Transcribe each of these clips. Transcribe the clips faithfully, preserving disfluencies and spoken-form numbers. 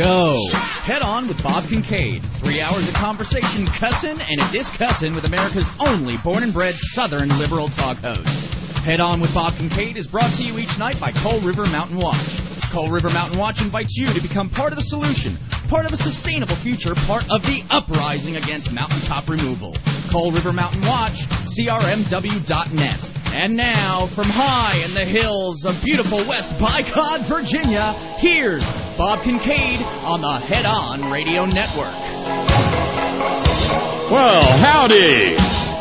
go. Head On with Bob Kincaid. Three hours of conversation, cussing, and a discussing with America's only born and bred Southern liberal talk host. Head On with Bob Kincaid is brought to you each night by Coal River Mountain Watch. Coal River Mountain Watch invites you to become part of the solution, part of a sustainable future, part of the uprising against mountaintop removal. Coal River Mountain Watch, C R M W dot net. And now, from high in the hills of beautiful West Bicod, Virginia, here's Bob Kincaid on the Head On Radio Network. Well, howdy.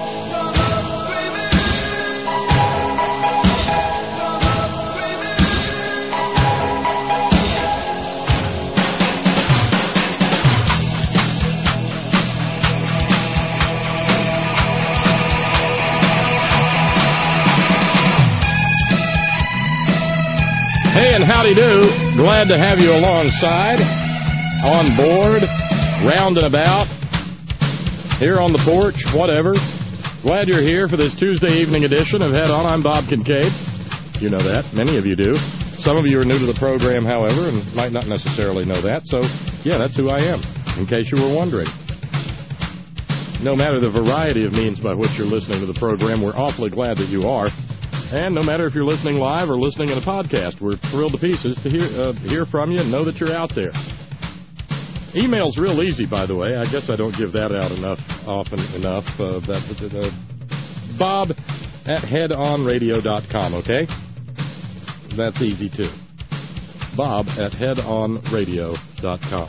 Hey, and howdy do. Glad to have you alongside, on board, round and about, here on the porch, whatever. Glad you're here for this Tuesday evening edition of Head On. I'm Bob Kincaid. You know that. Many of you do. Some of you are new to the program, however, and might not necessarily know that. So, yeah, that's who I am, in case you were wondering. No matter the variety of means by which you're listening to the program, we're awfully glad that you are. And no matter if you're listening live or listening in a podcast, we're thrilled to pieces to hear uh, hear from you and know that you're out there. Email's real easy, by the way. I guess I don't give that out enough, often enough. Uh, that uh, Bob at head on radio dot com, okay? That's easy, too. Bob at head on radio dot com.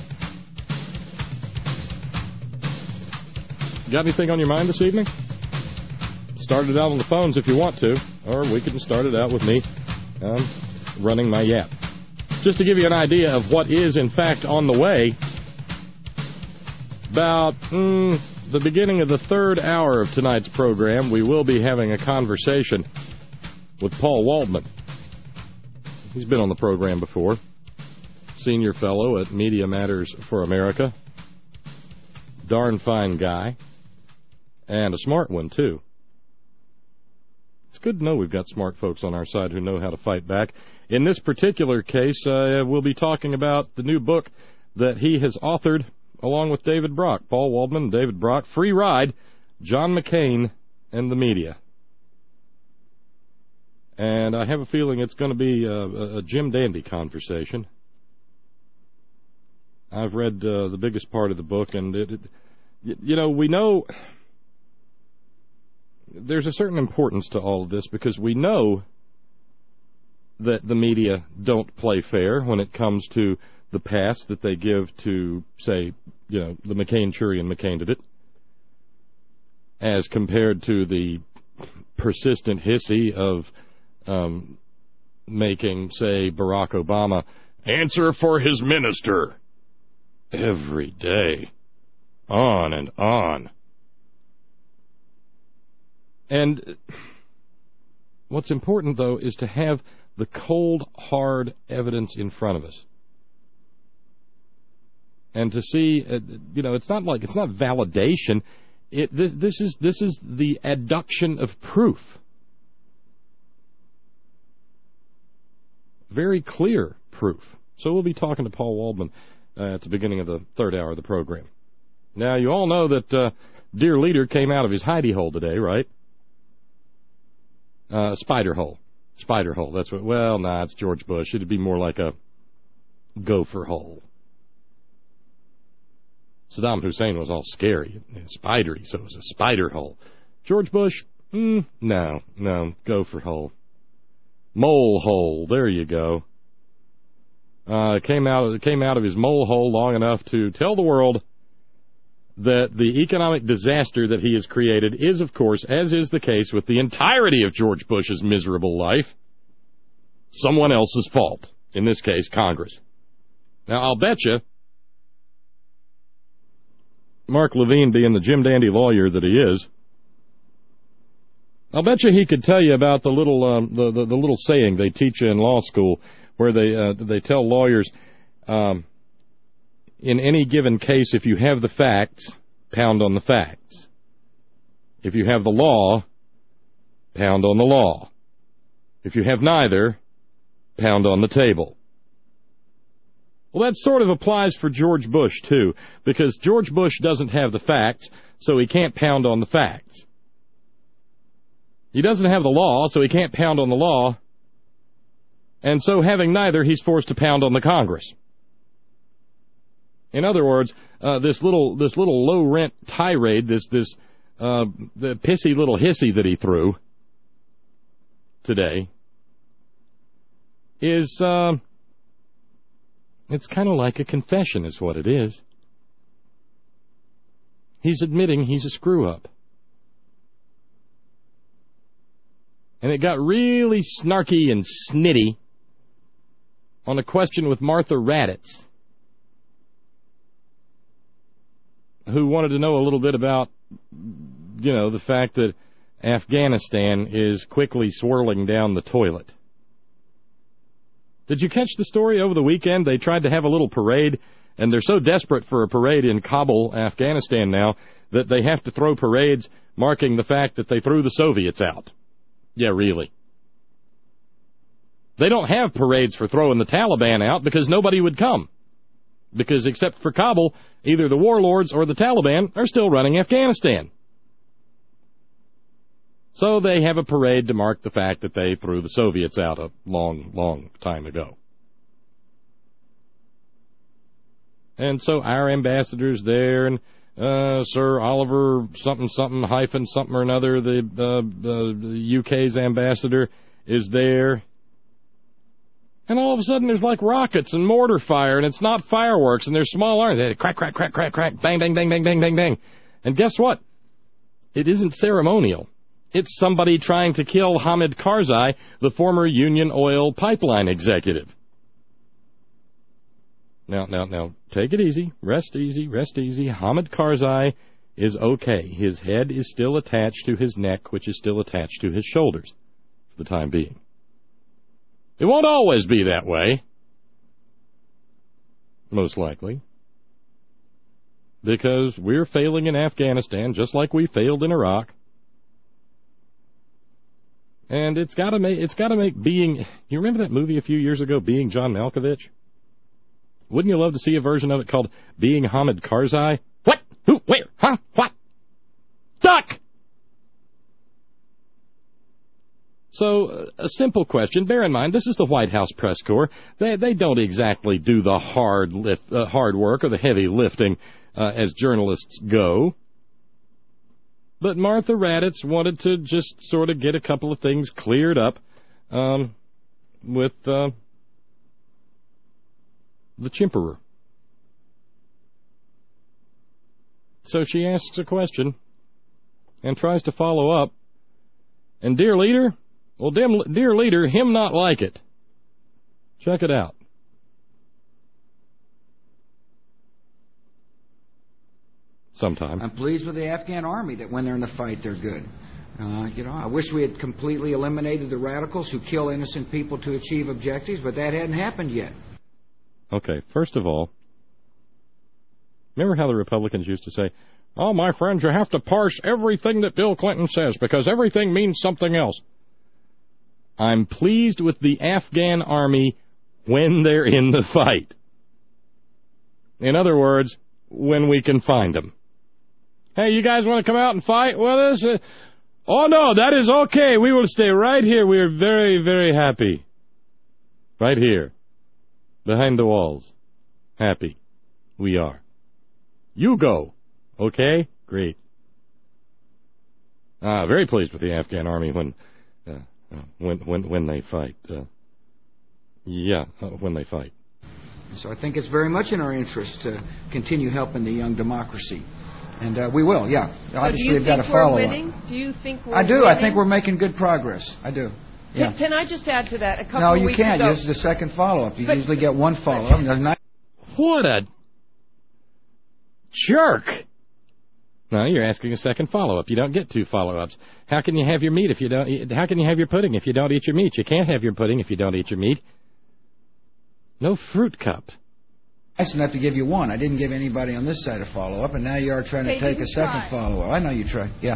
Got anything on your mind this evening? Start it out on the phones if you want to, or we can start it out with me um, running my yap. Just to give you an idea of what is, in fact, on the way, about mm, the beginning of the third hour of tonight's program, we will be having a conversation with Paul Waldman. He's been on the program before, senior fellow at Media Matters for America, darn fine guy, and a smart one, too. It's good to know we've got smart folks on our side who know how to fight back. In this particular case, uh, we'll be talking about the new book that he has authored along with David Brock. Paul Waldman and David Brock, Free Ride, John McCain and the Media. And I have a feeling it's going to be a, a Jim Dandy conversation. I've read uh, the biggest part of the book, and it, it, you know, we know there's a certain importance to all of this because we know that the media don't play fair when it comes to the pass that they give to, say, you know, the McCain-Churian candidate as compared to the persistent hissy of um, making, say, Barack Obama answer for his minister every day, on and on. And what's important, though, is to have the cold, hard evidence in front of us. And to see, uh, you know, it's not like, it's not validation. It, this, this is this is the adduction of proof. Very clear proof. So we'll be talking to Paul Waldman uh, at the beginning of the third hour of the program. Now, you all know that uh, Dear Leader came out of his hidey hole today, right? Uh, spider hole. Spider hole. That's what, well, nah, it's George Bush. It'd be more like a gopher hole. Saddam Hussein was all scary and spidery, so it was a spider hole. George Bush, mm, no, no, gopher hole. Mole hole, there you go. Uh, came out, came out of his mole hole long enough to tell the world that the economic disaster that he has created is, of course, as is the case with the entirety of George Bush's miserable life, someone else's fault. In this case, Congress. Now, I'll bet you, Mark Levine being the Jim Dandy lawyer that he is, I'll bet you he could tell you about the little um, the, the the little saying they teach you in law school, where they uh, they tell lawyers, um, in any given case, if you have the facts, pound on the facts. If you have the law, pound on the law. If you have neither, pound on the table. Well, that sort of applies for George Bush, too, because George Bush doesn't have the facts, so he can't pound on the facts. He doesn't have the law, so he can't pound on the law. And so, having neither, he's forced to pound on the Congress. In other words, uh, this little this little low-rent tirade, this this uh, the pissy little hissy that he threw today, is uh, it's kind of like a confession, is what it is. He's admitting he's a screw-up. And it got really snarky and snitty on a question with Martha Raddatz, who wanted to know a little bit about, you know, the fact that Afghanistan is quickly swirling down the toilet. Did you catch the story over the weekend? They tried to have a little parade, and they're so desperate for a parade in Kabul, Afghanistan now, that they have to throw parades marking the fact that they threw the Soviets out. Yeah, really. They don't have parades for throwing the Taliban out because nobody would come. Because except for Kabul, either the warlords or the Taliban are still running Afghanistan. So they have a parade to mark the fact that they threw the Soviets out a long, long time ago. And so our ambassador's there, and uh, Sir Oliver something something hyphen something or another, the, uh, uh, the U K's ambassador, is there. And all of a sudden there's like rockets and mortar fire, and it's not fireworks, and they're small arms. They crack, crack, crack, crack, crack, bang, bang, bang, bang, bang, bang, bang. And guess what? It isn't ceremonial. It's somebody trying to kill Hamid Karzai, the former Union Oil pipeline executive. Now, now, now, take it easy. Rest easy, rest easy. Hamid Karzai is okay. His head is still attached to his neck, which is still attached to his shoulders for the time being. It won't always be that way, most likely, because we're failing in Afghanistan just like we failed in Iraq. And it's got to make it's got to make being. You remember that movie a few years ago, Being John Malkovich? Wouldn't you love to see a version of it called Being Hamid Karzai? What? Who? Where? Huh? What? Duck! So, uh, a simple question. Bear in mind, this is the White House press corps. They they don't exactly do the hard lift, uh, hard work or the heavy lifting uh, as journalists go. But Martha Raddatz wanted to just sort of get a couple of things cleared up um, with uh, the chimperer. So she asks a question and tries to follow up. And dear leader, well, dear leader, him not like it. Check it out. Sometime. I'm pleased with the Afghan army that when they're in the fight, they're good. Uh, you know, I wish we had completely eliminated the radicals who kill innocent people to achieve objectives, but that hadn't happened yet. Okay, first of all, remember how the Republicans used to say, oh, my friends, you have to parse everything that Bill Clinton says because everything means something else. I'm pleased with the Afghan army when they're in the fight. In other words, when we can find them. Hey, you guys want to come out and fight with us? Uh, oh, no, that is okay. We will stay right here. We are very, very happy. Right here. Behind the walls. Happy. We are. You go. Okay? Great. Ah, very pleased with the Afghan army when, uh, uh, when, when, when they fight. Uh, yeah, uh, when they fight. So I think it's very much in our interest to continue helping the young democracy. And uh, we will, yeah. So Obviously, we've got to follow follow winning? up. Do you think we're I do. winning? I think we're making good progress. I do. Yeah. Can, can I just add to that? A couple no, of you weeks can't. ago, This is the second follow-up. You but, usually get one follow-up. Not... What a jerk. No, you're asking a second follow-up. You don't get two follow-ups. How can you have your meat if you don't eat, how can you have your pudding if you don't eat your meat? You can't have your pudding if you don't eat your meat. No fruit cup. Nice enough to give you one. I didn't give anybody on this side a follow-up, and now you are trying to they take a second try. follow-up. I know you tried. Yeah.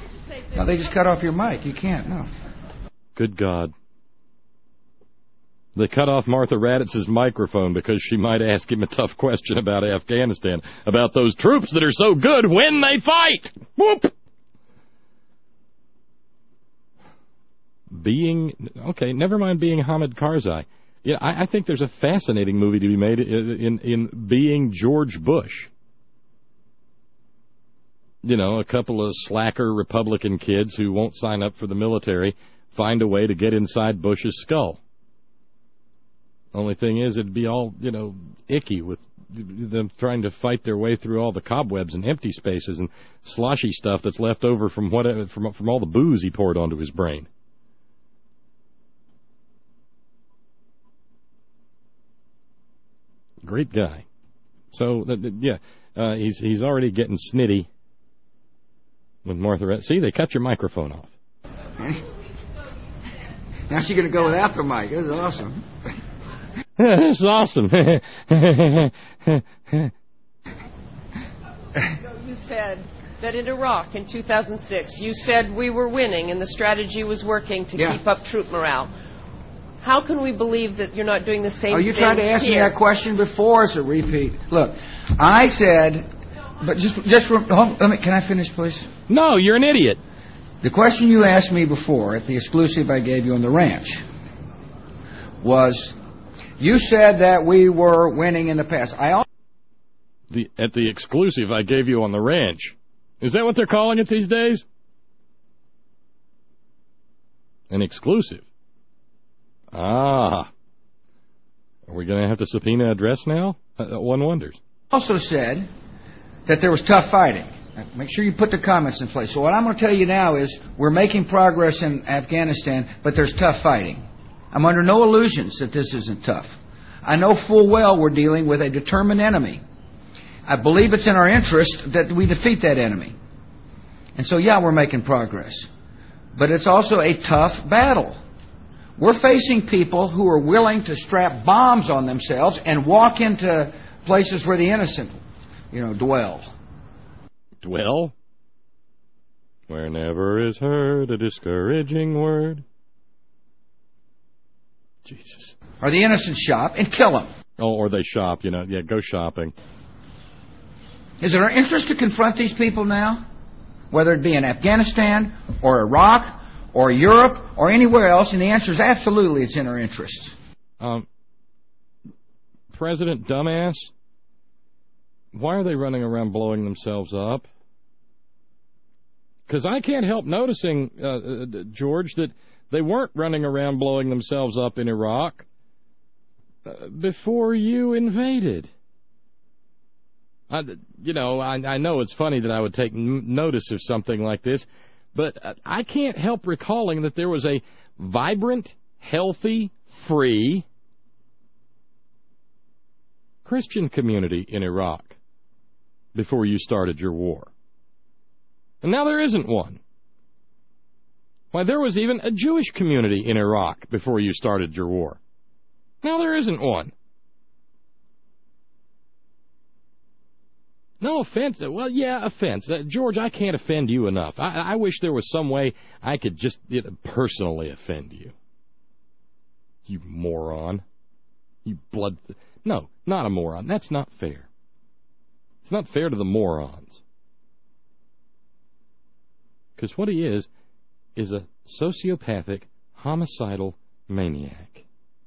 No, they just cut off your mic. You can't. No. Good God. They cut off Martha Raditz's microphone because she might ask him a tough question about Afghanistan, about those troops that are so good when they fight. Whoop! Being, okay, never mind being Hamid Karzai. Yeah, I, I think there's a fascinating movie to be made in, in, in being George Bush. You know, a couple of slacker Republican kids who won't sign up for the military find a way to get inside Bush's skull. Only thing is, it'd be all, you know, icky with them trying to fight their way through all the cobwebs and empty spaces and sloshy stuff that's left over from what from from all the booze he poured onto his brain. Great guy. So, yeah, uh, he's he's already getting snitty with Martha Red. See, they cut your microphone off. Now she's going to go without the mic. This is awesome. This is awesome. You said that in Iraq in two thousand six, you said we were winning and the strategy was working to yeah. keep up troop morale. How can we believe that you're not doing the same thing? Are you trying to ask here? me that question before? It's a repeat. Look, I said, but just, just hold, let me, can I finish, please? No, you're an idiot. The question you asked me before at the exclusive I gave you on the ranch was, you said that we were winning in the past. I also the at the exclusive I gave you on the ranch. Is that what they're calling it these days? An exclusive. Ah. Are we going to have to subpoena address now? Uh, one wonders. also said that there was tough fighting. Make sure you put the comments in place. So what I'm going to tell you now is we're making progress in Afghanistan, but there's tough fighting. I'm under no illusions that this isn't tough. I know full well we're dealing with a determined enemy. I believe it's in our interest that we defeat that enemy. And so, yeah, we're making progress. But it's also a tough battle. We're facing people who are willing to strap bombs on themselves and walk into places where the innocent, you know, dwell. Dwell? Where never is heard a discouraging word. Jesus. Or the innocent shop and kill them. Oh, or they shop, you know. Yeah, go shopping. Is it our interest to confront these people now? Whether it be in Afghanistan or Iraq or Europe or anywhere else, and the answer is absolutely it's in our interest. Um, President Dumbass, why are they running around blowing themselves up? Because I can't help noticing, uh, uh, George, that they weren't running around blowing themselves up in Iraq uh, before you invaded. I, you know, I, I know it's funny that I would take n- notice of something like this, but I can't help recalling that there was a vibrant, healthy, free Christian community in Iraq before you started your war. And now there isn't one. Why, there was even a Jewish community in Iraq before you started your war. Now there isn't one. No offense. Well, yeah, offense. Uh, George, I can't offend you enough. I, I wish there was some way I could just you know, personally offend you. You moron. You blood... Th- no, not a moron. That's not fair. It's not fair to the morons. Because what he is, is a sociopathic, homicidal maniac.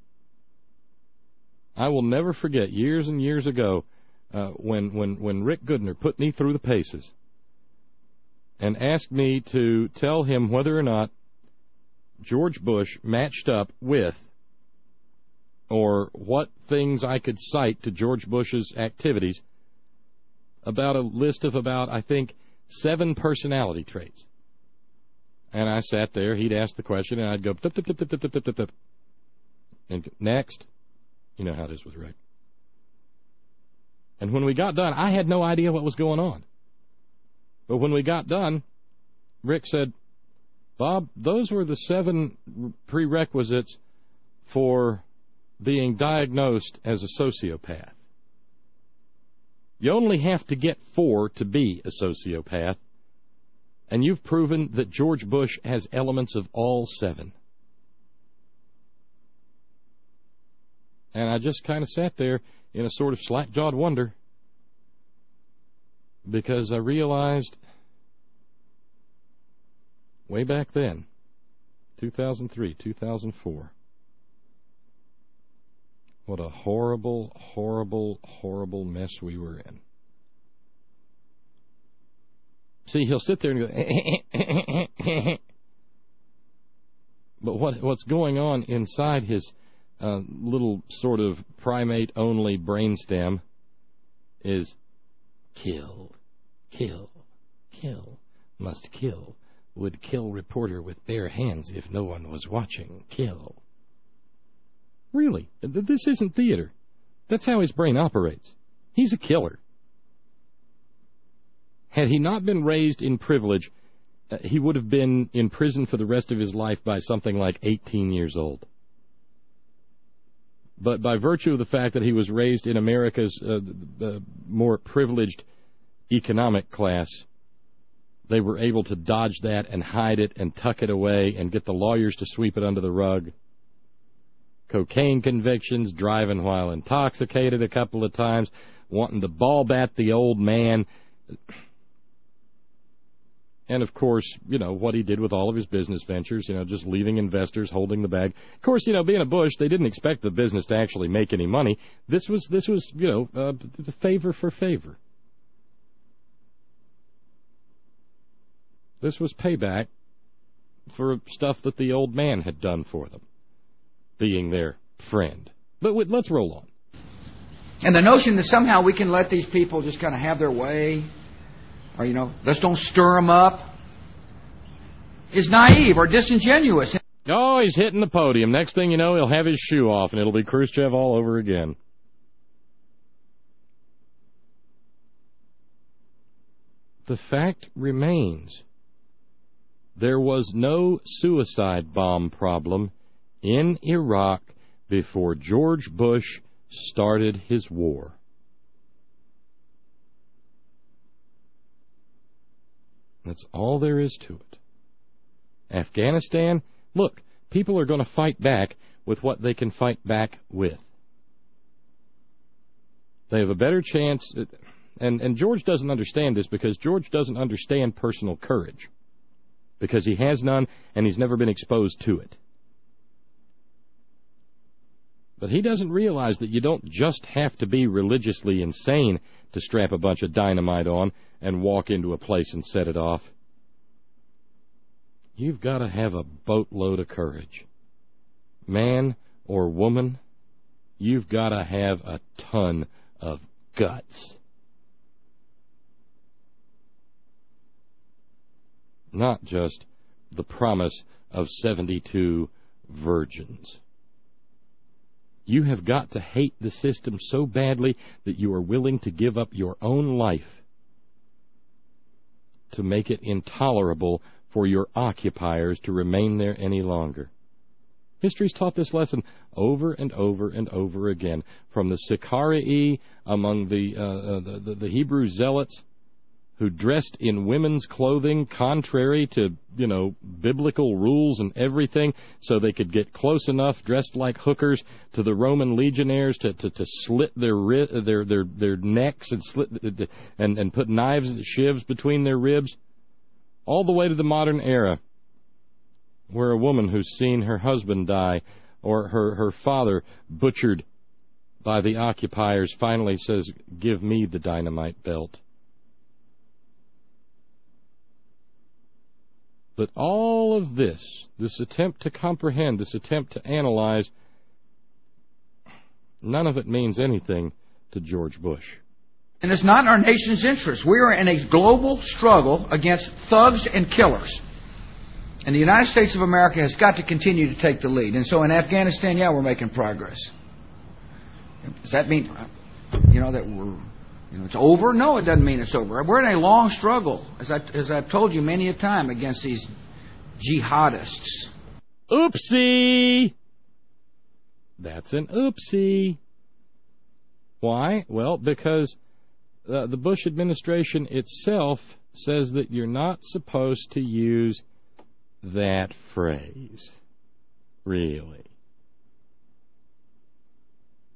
I will never forget years and years ago uh, when, when, when Rick Goodner put me through the paces and asked me to tell him whether or not George Bush matched up with or what things I could cite to George Bush's activities about a list of about, I think, seven personality traits. And I sat there, he'd ask the question, and I'd go, tup, tup, tup, tup, tup, tup, tup, tup. And next. You know how it is with Rick. And when we got done, I had no idea what was going on. But when we got done, Rick said, Bob, those were the seven prerequisites for being diagnosed as a sociopath. You only have to get four to be a sociopath. And you've proven that George Bush has elements of all seven. And I just kind of sat there in a sort of slack-jawed wonder because I realized way back then, two thousand three, two thousand four, what a horrible, horrible, horrible mess we were in. See, he'll sit there and go, but what what's going on inside his uh, little sort of primate-only brainstem is kill, kill, kill, must kill, would kill reporter with bare hands if no one was watching, kill. Really, this isn't theater. That's how his brain operates. He's a killer. Had he not been raised in privilege, uh, he would have been in prison for the rest of his life by something like eighteen years old. But by virtue of the fact that he was raised in America's uh, uh, more privileged economic class, they were able to dodge that and hide it and tuck it away and get the lawyers to sweep it under the rug. Cocaine convictions, driving while intoxicated a couple of times, wanting to ball bat the old man. And, of course, you know, what he did with all of his business ventures, you know, just leaving investors holding the bag. Of course, you know, being a Bush, they didn't expect the business to actually make any money. This was, this was you know, uh, favor for favor. This was payback for stuff that the old man had done for them, being their friend. But let's roll on. And the notion that somehow we can let these people just kind of have their way, or, you know, let's don't stir them up, is naive or disingenuous. Oh, he's hitting the podium. Next thing you know, he'll have his shoe off, and it'll be Khrushchev all over again. The fact remains, there was no suicide bomb problem in Iraq before George Bush started his war. That's all there is to it. Afghanistan, look, people are going to fight back with what they can fight back with. They have a better chance, and, and George doesn't understand this because George doesn't understand personal courage, because he has none and he's never been exposed to it. But he doesn't realize that you don't just have to be religiously insane to strap a bunch of dynamite on and walk into a place and set it off. You've got to have a boatload of courage. Man or woman, you've got to have a ton of guts. Not just the promise of seventy-two virgins. You have got to hate the system so badly that you are willing to give up your own life to make it intolerable for your occupiers to remain there any longer. History's taught this lesson over and over and over again, from the Sicarii among the, uh, uh, the, the, the Hebrew zealots who dressed in women's clothing contrary to, you know, biblical rules and everything, so they could get close enough, dressed like hookers, to the Roman legionnaires to, to, to slit their, their their their necks and slit and, and put knives and shivs between their ribs, all the way to the modern era, where a woman who's seen her husband die or her, her father butchered by the occupiers finally says, "Give me the dynamite belt." But all of this, this attempt to comprehend, this attempt to analyze, none of it means anything to George Bush. And it's not in our nation's interest. We are in a global struggle against thugs and killers. And the United States of America has got to continue to take the lead. And so in Afghanistan, yeah, we're making progress. Does that mean, you know, that we're... You know, it's over? No, it doesn't mean it's over. We're in a long struggle, as, I, as I've told you many a time, against these jihadists. Oopsie! That's an oopsie. Why? Well, because uh, the Bush administration itself says that you're not supposed to use that phrase. Really.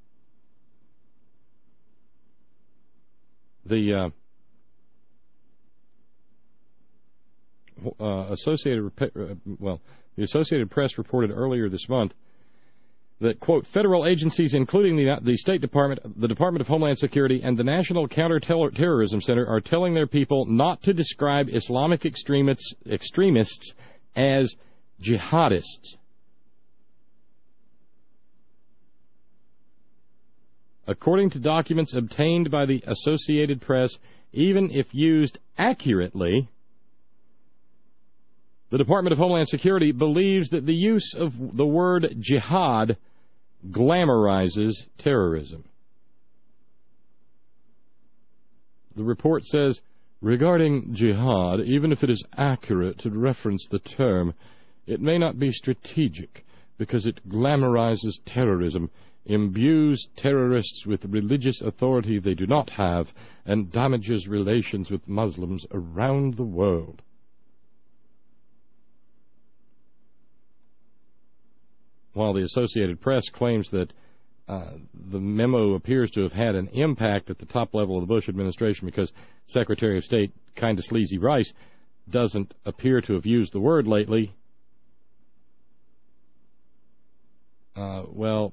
The uh, uh, Associated uh, well, the Associated Press reported earlier this month that, quote, federal agencies, including the, the State Department, the Department of Homeland Security, and the National Counterterrorism Center, are telling their people not to describe Islamic extremists, extremists as jihadists. According to documents obtained by the Associated Press, even if used accurately, the Department of Homeland Security believes that the use of the word jihad glamorizes terrorism. The report says, regarding jihad, even if it is accurate to reference the term, it may not be strategic because it glamorizes terrorism, imbues terrorists with religious authority they do not have, and damages relations with Muslims around the world. While the Associated Press claims that uh, the memo appears to have had an impact at the top level of the Bush administration because Secretary of State kind of sleazy Rice doesn't appear to have used the word lately, uh, well,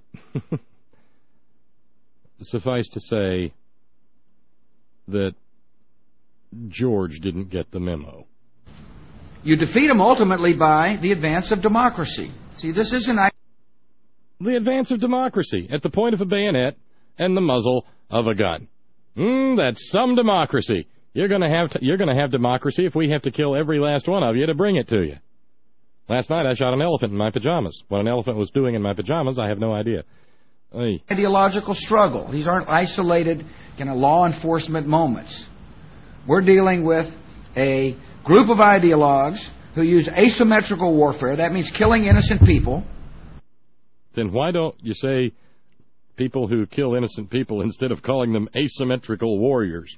suffice to say that George didn't get the memo. You defeat them ultimately by the advance of democracy. See, this isn't... The advance of democracy at the point of a bayonet and the muzzle of a gun. Mm, that's some democracy. You're going to have to, you're going to have democracy if we have to kill every last one of you to bring it to you. Last night I shot an elephant in my pajamas. What an elephant was doing in my pajamas, I have no idea. Oy. Ideological struggle. These aren't isolated kind of law enforcement moments. We're dealing with a group of ideologues who use asymmetrical warfare. That means killing innocent people. Then why don't you say people who kill innocent people instead of calling them asymmetrical warriors?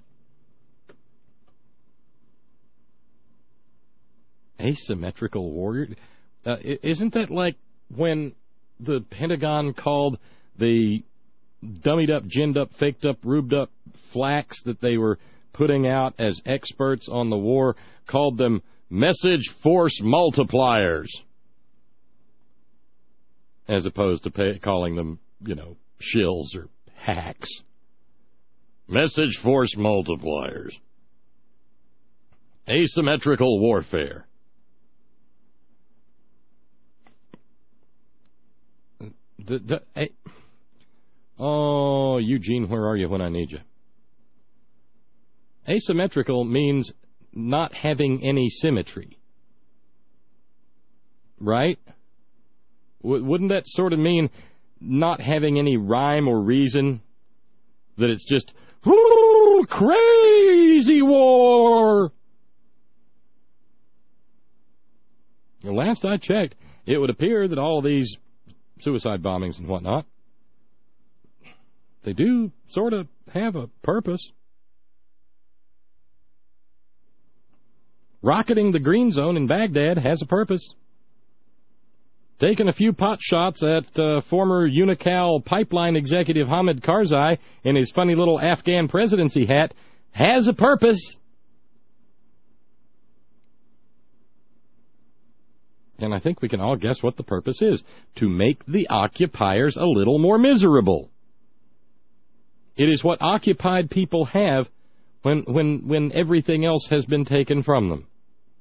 Asymmetrical warrior? Uh, isn't that like when the Pentagon called the dummied up, ginned up, faked up, rubed up flacks that they were putting out as experts on the war, called them message force multipliers, as opposed to pay, calling them, you know, shills or hacks. Message force multipliers. Asymmetrical warfare. The, the, hey. Oh, Eugene, where are you when I need you? Asymmetrical means not having any symmetry. Right? W- wouldn't that sort of mean not having any rhyme or reason? That it's just, ooh, crazy war! Well, last I checked, it would appear that all of these suicide bombings and whatnot, they do sort of have a purpose. Rocketing the green zone in Baghdad has a purpose. Taking a few pot shots at uh, former Unocal pipeline executive Hamid Karzai in his funny little Afghan presidency hat has a purpose. And I think we can all guess what the purpose is. To make the occupiers a little more miserable. It is what occupied people have when when when everything else has been taken from them.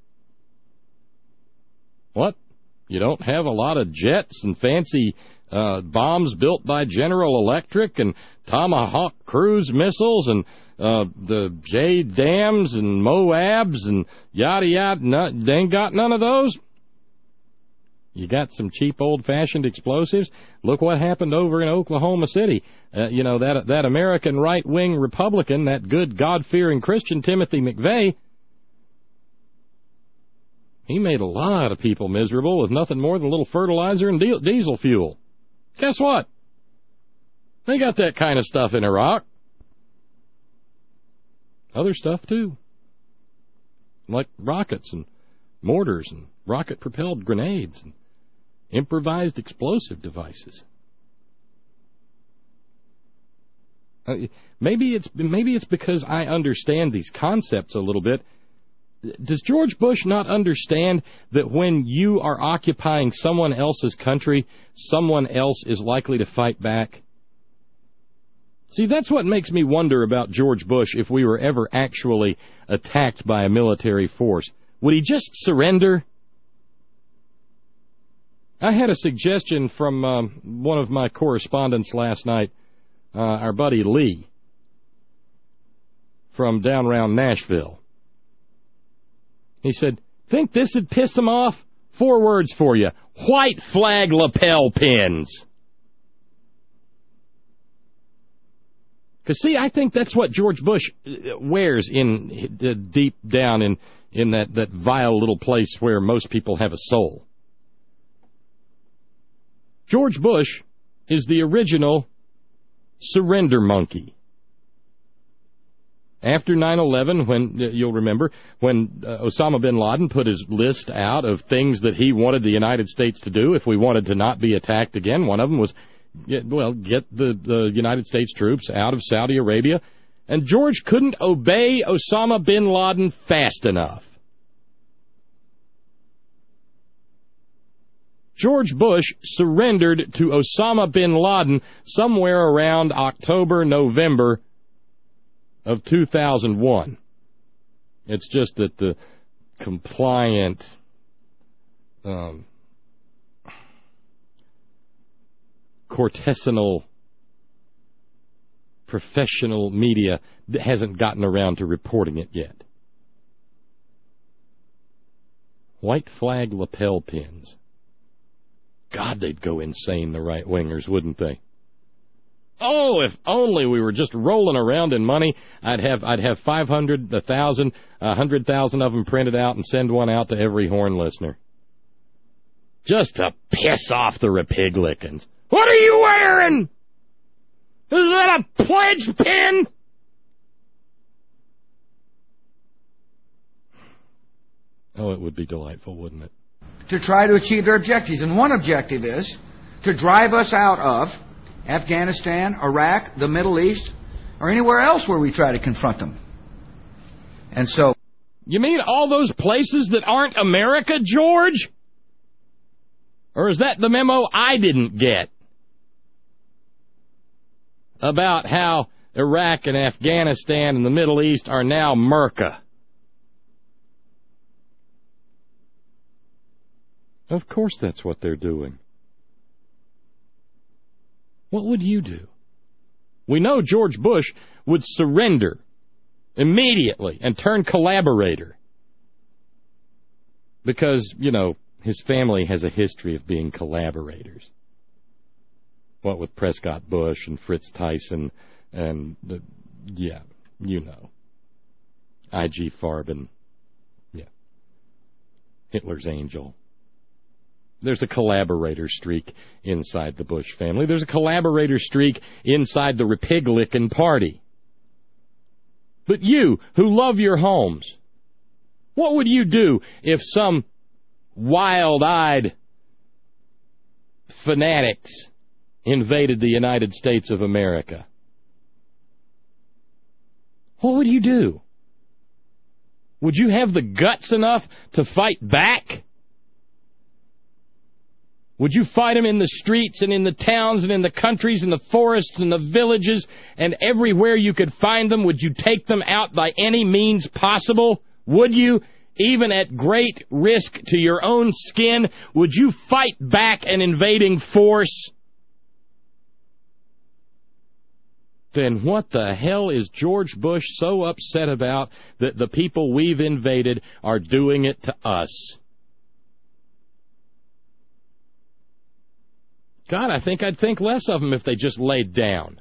What? You don't have a lot of jets and fancy uh, bombs built by General Electric and Tomahawk cruise missiles and uh, the J dams and Moabs and yada yada. No, they ain't got none of those. You got some cheap old-fashioned explosives. Look what happened over in Oklahoma City. Uh, you know, that that American right-wing Republican, that good God-fearing Christian Timothy McVeigh, he made a lot of people miserable with nothing more than a little fertilizer and di- diesel fuel. Guess what? They got that kind of stuff in Iraq. Other stuff, too. Like rockets and mortars and rocket-propelled grenades and improvised explosive devices. Uh, maybe it's maybe it's because I understand these concepts a little bit. Does George Bush not understand that when you are occupying someone else's country, someone else is likely to fight back? See, that's what makes me wonder about George Bush if we were ever actually attacked by a military force. Would he just surrender? I had a suggestion from um, one of my correspondents last night, uh, our buddy Lee, from down around Nashville. He said, think this would piss them off? Four words for you. White flag lapel pins. Because, see, I think that's what George Bush wears in uh, deep down in, in that, that vile little place where most people have a soul. George Bush is the original surrender monkey. After nine eleven, when, uh, you'll remember, when uh, Osama bin Laden put his list out of things that he wanted the United States to do if we wanted to not be attacked again, one of them was, get, well, get the, the United States troops out of Saudi Arabia. And George couldn't obey Osama bin Laden fast enough. George Bush surrendered to Osama bin Laden somewhere around October, November of two thousand one. It's just that the compliant um, cortesanal professional media hasn't gotten around to reporting it yet. White flag lapel pins. God, they'd go insane, the right-wingers, wouldn't they? Oh, if only we were just rolling around in money, I'd have I'd have five hundred, a thousand, a hundred thousand of them printed out and send one out to every Horn listener. Just to piss off the Republicans. What are you wearing? Is that a pledge pin? Oh, it would be delightful, wouldn't it? To try to achieve their objectives. And one objective is to drive us out of Afghanistan, Iraq, the Middle East, or anywhere else where we try to confront them. And so... You mean all those places that aren't America, George? Or is that the memo I didn't get? About how Iraq and Afghanistan and the Middle East are now Merca. Of course that's what they're doing. What would you do? We know George Bush would surrender immediately and turn collaborator. Because, you know, his family has a history of being collaborators. What with Prescott Bush and Fritz Tyson and, the, yeah, you know, I G Farben, yeah, Hitler's Angel. There's a collaborator streak inside the Bush family. There's a collaborator streak inside the Republican Party. But you, who love your homes, what would you do if some wild-eyed fanatics invaded the United States of America? What would you do? Would you have the guts enough to fight back? Would you fight them in the streets and in the towns and in the countries and the forests and the villages and everywhere you could find them? Would you take them out by any means possible? Would you, even at great risk to your own skin, would you fight back an invading force? Then what the hell is George Bush so upset about that the people we've invaded are doing it to us? God, I think I'd think less of them if they just laid down.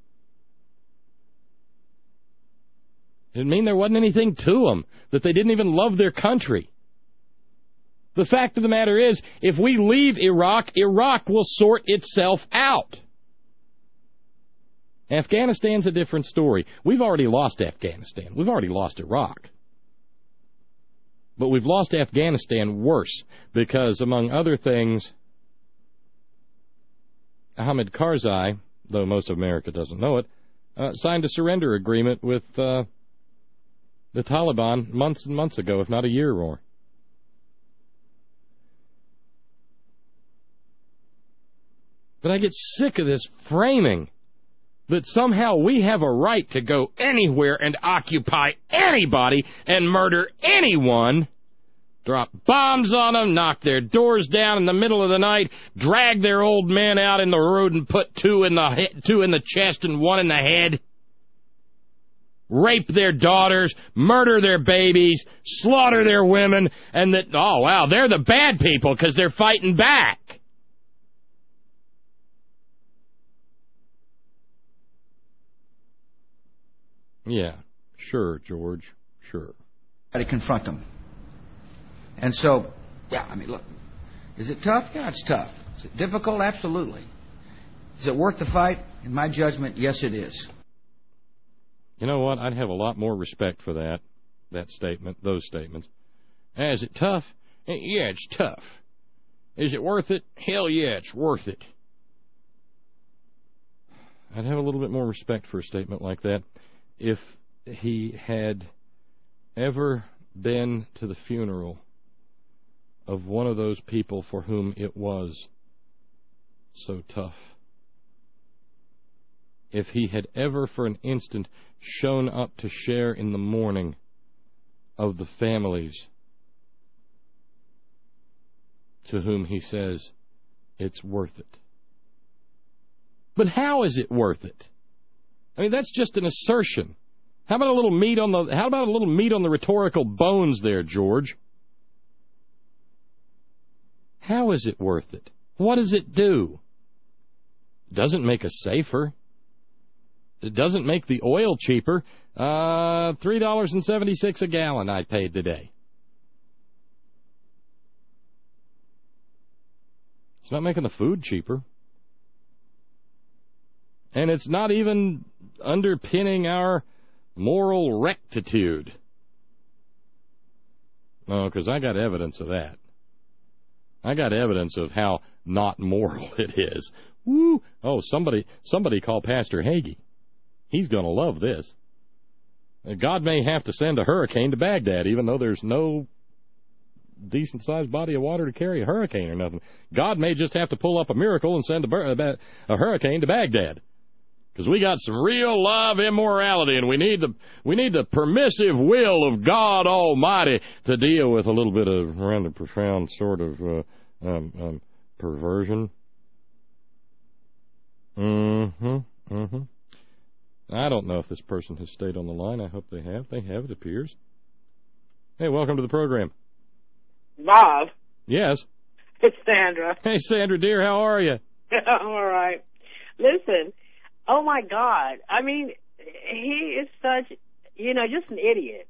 Didn't mean there wasn't anything to them, that they didn't even love their country. The fact of the matter is, if we leave Iraq, Iraq will sort itself out. Afghanistan's a different story. We've already lost Afghanistan. We've already lost Iraq. But we've lost Afghanistan worse because, among other things, Hamid Karzai, though most of America doesn't know it, uh, signed a surrender agreement with uh, the Taliban months and months ago, if not a year or more. But I get sick of this framing that somehow we have a right to go anywhere and occupy anybody and murder anyone, drop bombs on them, knock their doors down in the middle of the night, drag their old men out in the road and put two in the he- two in the chest and one in the head, rape their daughters, murder their babies, slaughter their women, and that, oh, wow, they're the bad people because they're fighting back. Yeah, sure, George, sure. Got to confront them. And so, yeah, I mean, look, is it tough? Yeah, it's tough. Is it difficult? Absolutely. Is it worth the fight? In my judgment, yes, it is. You know what? I'd have a lot more respect for that, that statement, those statements. Is it tough? Yeah, it's tough. Is it worth it? Hell yeah, it's worth it. I'd have a little bit more respect for a statement like that if he had ever been to the funeral of one of those people for whom it was so tough. If he had ever for an instant shown up to share in the mourning of the families to whom he says it's worth it. But how is it worth it? I mean, that's just an assertion. How about a little meat on the how about a little meat on the rhetorical bones there, George? How is it worth it? What does it do? It doesn't make us safer. It doesn't make the oil cheaper. Uh, three dollars and seventy-six cents a gallon I paid today. It's not making the food cheaper. And it's not even underpinning our moral rectitude. Oh, because I got evidence of that. I got evidence of how not moral it is. Woo! Oh, somebody, somebody call Pastor Hagee. He's going to love this. God may have to send a hurricane to Baghdad, even though there's no decent-sized body of water to carry a hurricane or nothing. God may just have to pull up a miracle and send a, a, a hurricane to Baghdad. Because we got some real live immorality, and we need the we need the permissive will of God Almighty to deal with a little bit of around a profound sort of uh, um, um, perversion. Mm-hmm. Mm-hmm. I don't know if this person has stayed on the line. I hope they have. They have, it appears. Hey, welcome to the program. Bob. Yes. It's Sandra. Hey, Sandra, dear, how are you? I'm all right. Listen. Oh, my God. I mean, he is such, you know, just an idiot.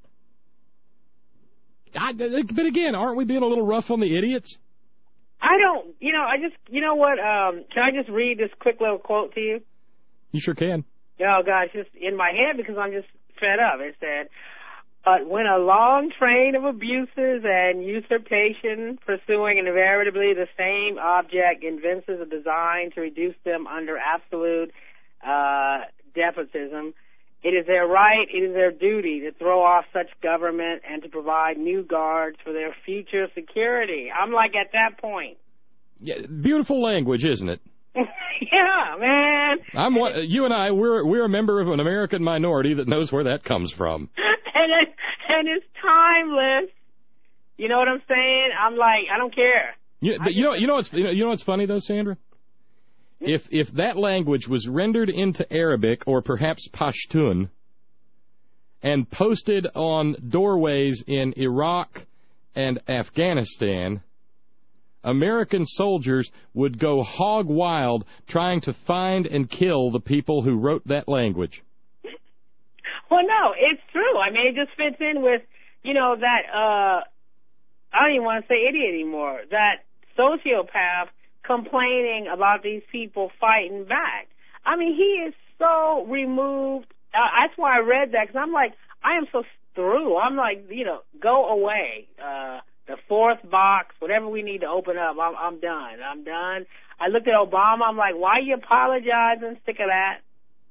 I, but again, aren't we being a little rough on the idiots? I don't, you know, I just, you know what, um, can I just read this quick little quote to you? You sure can. Oh, gosh, just in my head because I'm just fed up. It said, but when a long train of abuses and usurpation pursuing invariably the same object evinces a design to reduce them under absolute Uh, despotism, it is their right, it is their duty to throw off such government and to provide new guards for their future security. I'm like at that point. Yeah, beautiful language, isn't it? Yeah, man. I'm one, you and I, we're we're a member of an American minority that knows where that comes from. and it, and it's timeless. You know what I'm saying? I'm like, I don't care. You, but you know, you know what's you know, you know what's funny though, Sandra? If if that language was rendered into Arabic or perhaps Pashtun and posted on doorways in Iraq and Afghanistan, American soldiers would go hog wild trying to find and kill the people who wrote that language. Well, no, it's true. I mean, it just fits in with, you know, that, uh, I don't even want to say idiot anymore, that sociopath complaining about these people fighting back. I mean, he is so removed. Uh, that's why I read that, because I'm like, I am so through. I'm like, you know, go away. Uh, the fourth box, whatever we need to open up, I'm, I'm done. I'm done. I looked at Obama. I'm like, why are you apologizing? Sick of that.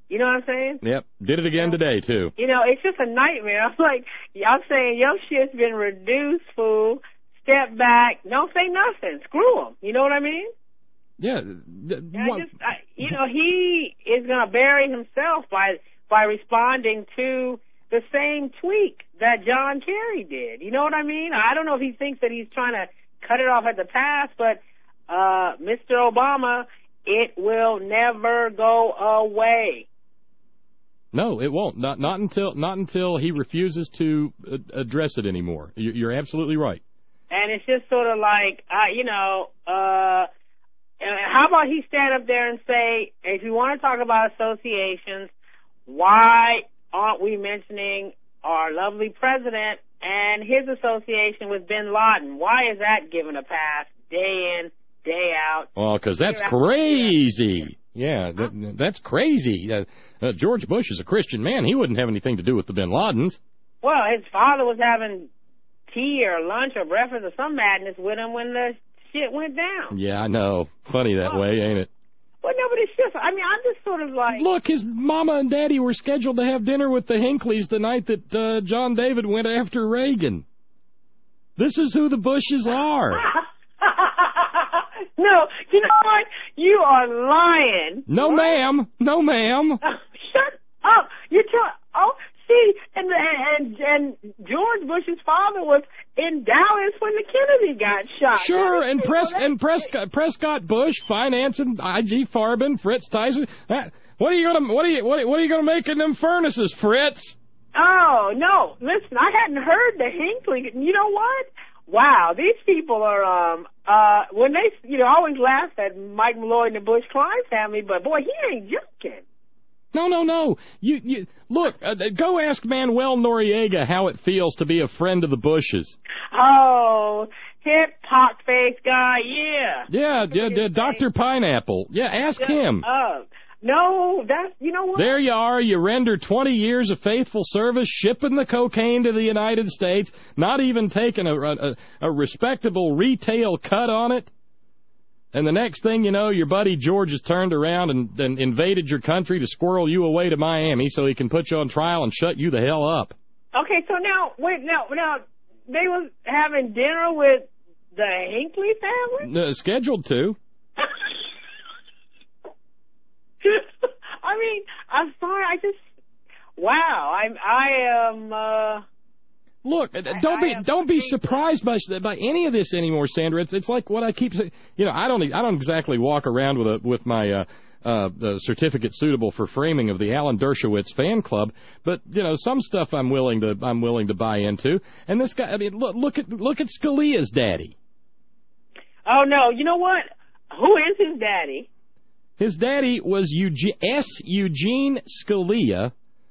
You know what I'm saying? Yep. Did it again today, too. You know, it's just a nightmare. I'm like, I'm saying your shit's been reduced, fool. Step back. Don't say nothing. Screw him. You know what I mean? Yeah. And I just, I, you know, he is going to bury himself by by responding to the same tweak that John Kerry did. You know what I mean? I don't know if he thinks that he's trying to cut it off at the pass, but uh, Mister Obama, it will never go away. No, it won't. Not not until not until he refuses to uh, address it anymore. You're absolutely right. And it's just sort of like, uh, you know, uh, how about he stand up there and say, if you want to talk about associations, why aren't we mentioning our lovely president and his association with bin Laden? Why is that given a pass day in, day out? Well, because that's crazy. Yeah, that, that's crazy. Uh, uh, George Bush is a Christian man. He wouldn't have anything to do with the bin Ladens. Well, his father was having tea or lunch or breakfast or some madness with him when the shit went down. Yeah, I know. Funny that oh. way, ain't it? Well, no, but it's just, I mean, I'm just sort of like... Look, his mama and daddy were scheduled to have dinner with the Hinckleys the night that uh, John David went after Reagan. This is who the Bushes are. No, you know what? You are lying. No, what? ma'am. No, ma'am. Uh, shut up. You're telling... Oh, see, and, and and George Bush's father was in Dallas when the Kennedy got shot. Sure, and Pres and Prescott, Prescott Bush financing I G Farben, Fritz Tyson. That, what are you gonna what are you what, what are you gonna make in them furnaces, Fritz? Oh no! Listen, I hadn't heard the Hinckley. You know what? Wow, these people are um uh when they you know always laugh at Mike Malloy and the Bush crime family, but boy, he ain't joking. No, no, no. You, you look. Uh, go ask Manuel Noriega how it feels to be a friend of the Bushes. Oh, hip hot face guy, yeah. Yeah, yeah, yeah Doctor Pineapple. Yeah, ask Shut him. Up. No, that's you know what. There you are. You render twenty years of faithful service, shipping the cocaine to the United States, not even taking a a, a respectable retail cut on it. And the next thing you know, your buddy George has turned around and, and invaded your country to squirrel you away to Miami so he can put you on trial and shut you the hell up. Okay, so now, wait, now, now, they was having dinner with the Hinckley family? Uh, scheduled to. I mean, I'm sorry, I just, wow, I'm, I am, uh... Look, don't be don't be surprised by by any of this anymore, Sandra. It's it's like what I keep saying. You know, I don't I don't exactly walk around with a with my uh, uh, the certificate suitable for framing of the Alan Dershowitz fan club, but you know, some stuff I'm willing to I'm willing to buy into. And this guy, I mean, look look at look at Scalia's daddy. Oh no, you know what? Who is his daddy? His daddy was Eugene, S. Eugene Scalia,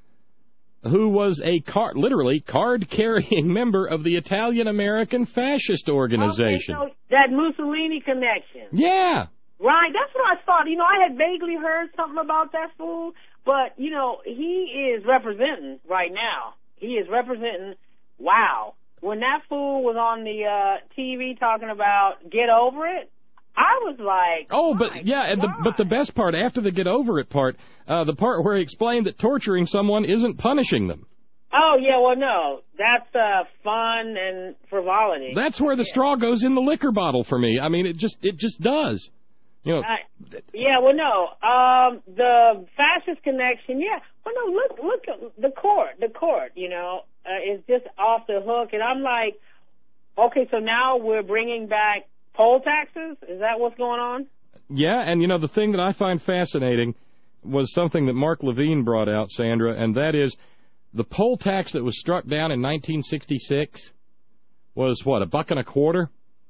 who was a card, literally card-carrying member of the Italian-American Fascist Organization. Okay, so that Mussolini connection. Yeah. Right, that's what I thought. You know, I had vaguely heard something about that fool, but, you know, he is representing right now. He is representing, wow. When that fool was on the uh, T V talking about get over it, I was like, oh, but yeah, and the, but the best part, after the get over it part, uh, the part where he explained that torturing someone isn't punishing them. Oh, yeah, well, no, that's uh, fun and frivolity. That's where the yeah. straw goes in the liquor bottle for me. I mean, it just it just does. You know. Uh, yeah, well, no, um, the fascist connection, yeah. Well, no, look, look, the court, the court, you know, uh, is just off the hook, and I'm like, okay, so now we're bringing back poll taxes? Is that what's going on? Yeah, and you know, the thing that I find fascinating was something that Mark Levine brought out, Sandra, and that is the poll tax that was struck down in nineteen sixty-six was, what, a buck and a quarter?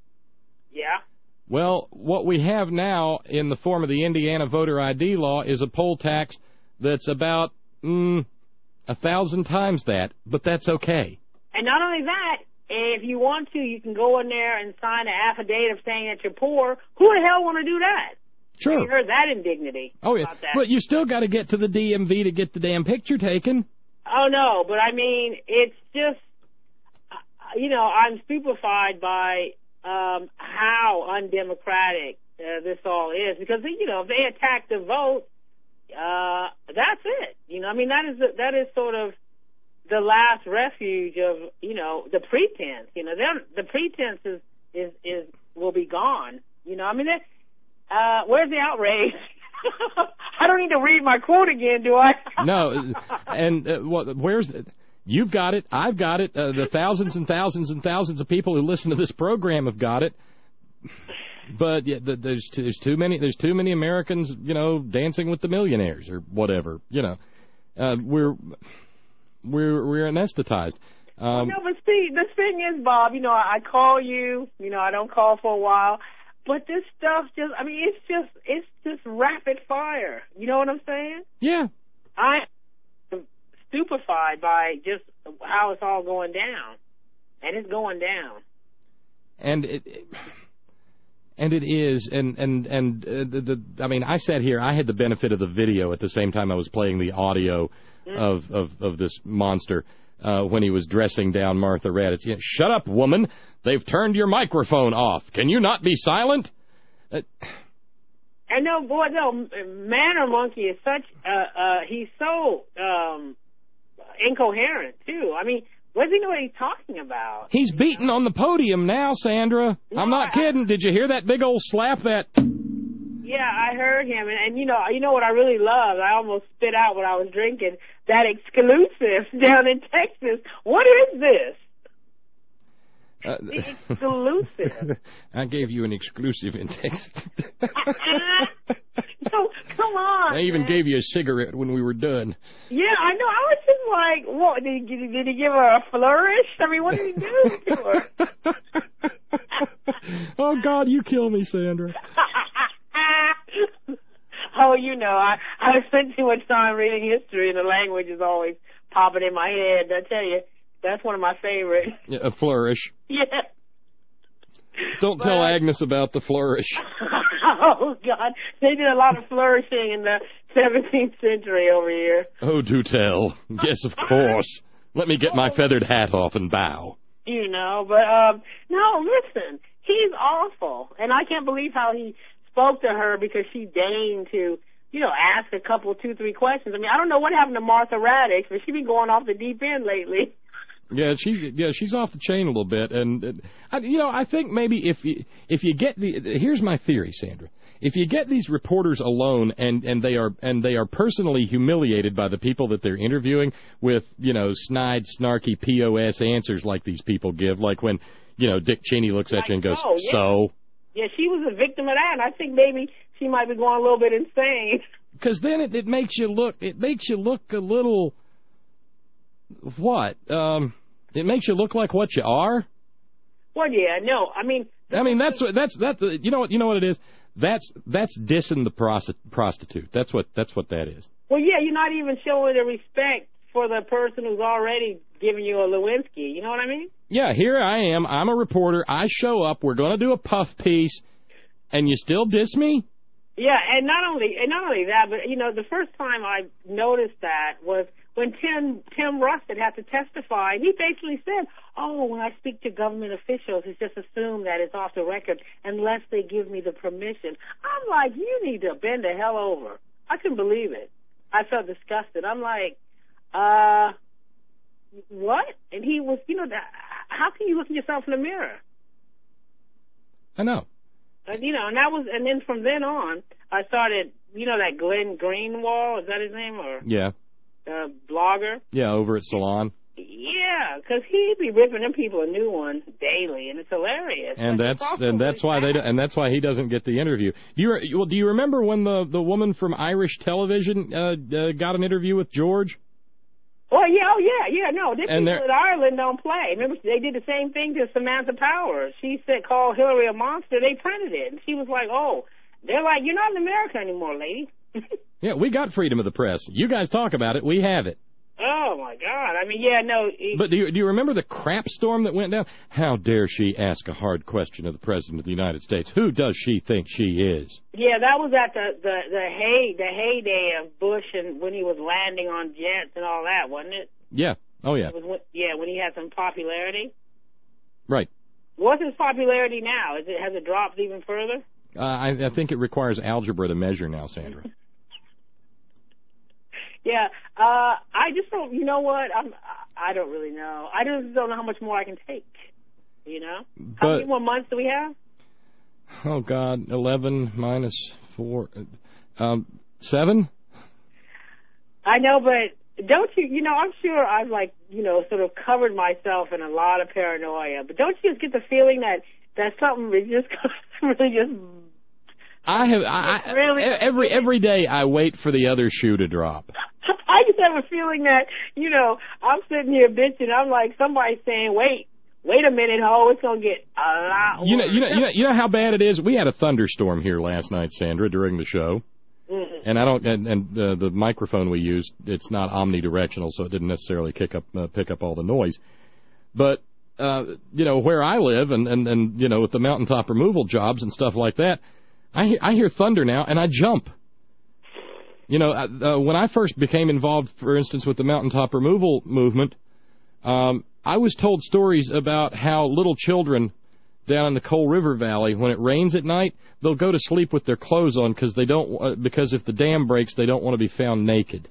Yeah. Well, what we have now in the form of the Indiana voter I D law is a poll tax that's about mm, a thousand times that, but that's okay. And not only that, if you want to, you can go in there and sign an affidavit saying that you're poor. Who the hell want to do that? Sure. You heard that indignity. Oh, yeah. But you still got to get to the D M V to get the damn picture taken. Oh, no. But, I mean, it's just, you know, I'm stupefied by um, how undemocratic uh, this all is. Because, you know, if they attack the vote, uh, that's know, I mean, that is that is sort of the last refuge of, you know, the pretense. You know, the pretense is, is, is will be gone. You know, I mean, uh, where's the outrage? I don't need to read my quote again, do I? No, and uh, what, where's the, you've got it, I've got it, uh, the thousands and thousands and thousands of people who listen to this program have got it. But yeah, there's too, there's too many there's too many Americans, you know, dancing with the millionaires or whatever. You know, uh, we're we're we're anesthetized. Um, no, but see, the thing is, Bob, you know, I call you, you know, I don't call for a while, but this stuff just, I mean, it's just it's just rapid fire. You know what I'm saying? Yeah. I'm stupefied by just how it's all going down, and it's going down. And it. it And it is, and and and uh, the, the I mean, I sat here. I had the benefit of the video at the same time I was playing the audio mm. of, of of this monster uh, when he was dressing down Martha Raddatz. Yeah, shut up, woman! They've turned your microphone off. Can you not be silent? Uh, I know, boy. No, Man or Monkey is such. Uh, uh, he's so um, incoherent too. I mean. What does he know what he's talking about? He's beating on the podium now, Sandra. Yeah. I'm not kidding. Did you hear that big old slap? That? Yeah, I heard him, and, and you know, you know what I really love? I almost spit out when I was drinking. That exclusive down in Texas. What is this? Uh, the exclusive. I gave you an exclusive in Texas. No, come on. I even man. gave you a cigarette when we were done. Yeah, I know. I was just like, what? Did he, did he give her a flourish? I mean, what did he do to her? Oh, God, you kill me, Sandra. Oh, you know, I, I spent too much time reading history, and the language is always popping in my head. I tell you, that's one of my favorites. Yeah, a flourish. Yeah. Don't but, tell Agnes about the flourish. Oh, God. They did a lot of flourishing in the seventeenth century over here. Oh, do tell. Yes, of course. Let me get my feathered hat off and bow. You know, but, um, no, listen. He's awful. And I can't believe how he spoke to her because she deigned to, you know, ask a couple, two, three questions. I mean, I don't know what happened to Martha Raddatz, but she's been going off the deep end lately. Yeah, she's yeah she's off the chain a little bit, and uh, you know I think maybe if you if you get the here's my theory, Sandra. If you get these reporters alone and, and they are and they are personally humiliated by the people that they're interviewing with you know snide, snarky P O S answers like these people give, like when you know Dick Cheney looks at like, you and goes, oh, yeah. so. Yeah, she was a victim of that, and I think maybe she might be going a little bit insane. Because then it, it makes you look it makes you look a little. What? Um, it makes you look like what you are. Well, yeah, no, I mean. I mean, that's what that's that's you know what you know what it is. That's that's dissing the prosti- prostitute. That's what that's what that is. Well, yeah, you're not even showing the respect for the person who's already giving you a Lewinsky. You know what I mean? Yeah, here I am. I'm a reporter. I show up. We're going to do a puff piece, and you still diss me? Yeah, and not only and not only that, but you know, the first time I noticed that was when Tim Tim Rusted had to testify. He basically said, "Oh, when I speak to government officials, it's just assumed that it's off the record unless they give me the permission." I'm like, you need to bend the hell over. I couldn't believe it. I felt disgusted. I'm like, uh, what? And he was, you know, how can you look at yourself in the mirror? I know. And, you know, and that was, and then from then on, I started, you know, that Glenn Greenwald, is that his name, or yeah, uh, blogger? Yeah, over at Salon. Yeah, because he'd be ripping them people a new one daily, and it's hilarious. And but that's and that's why they do, and that's why he doesn't get the interview. Do you well, do you remember when the the woman from Irish television uh, uh, got an interview with George? Oh yeah, oh yeah, yeah. No, this and people in Ireland don't play. Remember, they did the same thing to Samantha Power. She said, "Call Hillary a monster." They printed it, and she was like, "Oh." They're like, "You're not in America anymore, lady." Yeah, we got freedom of the press. You guys talk about it, we have it. Oh, my God. I mean, yeah, no. He, but do you, do you remember the crap storm that went down? How dare she ask a hard question of the President of the United States? Who does she think she is? Yeah, that was at the, the, the, hey, the heyday of Bush and when he was landing on jets and all that, wasn't it? Yeah. Oh, yeah. It was when, yeah, when he had some popularity. Right. What's his popularity now? Is it Has it dropped even further? Uh, I, I think it requires algebra to measure now, Sandra. Yeah, uh, I just don't. You know what? I'm. I don't really know. I just don't know how much more I can take. You know, But, how many more months do we have? Oh God, eleven minus four, um, seven. I know, but don't you? You know, I'm sure I've like you know sort of covered myself in a lot of paranoia. But don't you just get the feeling that that something is just really just. I have I, really every every day I wait for the other shoe to drop. I just have a feeling that, you know, I'm sitting here bitching. I'm like, somebody's saying, wait, wait a minute, ho, it's going to get a lot worse. You know, you know, you know, you know how bad it is? We had a thunderstorm here last night, Sandra, during the show. Mm-hmm. And I don't, and, and uh, the microphone we used, it's not omnidirectional, so it didn't necessarily kick up, uh, pick up all the noise. But, uh, you know, where I live and, and, and, you know, with the mountaintop removal jobs and stuff like that, I hear, I hear thunder now, and I jump. You know, uh, when I first became involved, for instance, with the mountaintop removal movement, um, I was told stories about how little children down in the Coal River Valley, when it rains at night, they'll go to sleep with their clothes on because they don't, uh, because if the dam breaks, they don't want to be found naked.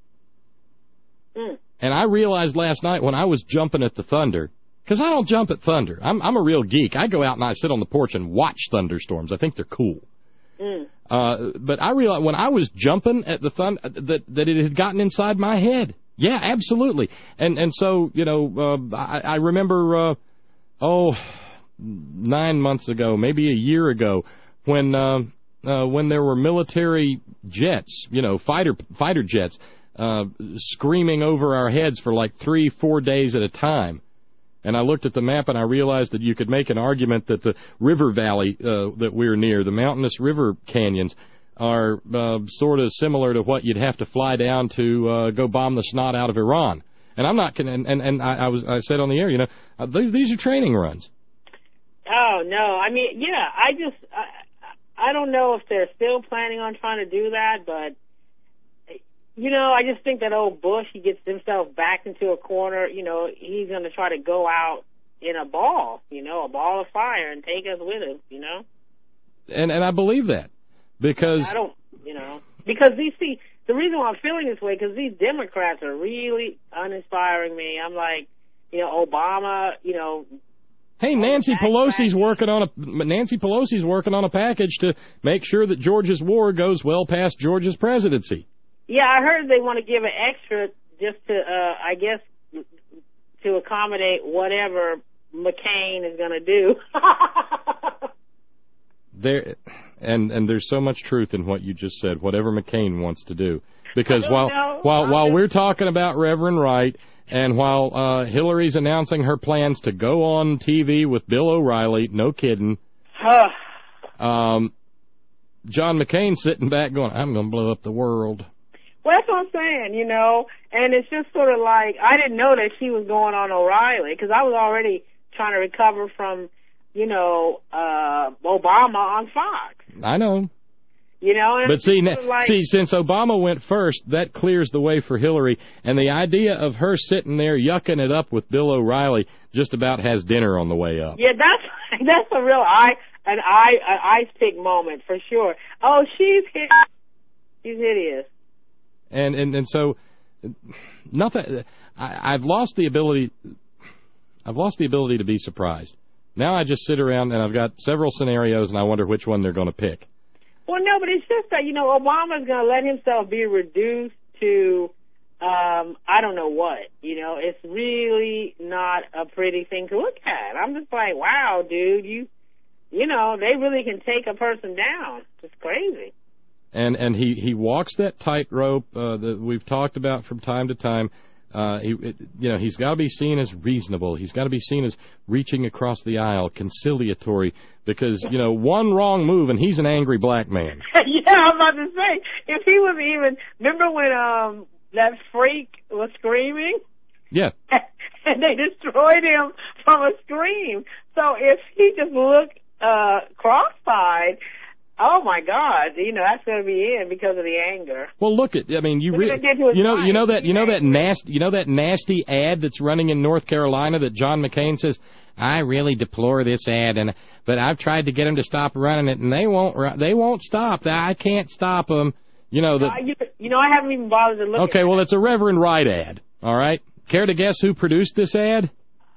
Mm. And I realized last night when I was jumping at the thunder, because I don't jump at thunder. I'm, I'm a real geek. I go out and I sit on the porch and watch thunderstorms. I think they're cool. Mm. Uh, but I realized when I was jumping at the thunder that, that it had gotten inside my head. Yeah, absolutely. And and so, you know, uh, I, I remember, uh, oh, nine months ago, maybe a year ago, when uh, uh, when there were military jets, you know, fighter fighter jets, uh, screaming over our heads for like three, four days at a time. And I looked at the map and I realized that you could make an argument that the river valley uh, that we're near, the mountainous river canyons, are uh, sort of similar to what you'd have to fly down to uh, go bomb the snot out of Iran. And I'm not, and and, and I, I was I said on the air, you know, uh, these these are training runs. Oh no, I mean, yeah, I just I, I don't know if they're still planning on trying to do that, but. You know, I just think that old Bush, he gets himself backed into a corner. You know, he's going to try to go out in a ball, you know, a ball of fire and take us with him, you know. And and I believe that because... I don't, you know, because these, see, the reason why I'm feeling this way, because these Democrats are really uninspiring me. I'm like, you know, Obama, you know... Hey, Nancy Pelosi's working on a Nancy Pelosi's working on a package to make sure that Georgia's war goes well past Georgia's presidency. Yeah, I heard they want to give an extra just to, uh, I guess, to accommodate whatever McCain is going to do. there, and and there's so much truth in what you just said. Whatever McCain wants to do, because while know. while I'm while just... we're talking about Reverend Wright, and while uh, Hillary's announcing her plans to go on T V with Bill O'Reilly, no kidding. um, John McCain's sitting back going, "I'm going to blow up the world." Well, that's what I'm saying, you know, and it's just sort of like, I didn't know that she was going on O'Reilly, because I was already trying to recover from, you know, uh, Obama on Fox. I know. You know, and but see, like, see, since Obama went first, that clears the way for Hillary, and the idea of her sitting there yucking it up with Bill O'Reilly just about has dinner on the way up. Yeah, that's that's a real eye, an eye, an ice pick moment for sure. Oh, she's hideous. She's hideous. And, and and so, nothing. I, I've lost the ability. I've lost the ability to be surprised. Now I just sit around and I've got several scenarios, and I wonder which one they're going to pick. Well, no, but it's just that, you know, Obama's going to let himself be reduced to, um, I don't know what. You know, it's really not a pretty thing to look at. I'm just like, wow, dude, you, you know, they really can take a person down. It's crazy. And and he, he walks that tightrope uh, that we've talked about from time to time. Uh, he, it, you know, he's got to be seen as reasonable. He's got to be seen as reaching across the aisle, conciliatory, because, you know, one wrong move and he's an angry black man. Yeah, I'm about to say, if he was even, remember when um that freak was screaming? Yeah. And they destroyed him from a scream. So if he just looked uh, cross-eyed, oh my God! You know that's going to be in because of the anger. Well, look at I mean you re- you know you know that you know that nasty you know that nasty ad that's running in North Carolina that John McCain says, I really deplore this ad, and but I've tried to get them to stop running it, and they won't they won't stop. I can't stop them. You know, the, uh, you, you know, I haven't even bothered to look okay, at well, it. it's a Reverend Wright ad, all right? Care to guess who produced this ad?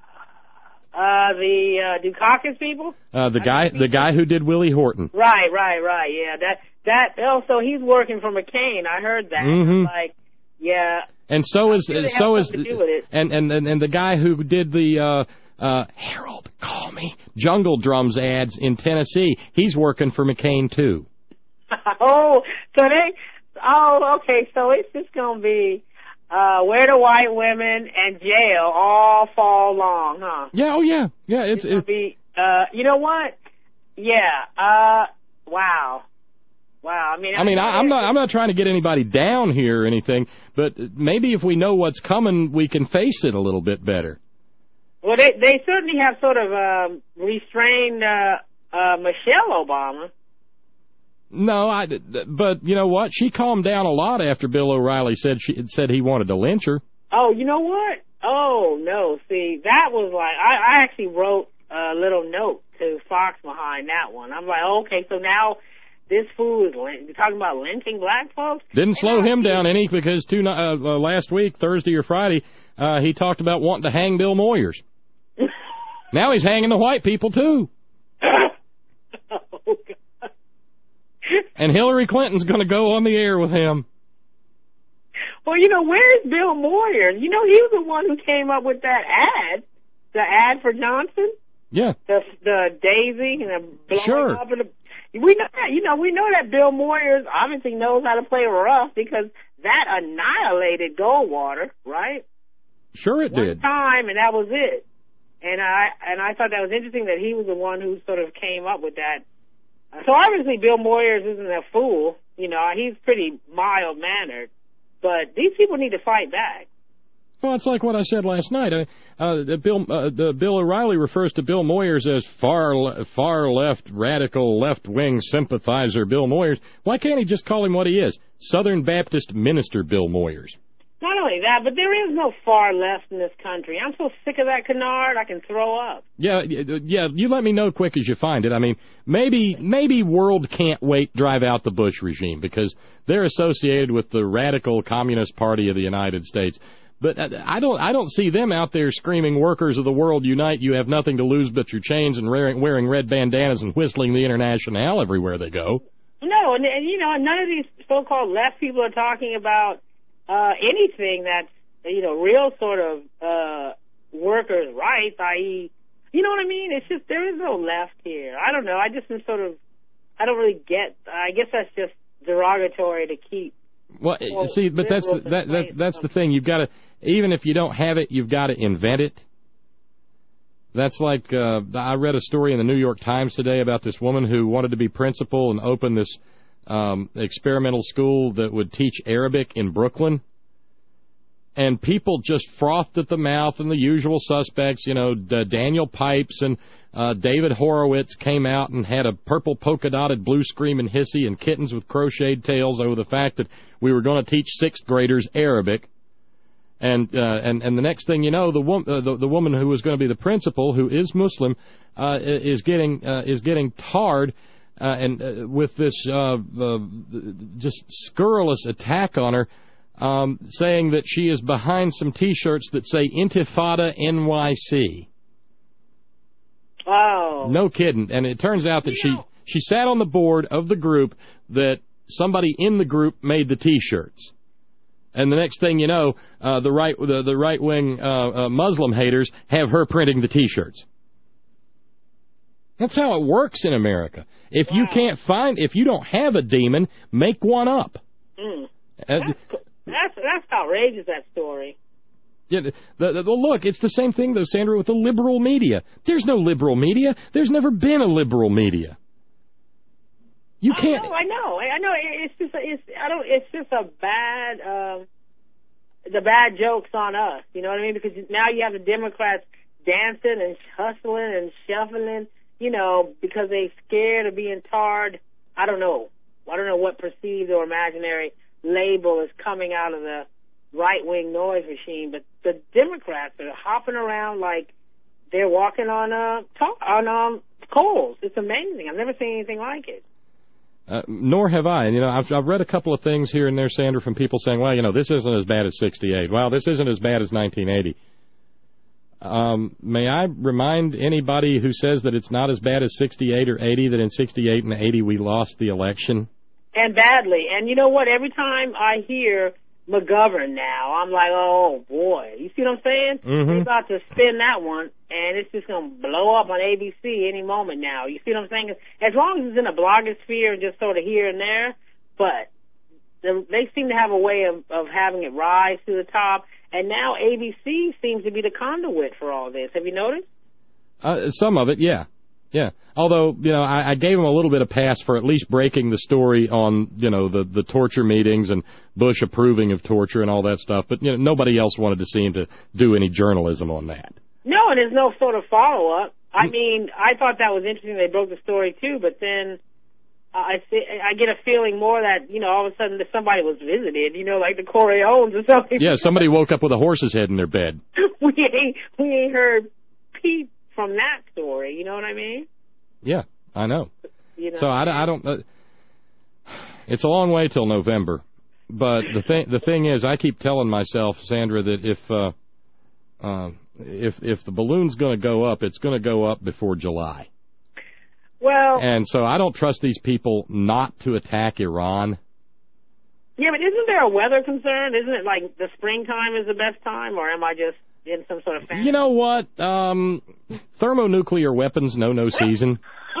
Uh, the uh, Dukakis people? Uh, the guy the guy who did Willie Horton. Right, right, right, yeah. That, that, oh, so he's working for McCain. I heard that. Mm-hmm. Like, yeah. And so is, Sure so is, to do with it. and, and, and, and the guy who did the, uh, uh, Harold, call me, Jungle Drums ads in Tennessee, he's working for McCain, too. Oh, so they, oh, okay, so it's just going to be, uh, where the white women and jail all fall long, huh? Yeah, oh, yeah, yeah, it's, it's going to be, uh, you know what? Yeah, uh, wow. Wow, I mean, I mean, I, I'm not, I'm not trying to get anybody down here or anything, but maybe if we know what's coming, we can face it a little bit better. Well, they, they certainly have sort of, um, restrained, uh, uh, Michelle Obama. No, I, but you know what? She calmed down a lot after Bill O'Reilly said she said he wanted to lynch her. Oh, you know what? Oh, no. See, that was like, I, I actually wrote a little note to Fox behind that one. I'm like, okay, so now this fool is lyn- talking about lynching black folks? Didn't slow him down any because two, uh, uh, last week, Thursday or Friday, uh, he talked about wanting to hang Bill Moyers. Now he's hanging the white people, too. Oh, God. And Hillary Clinton's going to go on the air with him. Well, you know, where's Bill Moyers? You know, he was the one who came up with that ad, the ad for Johnson. Yeah. The the Daisy and the blowing Sure. up. And the, we know that, you know, we know that Bill Moyers obviously knows how to play rough because that annihilated Goldwater, right? Sure it One did. time, and that was it. And I and I thought that was interesting that he was the one who sort of came up with that. So obviously Bill Moyers isn't a fool. You know, he's pretty mild-mannered. But these people need to fight back. Well, it's like what I said last night. Uh, uh, the Bill uh, the Bill O'Reilly refers to Bill Moyers as far le- far left, radical, left-wing sympathizer Bill Moyers. Why can't he just call him what he is? Southern Baptist minister Bill Moyers. Not only that, but there is no far left in this country. I'm so sick of that canard, I can throw up. Yeah, yeah. You let me know quick as you find it. I mean, maybe maybe World Can't Wait drive out the Bush regime because they're associated with the radical Communist Party of the United States. But I don't I don't see them out there screaming, "Workers of the world, unite! You have nothing to lose but your chains," and wearing, wearing red bandanas and whistling the Internationale everywhere they go. No, and, and you know, none of these so-called left people are talking about uh, anything that's, you know, real sort of uh, workers' rights, that is, you know what I mean? It's just, there is no left here. I don't know. I just am sort of, I don't really get, I guess that's just derogatory to keep. Well, well see, but that's the, that, that that's the thing. You've got to, even if you don't have it, you've got to invent it. That's like, uh, I read a story in the New York Times today about this woman who wanted to be principal and open this um, experimental school that would teach Arabic in Brooklyn. And people just frothed at the mouth, and the usual suspects, you know, D- Daniel Pipes and uh, David Horowitz came out and had a purple polka-dotted blue screaming hissy and kittens with crocheted tails over the fact that we were going to teach sixth graders Arabic. And uh, and and the next thing you know, the, wo- uh, the the woman who was going to be the principal, who is Muslim, uh, is getting uh, is getting tarred, uh, and uh, with this uh, uh, just scurrilous attack on her, um, saying that she is behind some T-shirts that say Intifada N Y C. Oh. No kidding. And it turns out that You know, she she sat on the board of the group that somebody in the group made the T-shirts. And the next thing you know, uh, the right the, the right wing uh, uh, Muslim haters have her printing the T-shirts. That's how it works in America. If wow. you can't find, if you don't have a demon, make one up. Mm. Uh, That's, that's that's outrageous. That story. Yeah, the, the, the, look, it's the same thing though, Sandra, with the liberal media. There's no liberal media. There's never been a liberal media. You can't. I know. I know. I know. It's just. It's. I don't. It's just a bad. Um, the bad jokes on us. You know what I mean? Because now you have the Democrats dancing and hustling and shuffling. You know, because they're scared of being tarred. I don't know. I don't know what perceived or imaginary label is coming out of the right-wing noise machine. But the Democrats are hopping around like they're walking on uh on um coals. It's amazing. I've never seen anything like it. Uh, nor have I. And, you know, I've, I've read a couple of things here and there, Sandra, from people saying, well, you know, this isn't as bad as sixty-eight. Well, this isn't as bad as nineteen eighty. Um, may I remind anybody who says that it's not as bad as sixty-eight or eighty that in sixty-eight and eighty we lost the election? And badly. And you know what? Every time I hear McGovern now, I'm like, oh, boy. You see what I'm saying? Mm-hmm. He's about to spin that one, and it's just going to blow up on A B C any moment now. You see what I'm saying? As long as it's in a blogosphere and just sort of here and there, but the, they seem to have a way of, of having it rise to the top, and now A B C seems to be the conduit for all this. Have you noticed? Uh, some of it, yeah. Yeah. Although, you know, I, I gave him a little bit of pass for at least breaking the story on, you know, the, the torture meetings and Bush approving of torture and all that stuff. But, you know, nobody else wanted to see him to do any journalism on that. No, and there's no sort of follow-up. I mean, I thought that was interesting. They broke the story, too, but then uh, I see, I get a feeling more that, you know, all of a sudden somebody was visited, you know, like the Corleones or something. Yeah, somebody woke up with a horse's head in their bed. we ain't we ain't heard peep from that story, you know what I mean? Yeah, I know. You know? So I, I don't. Uh, it's a long way till November, but the thing the thing is, I keep telling myself, Sandra, that if uh, uh, if if the balloon's going to go up, it's going to go up before July. Well, and so I don't trust these people not to attack Iran. Yeah, but isn't there a weather concern? Isn't it like the springtime is the best time, or am I just in some sort of fantasy? You know what? Um, thermonuclear weapons know no season.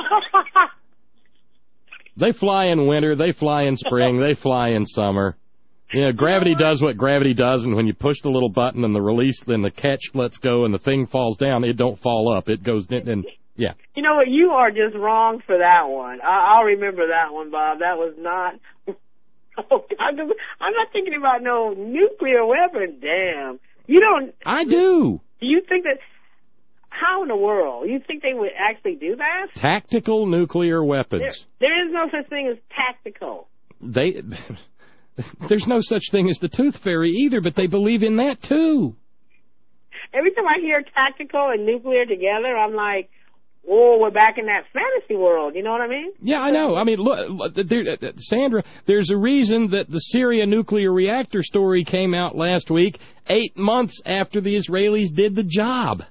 They fly in winter, they fly in spring, they fly in summer. You know, gravity does what gravity does, and when you push the little button and the release, then the catch lets go and the thing falls down, it don't fall up. It goes in, and yeah. You know what? You are just wrong for that one. I- I'll remember that one, Bob. That was not... Oh, I'm not thinking about no nuclear weapon. Damn. You don't... I do. Do you think that... How in the world? You think they would actually do that? Tactical nuclear weapons. There, there is no such thing as tactical. They... There's no such thing as the tooth fairy either, but they believe in that too. Every time I hear tactical and nuclear together, I'm like, oh, we're back in that fantasy world. You know what I mean? Yeah, I know. I mean, look, there, Sandra, there's a reason that the Syria nuclear reactor story came out last week, eight months after the Israelis did the job.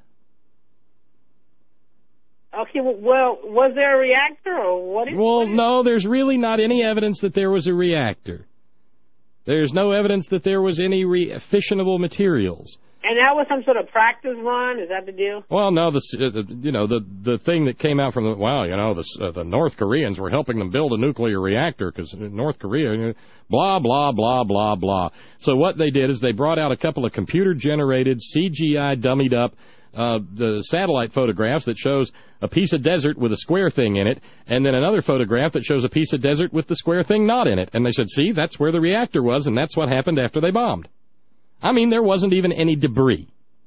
Okay, well, was there a reactor or what is Well, what is no, there's really not any evidence that there was a reactor. There's no evidence that there was any re- fissionable materials. And that was some sort of practice run? Is that the deal? Well, no, the uh, you know the the thing that came out from the well, you know, the uh, the North Koreans were helping them build a nuclear reactor because North Korea, blah blah blah blah blah. So what they did is they brought out a couple of computer generated C G I dummied up uh, the satellite photographs that shows a piece of desert with a square thing in it, and then another photograph that shows a piece of desert with the square thing not in it. And they said, see, that's where the reactor was, and that's what happened after they bombed. I mean, there wasn't even any debris.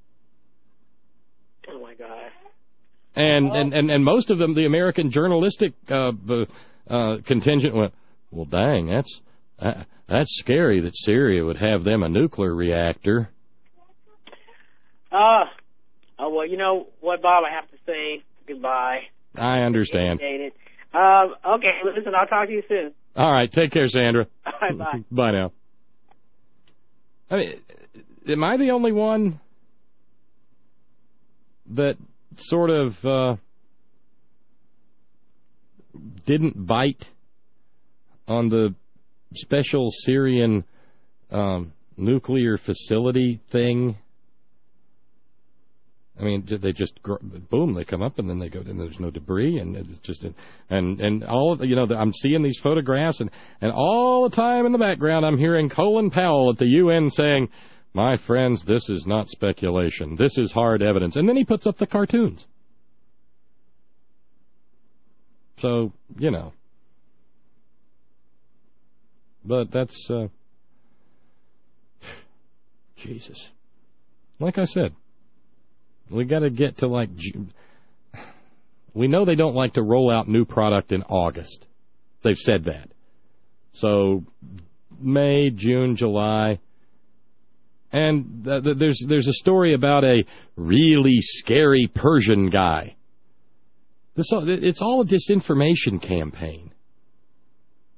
Oh, my God. And, oh. and, and, and most of them, the American journalistic uh, uh, contingent went, well, dang, that's uh, that's scary that Syria would have them a nuclear reactor. Uh, oh, well, you know what, Bob, I have to say goodbye. I understand. Um, okay, listen, I'll talk to you soon. All right, take care, Sandra. All right, bye. Bye now. I mean, am I the only one that sort of uh, didn't bite on the special Syrian um, nuclear facility thing? I mean, they just, boom, they come up and then they go, and there's no debris, and it's just, and and all of, you know, I'm seeing these photographs, and, and all the time in the background I'm hearing Colin Powell at the U N saying, my friends, this is not speculation. This is hard evidence. And then he puts up the cartoons. So, you know. But that's, uh, Jesus. Like I said, we got to get to, like, we know they don't like to roll out new product in August. They've said that. So, May, June, July. And th- th- there's there's a story about a really scary Persian guy. This It's all a disinformation campaign.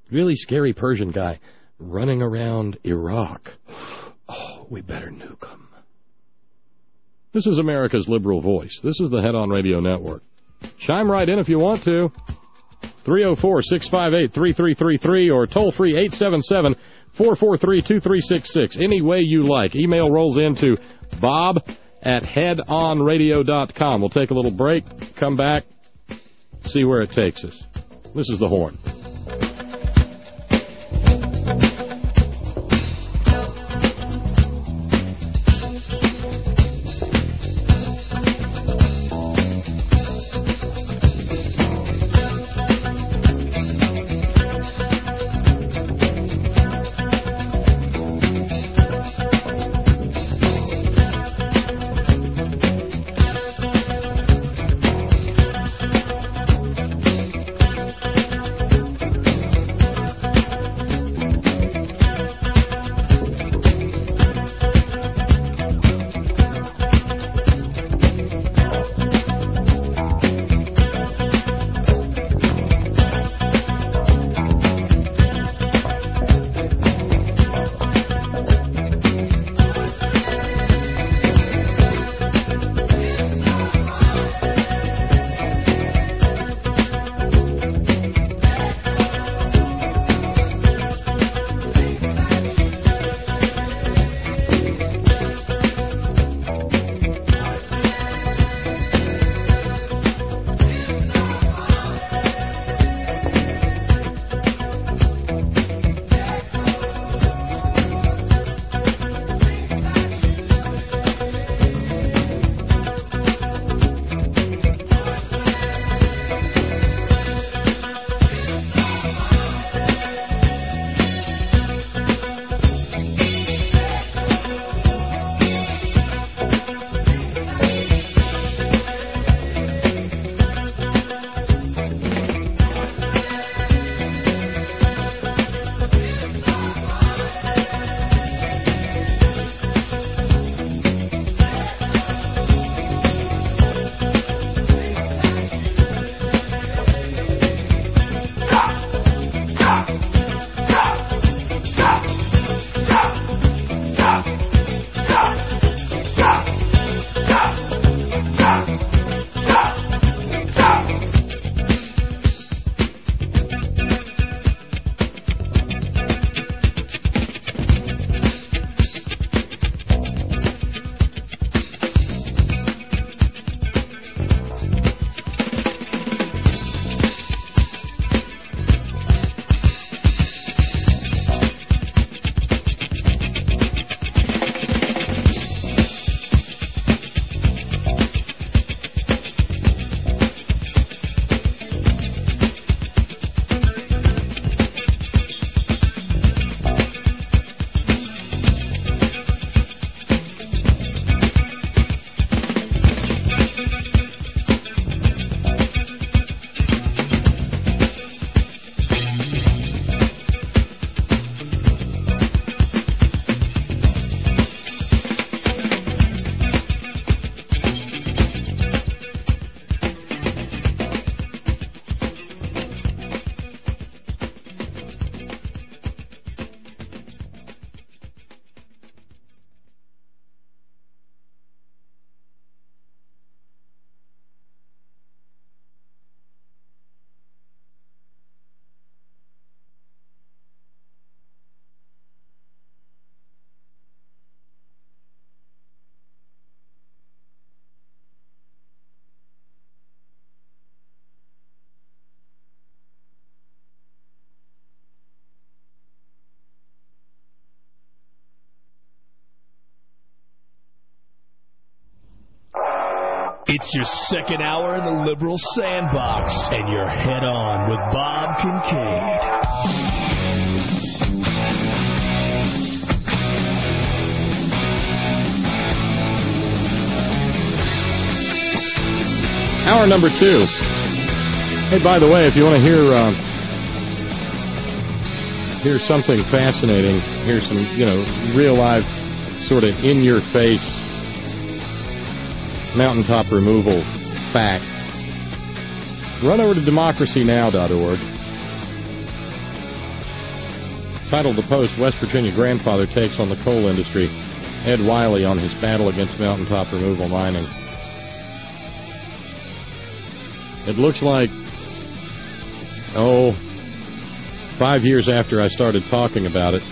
really scary Persian guy running around Iraq. Oh, we better nuke him. This is America's liberal voice. This is the Head On Radio Network. Chime right in if you want to. three oh four, six five eight, three three three three or toll-free eight seven seven, four four three, two three six six. Any way you like. Email rolls into bob at head on radio dot com. We'll take a little break, come back, see where it takes us. This is The Horn. It's your second hour in the liberal sandbox, and you're head on with Bob Kincaid. Hour number two. Hey, by the way, if you want to hear uh, hear something fascinating, hear some, you know, real life, sort of in your face mountaintop removal facts, run over to democracy now dot org. Titled the Post, West Virginia grandfather takes on the coal industry. Ed Wiley on his battle against mountaintop removal mining. It looks like, oh, five years after I started talking about it,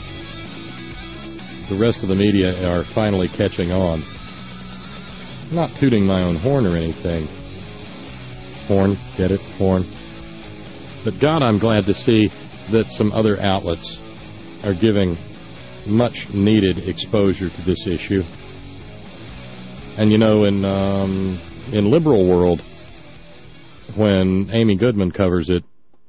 the rest of the media are finally catching on. I'm not tooting my own horn or anything. Horn, get it? Horn. But God, I'm glad to see that some other outlets are giving much-needed exposure to this issue. And, you know, in um, in liberal world, when Amy Goodman covers it,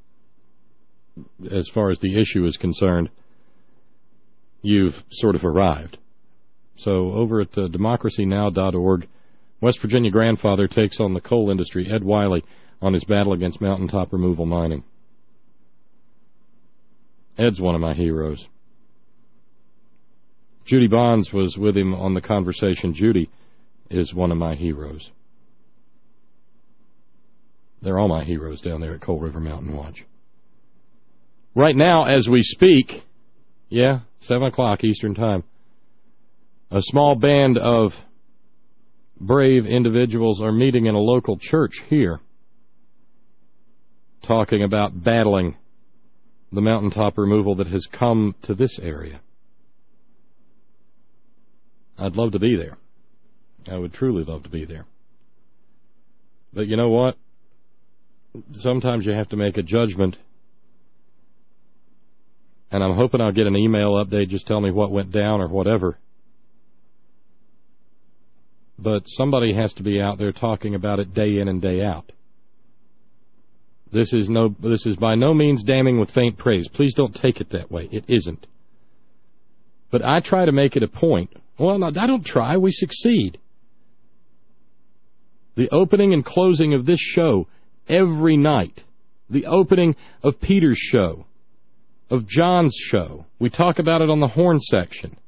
as far as the issue is concerned, you've sort of arrived. So over at uh, democracy now dot org, West Virginia grandfather takes on the coal industry, Ed Wiley, on his battle against mountaintop removal mining. Ed's one of my heroes. Judy Bonds was with him on the conversation. Judy is one of my heroes. They're all my heroes down there at Coal River Mountain Watch. Right now, as we speak, yeah, seven o'clock Eastern Time, a small band of brave individuals are meeting in a local church here, talking about battling the mountaintop removal that has come to this area. I'd love to be there. I would truly love to be there. But you know what? Sometimes you have to make a judgment. And I'm hoping I'll get an email update, just tell me what went down or whatever. But somebody has to be out there talking about it day in and day out. This is no this is by no means damning with faint praise. Please don't take it that way. It isn't. But I try to make it a point. Well, no, I don't try. We succeed. The opening and closing of this show every night. The opening of Peter's show. Of John's show. We talk about it on the horn section.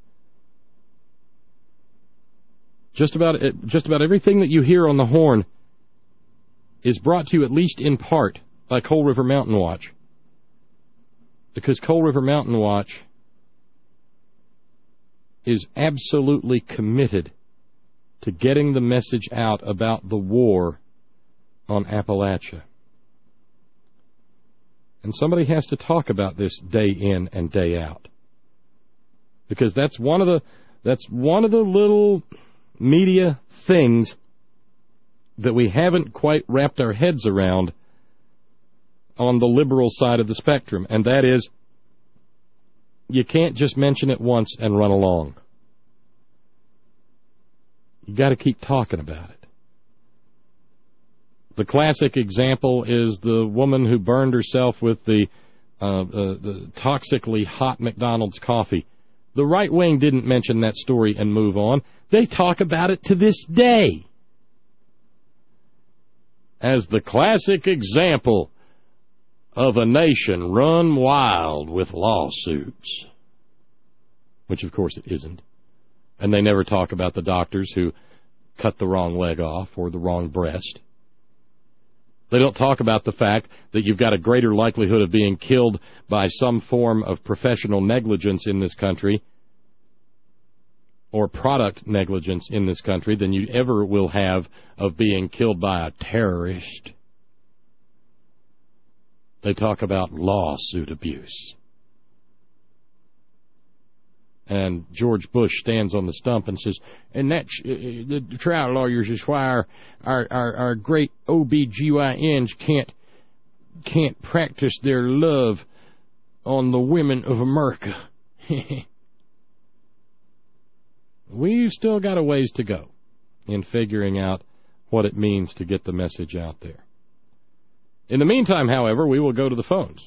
Just about just about everything that you hear on the horn is brought to you at least in part by Coal River Mountain Watch. Because Coal River Mountain Watch is absolutely committed to getting the message out about the war on Appalachia. And somebody has to talk about this day in and day out. Because that's one of the that's one of the little media things that we haven't quite wrapped our heads around on the liberal side of the spectrum, and that is you can't just mention it once and run along. You got to keep talking about it. The classic example is the woman who burned herself with the, uh, uh, the toxically hot McDonald's coffee. The right wing didn't mention that story and move on. They talk about it to this day as the classic example of a nation run wild with lawsuits. Which, of course, it isn't. And they never talk about the doctors who cut the wrong leg off or the wrong breast. They don't talk about the fact that you've got a greater likelihood of being killed by some form of professional negligence in this country or product negligence in this country than you ever will have of being killed by a terrorist. They talk about lawsuit abuse. And George Bush stands on the stump and says, and that's, uh, the trial lawyers is why our, our, our, our great O B G Y Ns can't, can't practice their love on the women of America. We've still got a ways to go in figuring out what it means to get the message out there. In the meantime, however, we will go to the phones.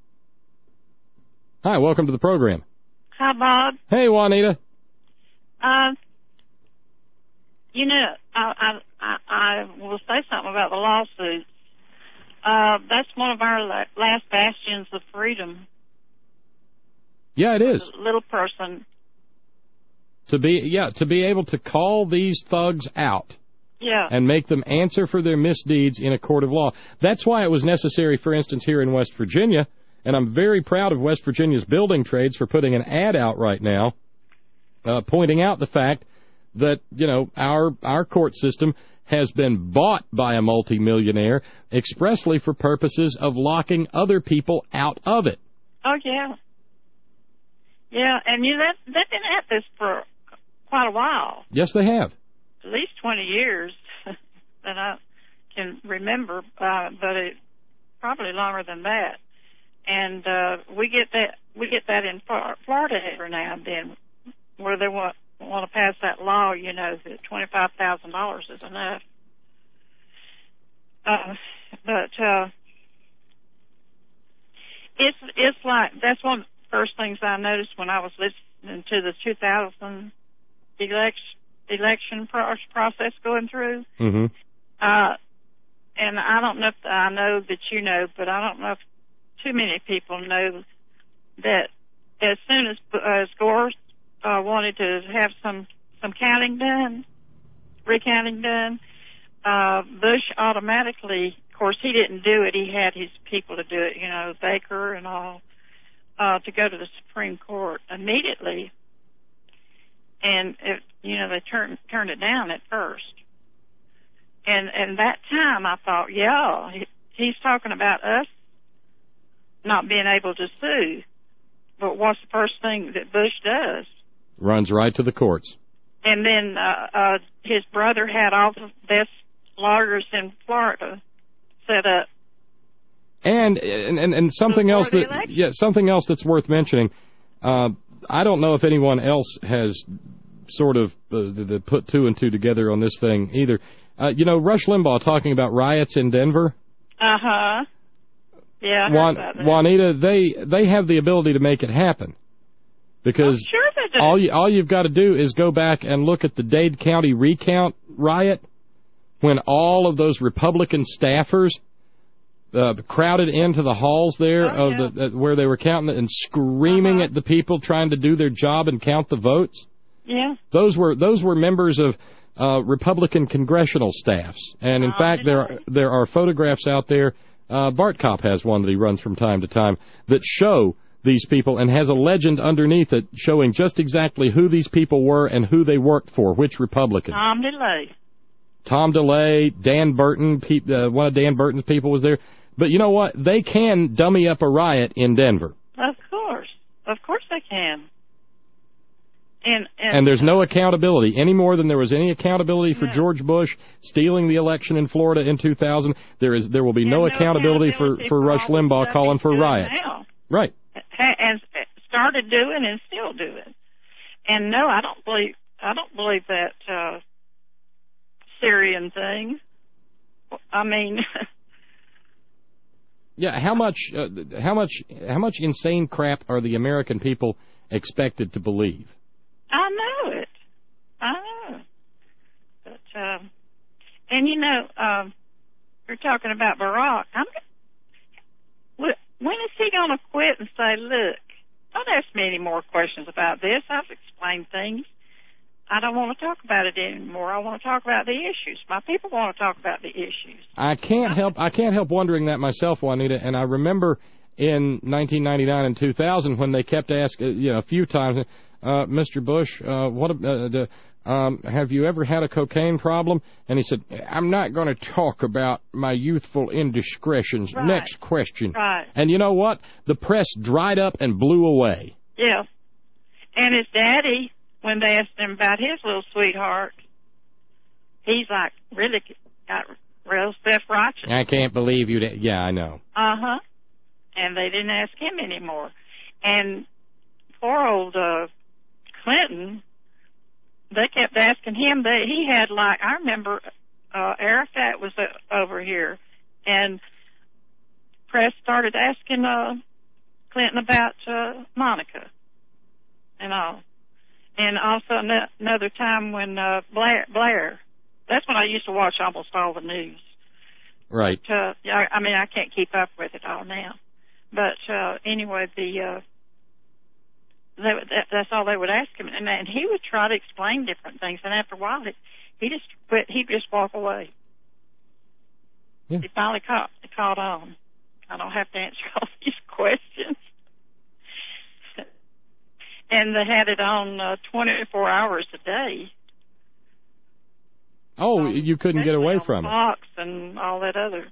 Hi, welcome to the program. Hi, Bob. Hey, Juanita. Uh, you know, I, I, I will say something about the lawsuits. Uh, that's one of our la- last bastions of freedom. Yeah, it is. The little person. To be, yeah, to be able to call these thugs out. Yeah. And make them answer for their misdeeds in a court of law. That's why it was necessary, for instance, here in West Virginia, And I'm very proud of West Virginia's building trades for putting an ad out right now uh, pointing out the fact that, you know, our our court system has been bought by a multimillionaire expressly for purposes of locking other people out of it. Oh, yeah. Yeah, and you know, they've been at this for quite a while. Yes, they have. At least twenty years that I can remember, uh, but it probably longer than that. And uh, we get that we get that in Florida every now and then, where they want want to pass that law, you know, that twenty-five thousand dollars is enough. Uh, but uh, it's it's like that's one of the first things I noticed when I was listening to the two thousand election election process going through. Mm-hmm. Uh, and I don't know if I know that you know, but I don't know if too many people know that as soon as uh, Gore uh, wanted to have some some counting done, recounting done, uh, Bush automatically, of course, he didn't do it. He had his people to do it, you know, Baker and all, uh, to go to the Supreme Court immediately. And, it, you know, they turned turned it down at first. And and that time I thought, yeah, he, he's talking about us not being able to sue. But what's the first thing that Bush does? Runs right to the courts. And then uh, uh, his brother had all the best lawyers in Florida set up. And and and, and something else that election. yeah, something else that's worth mentioning. Uh, I don't know if anyone else has sort of uh, put two and two together on this thing either. Uh, you know, Rush Limbaugh talking about riots in Denver. Uh huh. Yeah. I Juan, heard about that. Juanita, they they have the ability to make it happen because oh, sure they do. all you all you've got to do is go back and look at the Dade County recount riot when all of those Republican staffers Uh, crowded into the halls there oh, of yeah. the uh, where they were counting and screaming uh-huh. at the people trying to do their job and count the votes. Yeah, those were those were members of uh, Republican congressional staffs, and in oh, fact there are, there are photographs out there. Uh, Bart Kopp has one that he runs from time to time that show these people and has a legend underneath it showing just exactly who these people were and who they worked for, which Republican. Tom DeLay. Tom DeLay, Dan Burton, pe- uh, one of Dan Burton's people was there. But you know what? They can dummy up a riot in Denver. Of course. Of course they can. And and, and there's no accountability any more than there was any accountability for no. George Bush stealing the election in Florida in two thousand. There is there will be no, no accountability, accountability for, for Rush Limbaugh calling for riots. Now. Right. And started doing and still doing. And no, I don't believe I don't believe that uh, Syrian thing. I mean. Yeah, how much, uh, how much, how much insane crap are the American people expected to believe? I know it. I know. But um, and you know, um, you're talking about Barack. I'm. When is he going to quit and say, "Look, don't ask me any more questions about this. I've explained things. I don't want to talk about it anymore. I want to talk about the issues. My people want to talk about the issues." I can't help I can't help wondering that myself, Juanita. And I remember in nineteen ninety-nine and two thousand when they kept asking, you know, a few times, uh, Mister Bush, uh, what uh, the, um, have you ever had a cocaine problem? And he said, "I'm not going to talk about my youthful indiscretions." Right. Next question. Right. And you know what? The press dried up and blew away. Yeah. And his daddy, when they asked him about his little sweetheart, he's like, really got real self-righteous. I can't believe you did. Yeah, I know. Uh-huh. And they didn't ask him anymore. And poor old uh, Clinton, they kept asking him. They, he had like, I remember uh, Arafat was uh, over here, and press started asking uh, Clinton about uh, Monica and all. And also another time when uh, Blair, Blair, that's when I used to watch almost all the news. Right. But, uh, yeah, I mean, I can't keep up with it all now. But uh, anyway, the uh, they, that, that's all they would ask him, and, and he would try to explain different things. And after a while, he, he just quit. He'd just walk away. Yeah. He finally caught caught on. I don't have to answer all these questions. And they had it on uh, twenty-four hours a day. Oh, um, you couldn't get away from Fox it. And all that other.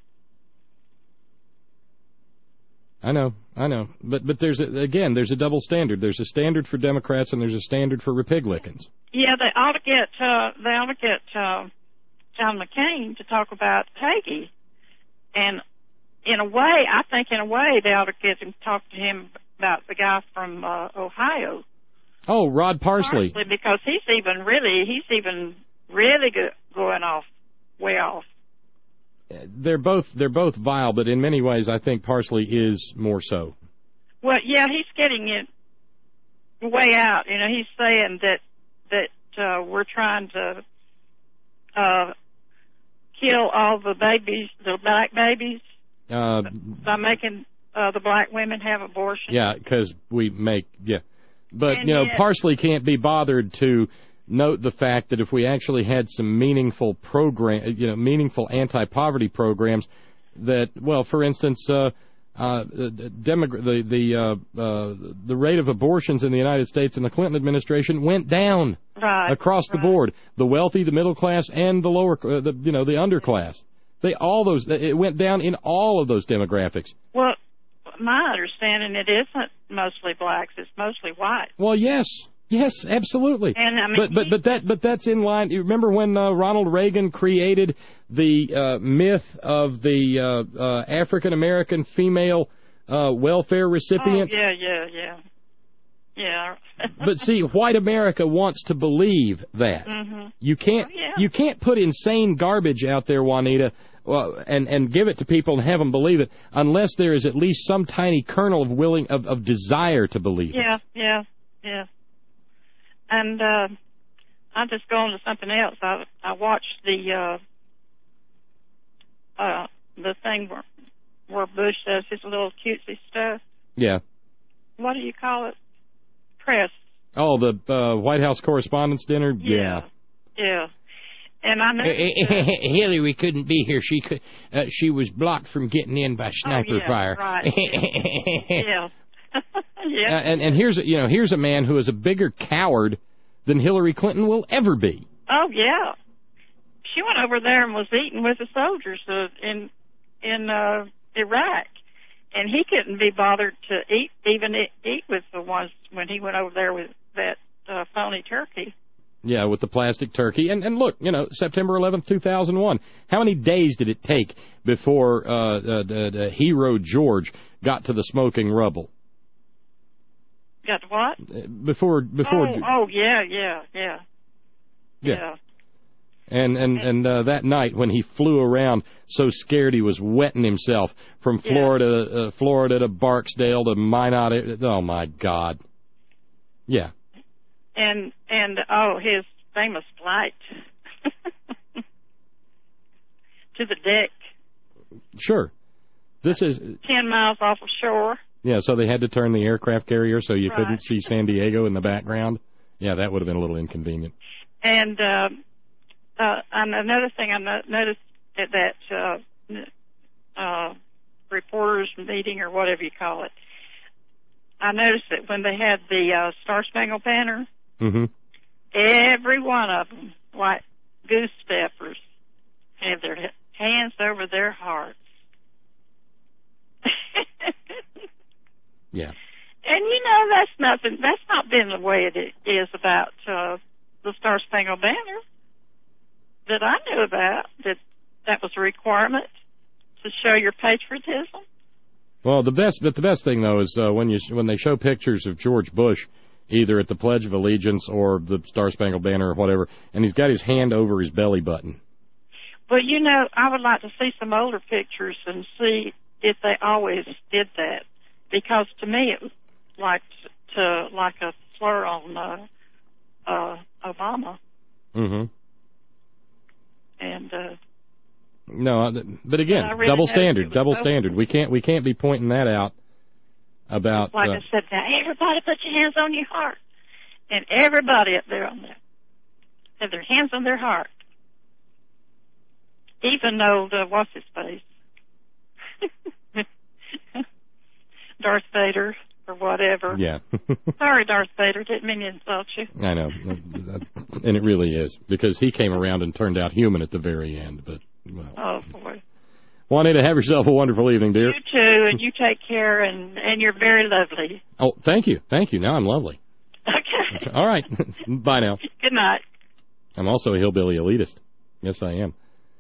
I know, I know, but but there's a, again, there's a double standard. There's a standard for Democrats and there's a standard for Republicans. Yeah, they ought to get uh, they ought to get uh, John McCain to talk about Hagee, and in a way, I think in a way they ought to get him to talk to him about the guy from uh, Ohio. Oh, Rod Parsley. Parsley, because he's even really he's even really go, going off way off. They're both they're both vile, but in many ways, I think Parsley is more so. Well, yeah, he's getting it way out. You know, he's saying that that uh, we're trying to uh, kill all the babies, the black babies, uh, by making uh, the black women have abortions. Yeah, because we make yeah, but and you know, yet, Parsley can't be bothered to note the fact that if we actually had some meaningful program, you know, meaningful anti-poverty programs, that, well, for instance, uh, uh, demog- the the uh, uh, the rate of abortions in the United States in the Clinton administration went down right, across right. the board. The wealthy, the middle class, and the lower, uh, the you know, the underclass. They all those it went down in all of those demographics. Well, my understanding, it isn't mostly blacks; it's mostly white. Well, yes. Yes, absolutely. And, I mean, but but but that but that's in line. You remember when uh, Ronald Reagan created the uh, myth of the uh, uh, African American female uh, welfare recipient? Oh, yeah, yeah, yeah, yeah. But see, white America wants to believe that. Mm-hmm. You can't oh, yeah. you can't put insane garbage out there, Juanita, well, and and give it to people and have them believe it, unless there is at least some tiny kernel of willing of, of desire to believe yeah, it. Yeah, yeah, yeah. And uh, I'll just go on to something else. I I watched the uh, uh, the thing where, where Bush does his little cutesy stuff. Yeah. What do you call it? Press. Oh, the uh, White House Correspondents' Dinner? Yeah. Yeah. And I know uh, Hillary couldn't be here. She could. Uh, she was blocked from getting in by sniper oh, yeah, fire. Right. yeah. yeah. Uh, and and here's a, you know here's a man who is a bigger coward than Hillary Clinton will ever be. Oh yeah, she went over there and was eating with the soldiers uh, in in uh, Iraq, and he couldn't be bothered to eat even eat with the ones when he went over there with that uh, phony turkey. Yeah, with the plastic turkey. And and look, you know, September eleventh, two thousand one. How many days did it take before uh, uh, the, the hero George got to the smoking rubble? Got what? Before, before. Oh, oh yeah, yeah, yeah, yeah. Yeah. And and and uh, that night when he flew around so scared he was wetting himself from Florida, yeah. uh, Florida to Barksdale to Minot. Oh my God. Yeah. And and oh, his famous flight to the deck. Sure. This is ten miles off of shore. Yeah, so they had to turn the aircraft carrier so you right. couldn't see San Diego in the background. Yeah, that would have been a little inconvenient. And uh, uh, and another thing I no- noticed at that uh, uh, reporters meeting or whatever you call it, I noticed that when they had the uh, Star Spangled Banner, mm-hmm. every one of them, like goose steppers, had their hands over their hearts. Yeah. And, you know, that's nothing. That's not been the way it is about uh, the Star Spangled Banner that I knew about, that that was a requirement to show your patriotism. Well, the best, but the best thing, though, is uh, when you when they show pictures of George Bush, either at the Pledge of Allegiance or the Star Spangled Banner or whatever, and he's got his hand over his belly button. Well, you know, I would like to see some older pictures and see if they always did that. Because to me it was like to like a slur on uh, uh, Obama. Mm-hmm. And uh, no, but again, really double standard, double so standard. We can't we can't be pointing that out about. Like uh, I said, now everybody put your hands on your heart, and everybody up there on there had their hands on their heart, even though the what's his face. Darth Vader or whatever. Yeah. Sorry, Darth Vader. Didn't mean to insult you. I know. And it really is, because he came around and turned out human at the very end. But well. Oh, boy. Juanita, have yourself a wonderful evening, dear. You too, and you take care, and, and you're very lovely. Oh, thank you. Thank you. Now I'm lovely. Okay. All right. Bye now. Good night. I'm also a hillbilly elitist. Yes, I am.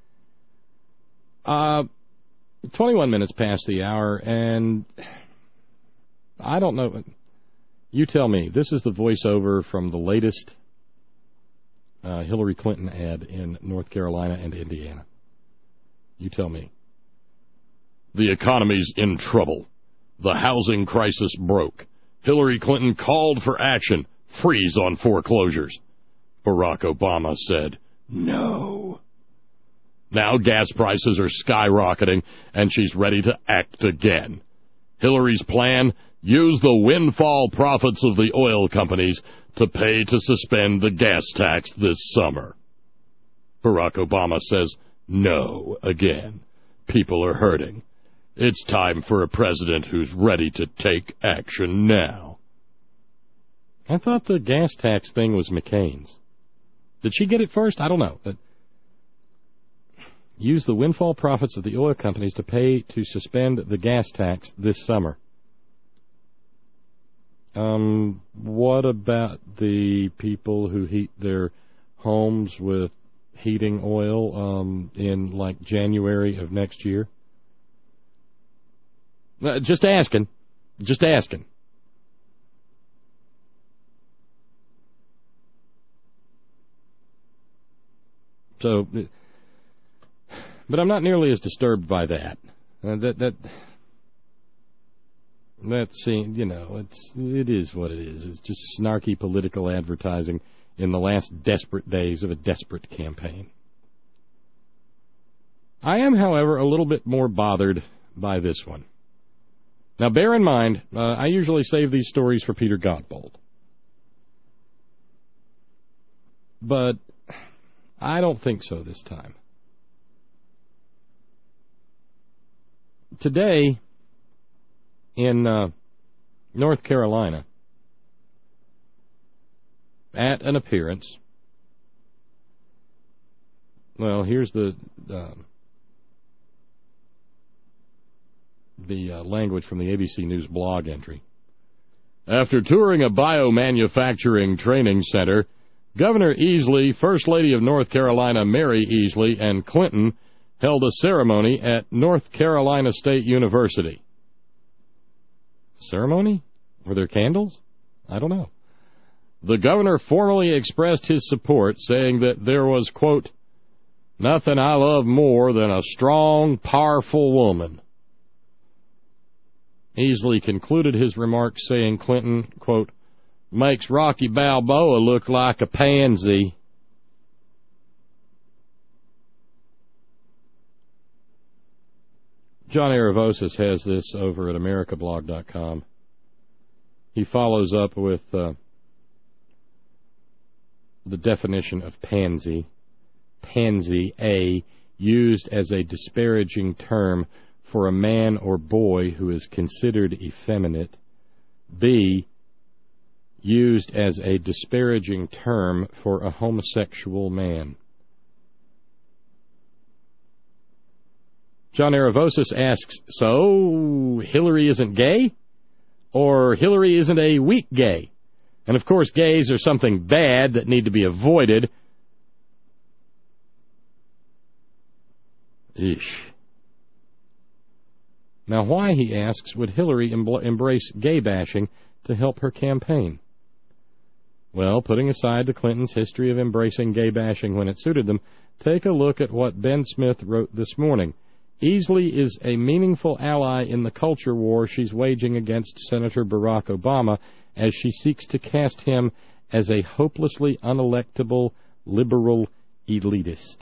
Uh, twenty-one minutes past the hour, and I don't know. You tell me. This is the voiceover from the latest uh, Hillary Clinton ad in North Carolina and Indiana. You tell me. The economy's in trouble. The housing crisis broke. Hillary Clinton called for action. Freeze on foreclosures. Barack Obama said no. Now gas prices are skyrocketing, and she's ready to act again. Hillary's plan: use the windfall profits of the oil companies to pay to suspend the gas tax this summer. Barack Obama says no again. People are hurting. It's time for a president who's ready to take action now. I thought the gas tax thing was McCain's. Did she get it first? I don't know. But use the windfall profits of the oil companies to pay to suspend the gas tax this summer. Um, what about the people who heat their homes with heating oil um, in, like, January of next year? Uh, just asking. Just asking. So, but I'm not nearly as disturbed by that. Uh, that that that scene, you know, it's it is what it is. It's just snarky political advertising in the last desperate days of a desperate campaign. I am, however, a little bit more bothered by this one. Now, bear in mind, uh, I usually save these stories for Peter Godbold. But I don't think so this time. Today, in uh, North Carolina, at an appearance, well, here's the uh, the uh, language from the A B C News blog entry. After touring a biomanufacturing training center, Governor Easley, First Lady of North Carolina Mary Easley, and Clinton held a ceremony at North Carolina State University. Ceremony? Were there candles? I don't know. The governor formally expressed his support, saying that there was, quote, nothing I love more than a strong, powerful woman. Easley concluded his remarks saying Clinton, quote, makes Rocky Balboa look like a pansy. John Aravosis has this over at America Blog dot com. He follows up with uh, the definition of pansy. Pansy, A, used as a disparaging term for a man or boy who is considered effeminate. B, used as a disparaging term for a homosexual man. John Aravosis asks, so Hillary isn't gay? Or Hillary isn't a weak gay? And of course gays are something bad that need to be avoided. Eesh. Now why, he asks, would Hillary em- embrace gay bashing to help her campaign? Well, putting aside the Clintons' history of embracing gay bashing when it suited them, take a look at what Ben Smith wrote this morning. Easley is a meaningful ally in the culture war she's waging against Senator Barack Obama as she seeks to cast him as a hopelessly unelectable liberal elitist.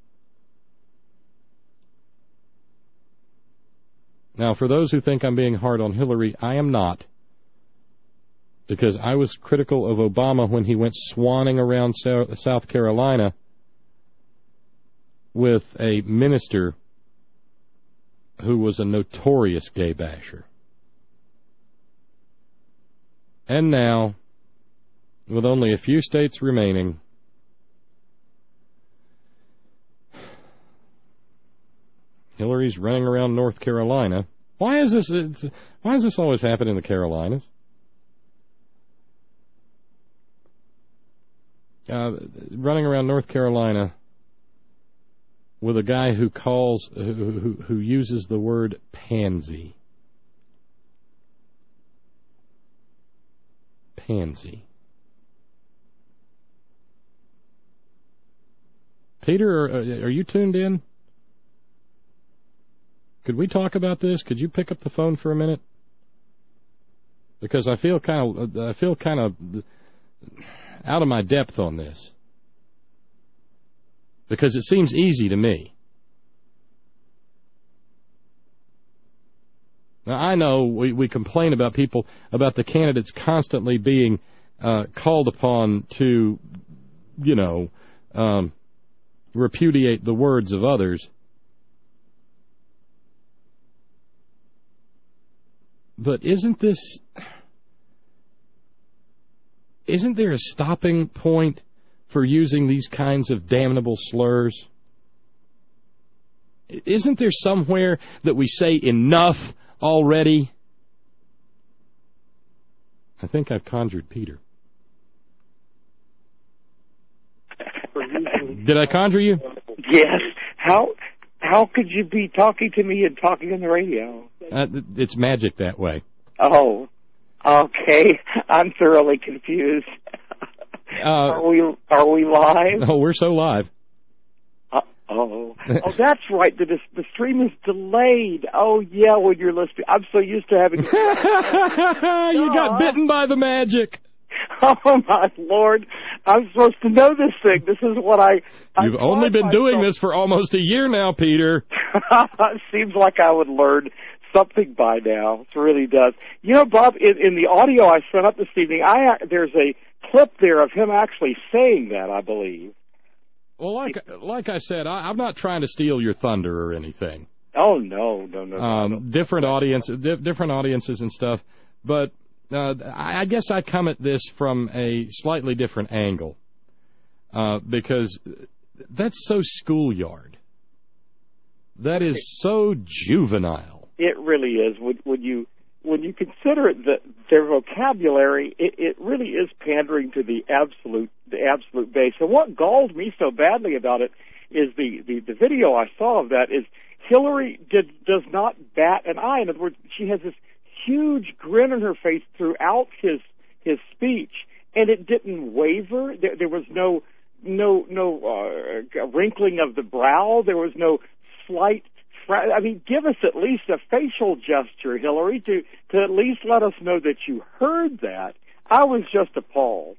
Now, for those who think I'm being hard on Hillary, I am not, because I was critical of Obama when he went swanning around South Carolina with a minister who was a notorious gay basher. And now, with only a few states remaining, Hillary's running around North Carolina. Why is this? Why does this always happen in the Carolinas? Uh, running around North Carolina with a guy who calls, who, who, who uses the word pansy. Pansy. Peter, are, are you tuned in? Could we talk about this? Could you pick up the phone for a minute? Because I feel kind of, I feel kind of out of my depth on this. Because it seems easy to me. Now, I know we, we complain about people, about the candidates constantly being uh, called upon to, you know, um, repudiate the words of others. But isn't this, isn't there a stopping point for using these kinds of damnable slurs? Isn't there somewhere that we say enough already? I think I've conjured Peter. Did I conjure you? Yes. How how could you be talking to me and talking on the radio? Uh, it's magic that way. Oh, okay. I'm thoroughly confused. Uh, are we are we live? Oh, we're so live. Uh, oh, oh, that's right. The the stream is delayed. Oh, yeah. When you're listening, I'm so used to having. You got bitten by the magic. Oh my Lord! I'm supposed to know this thing. This is what I. You've I only been myself. doing this for almost a year now, Peter. It seems like I would learn something by now. It really does. You know, Bob, in, in the audio I sent up this evening, I there's a clip there of him actually saying that, I believe. Well, like like I said, I, I'm not trying to steal your thunder or anything. Oh no, no, no. Um, no. Different audience, di- different audiences and stuff, but. Uh, I guess I come at this from a slightly different angle, uh, because that's so schoolyard. That is so juvenile. It really is. When, when you when you consider the, their vocabulary, it, it really is pandering to the absolute the absolute base. And what galled me so badly about it is the, the, the video I saw of that is Hillary did does not bat an eye. In other words, she has this huge grin on her face throughout his his speech, and it didn't waver. There, there was no no no uh, wrinkling of the brow. There was no slight. Fra- I mean, give us at least a facial gesture, Hillary, to to at least let us know that you heard that. I was just appalled.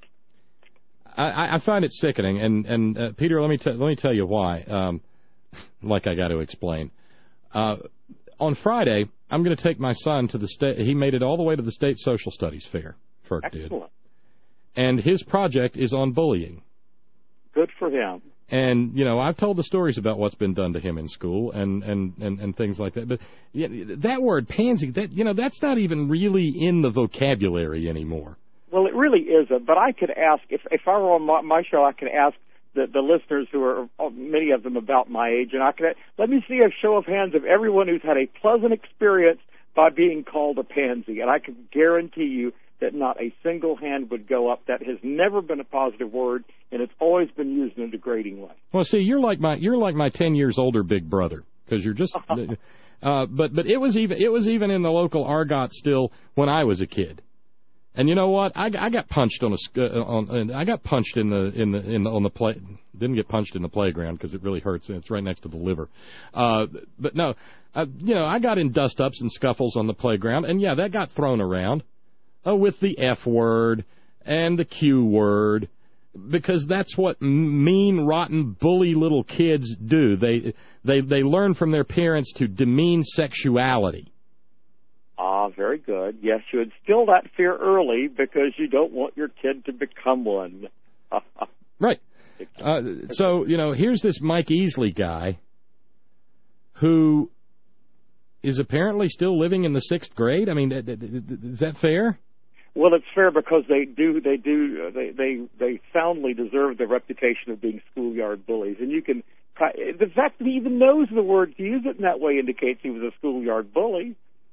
I, I find it sickening, and and uh, Peter, let me t- let me tell you why. Um, like I got to explain. Uh, on Friday, I'm going to take my son to the state. He made it all the way to the State Social Studies Fair. Ferk Excellent. did. And his project is on bullying. Good for him. And, you know, I've told the stories about what's been done to him in school and, and, and, and things like that. But yeah, that word, pansy, that you know, that's not even really in the vocabulary anymore. Well, it really isn't. But I could ask, if, if I were on my, my show, I could ask the, the listeners who are, many of them about my age, and I could let me see a show of hands of everyone who's had a pleasant experience by being called a pansy, and I can guarantee you that not a single hand would go up. That has never been a positive word, and it's always been used in a degrading way. Well, see, you're like my you're like my ten years older big brother, because you're just. uh, but but it was even it was even in the local Argot still when I was a kid. And you know what? I, I got punched on a uh, on. I got punched in the in the in the, on the play. Didn't get punched in the playground because it really hurts. And it's right next to the liver. Uh, but no, uh, you know, I got in dust ups and scuffles on the playground, and yeah, that got thrown around uh, with the F word and the Q word, because that's what mean, rotten, bully little kids do. They they they learn from their parents to demean sexuality. Ah, very good. Yes, you instill that fear early because you don't want your kid to become one. Right. Uh, so, you know, here's this Mike Easley guy who is apparently still living in the sixth grade. I mean, is that fair? Well, it's fair because they do, they do, they they they soundly deserve the reputation of being schoolyard bullies, and you can. The fact that he even knows the word to use it in that way indicates he was a schoolyard bully.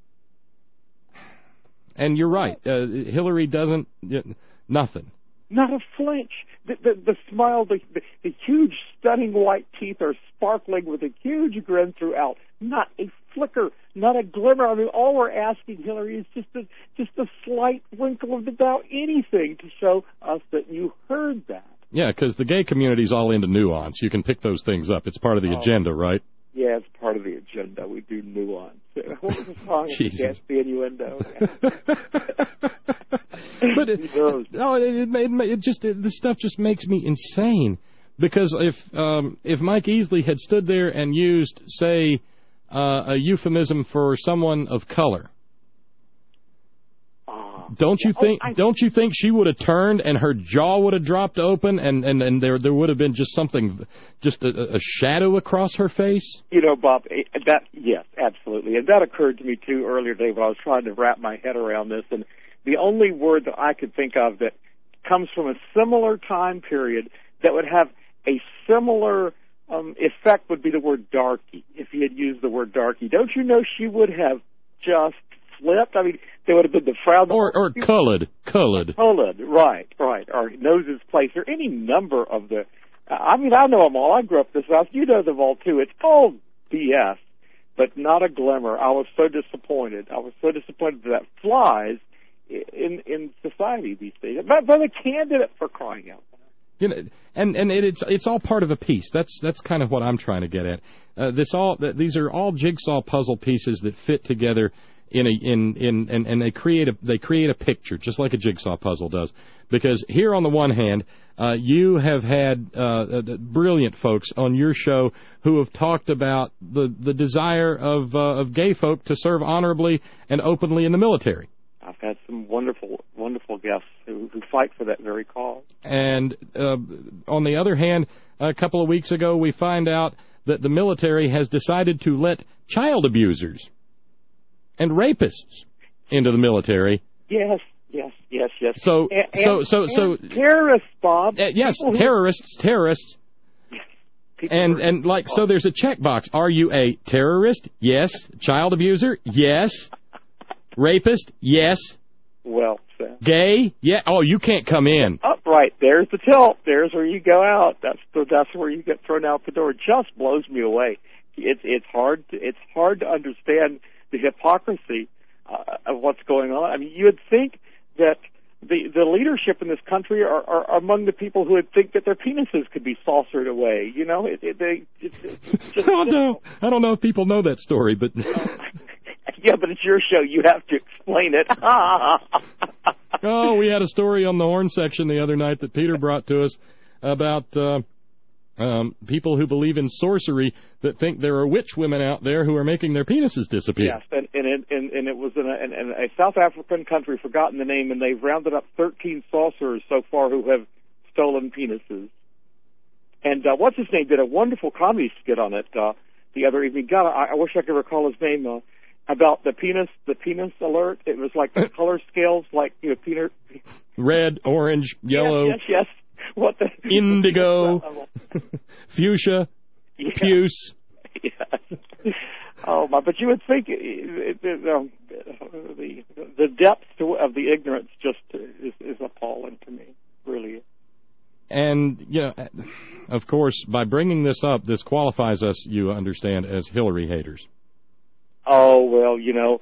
And you're right. Uh, Hillary doesn't nothing. Not a flinch. The, the, the smile, the, the, the huge, stunning white teeth are sparkling with a huge grin throughout. Not a flicker, not a glimmer. I mean, all we're asking, Hillary, is just a, just a slight wrinkle of about anything to show us that you heard that. Yeah, because the gay community's all into nuance. You can pick those things up. It's part of the oh. agenda, right? Yeah, it's part of the agenda. We do nuance. What was the song? That's the innuendo. But it, no, it, it, it just it, this stuff just makes me insane. Because if um, if Mike Easley had stood there and used, say, uh, a euphemism for someone of color, don't you think? Oh, I, don't you think she would have turned and her jaw would have dropped open, and, and, and there there would have been just something, just a, a shadow across her face? You know, Bob, that yes, absolutely, and that occurred to me too earlier today when I was trying to wrap my head around this. And the only word that I could think of that comes from a similar time period that would have a similar um, effect would be the word darky. If he had used the word darky, don't you know she would have just flipped? I mean, there would have been the frown. Or, or colored. Colored. Colored, right, right. Or noses placed, or any number of the... Uh, I mean, I know them all. I grew up this house. You know them all, too. It's all B S, but not a glimmer. I was so disappointed. I was so disappointed that that flies in in society these days. But, but a candidate, for crying out loud. You know, and and it, it's it's all part of a piece. That's that's kind of what I'm trying to get at. Uh, this all these are all jigsaw puzzle pieces that fit together in a in in and, and they create a they create a picture just like a jigsaw puzzle does. Because here on the one hand, uh, you have had uh, uh, brilliant folks on your show who have talked about the the desire of uh, of gay folk to serve honorably and openly in the military. I've had some wonderful, wonderful guests who, who fight for that very cause. And uh, on the other hand, a couple of weeks ago, we find out that the military has decided to let child abusers and rapists into the military. Yes, yes, yes, yes. So, and, so, so, and so, terrorists, Bob. Uh, yes, People terrorists, who... terrorists. And and like so, there's a checkbox. Are you a terrorist? Yes. Child abuser? Yes. Rapist? Yes. Well said. Gay? Yeah. Oh, you can't come in. Oh, right. There's the tilt. There's where you go out. That's the, that's where you get thrown out the door. It just blows me away. It's it's hard to, it's hard to understand the hypocrisy uh, of what's going on. I mean, you would think that the the leadership in this country are, are, are among the people who would think that their penises could be saucered away. You know, it, it, they. It's, it's just, I don't know. I don't know if people know that story, but. Yeah, but it's your show. You have to explain it. Oh, we had a story on the horn section the other night that Peter brought to us about uh, um, people who believe in sorcery that think there are witch women out there who are making their penises disappear. Yes, and and it, and, and it was in a, in, in a South African country, forgotten the name, and they've rounded up thirteen sorcerers so far who have stolen penises. And uh, what's his name did a wonderful comedy skit on it uh, the other evening. God, I, I wish I could recall his name. Uh, About the penis, the penis alert. It was like the color scales, like, you know, peanut. Red, orange, yellow. Yes, yes, yes. What the? Indigo. Fuchsia. Yeah. Puce. Yes. Oh, my, but you would think it, it, um, the the depth of the ignorance just is, is appalling to me, really. And, you know, of course, by bringing this up, this qualifies us, you understand, as Hillary haters. Oh, well, you know,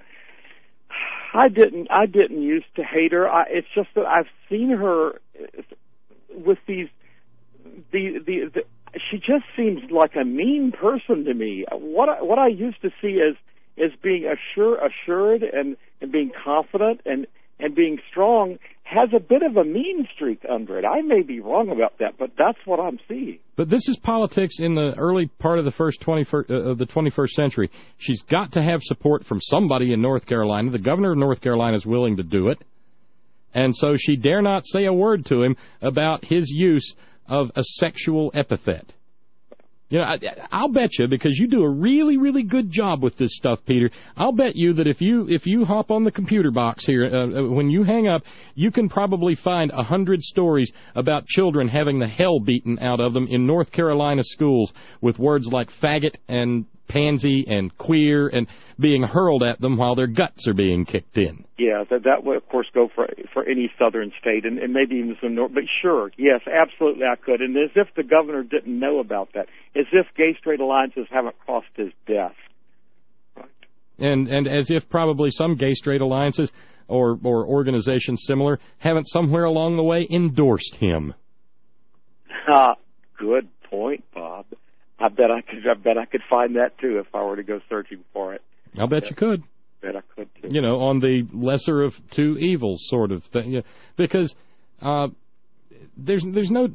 I didn't I didn't used to hate her. I, it's just that I've seen her with these, the, the, the, she just seems like a mean person to me. What I, what I used to see as, as being assure, assured and, and being confident and, and being strong has a bit of a mean streak under it. I may be wrong about that, but that's what I'm seeing. But this is politics in the early part of the first twenty-first uh, of the twenty-first century. She's got to have support from somebody in North Carolina. The governor of North Carolina is willing to do it, and so she dare not say a word to him about his use of a sexual epithet. You know, I, I'll bet you, because you do a really, really good job with this stuff, Peter. I'll bet you that if you if you hop on the computer box here, uh, when you hang up, you can probably find a hundred stories about children having the hell beaten out of them in North Carolina schools with words like faggot and pansy and queer and being hurled at them while their guts are being kicked in. Yeah, that that would, of course, go for for any southern state, and, and maybe even some north. But sure, yes, absolutely, I could. And as if the governor didn't know about that, as if gay-straight alliances haven't crossed his desk. Right. And and as if probably some gay-straight alliances or or organizations similar haven't somewhere along the way endorsed him. Ah, good point, Bob. I bet I could. I bet I could find that too if I were to go searching for it. I'll bet yeah. you could. Bet I could too. You know, on the lesser of two evils sort of thing. Yeah, because uh, there's there's no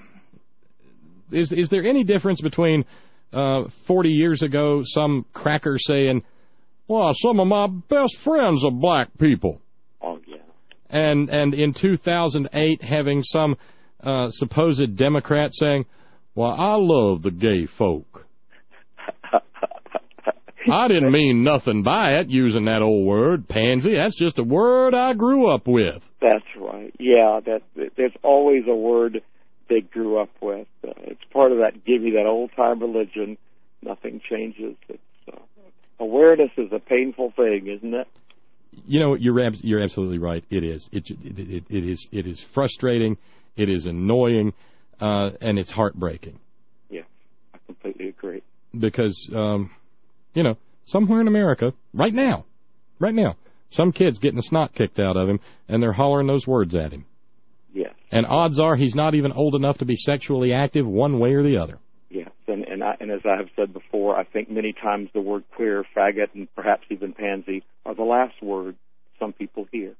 is is there any difference between uh, forty years ago some cracker saying, "Well, some of my best friends are black people," oh yeah, and and in two thousand eight having some uh, supposed Democrat saying, "Well, I love the gay folk. I didn't mean nothing by it, using that old word, pansy. That's just a word I grew up with." That's right. Yeah, that there's always a word they grew up with. Uh, it's part of that, give you that old-time religion. Nothing changes. It's, uh, awareness is a painful thing, isn't it? You know, you're ab- you're absolutely right. It is. It it, it, it is. It is frustrating. It is annoying. Uh, and it's heartbreaking. Yeah, I completely agree. Because, um, you know, somewhere in America, right now, right now, some kid's getting the snot kicked out of him, and they're hollering those words at him. Yes. And odds are he's not even old enough to be sexually active one way or the other. Yes, and and, I, and as I have said before, I think many times the word queer, faggot, and perhaps even pansy are the last word some people hear.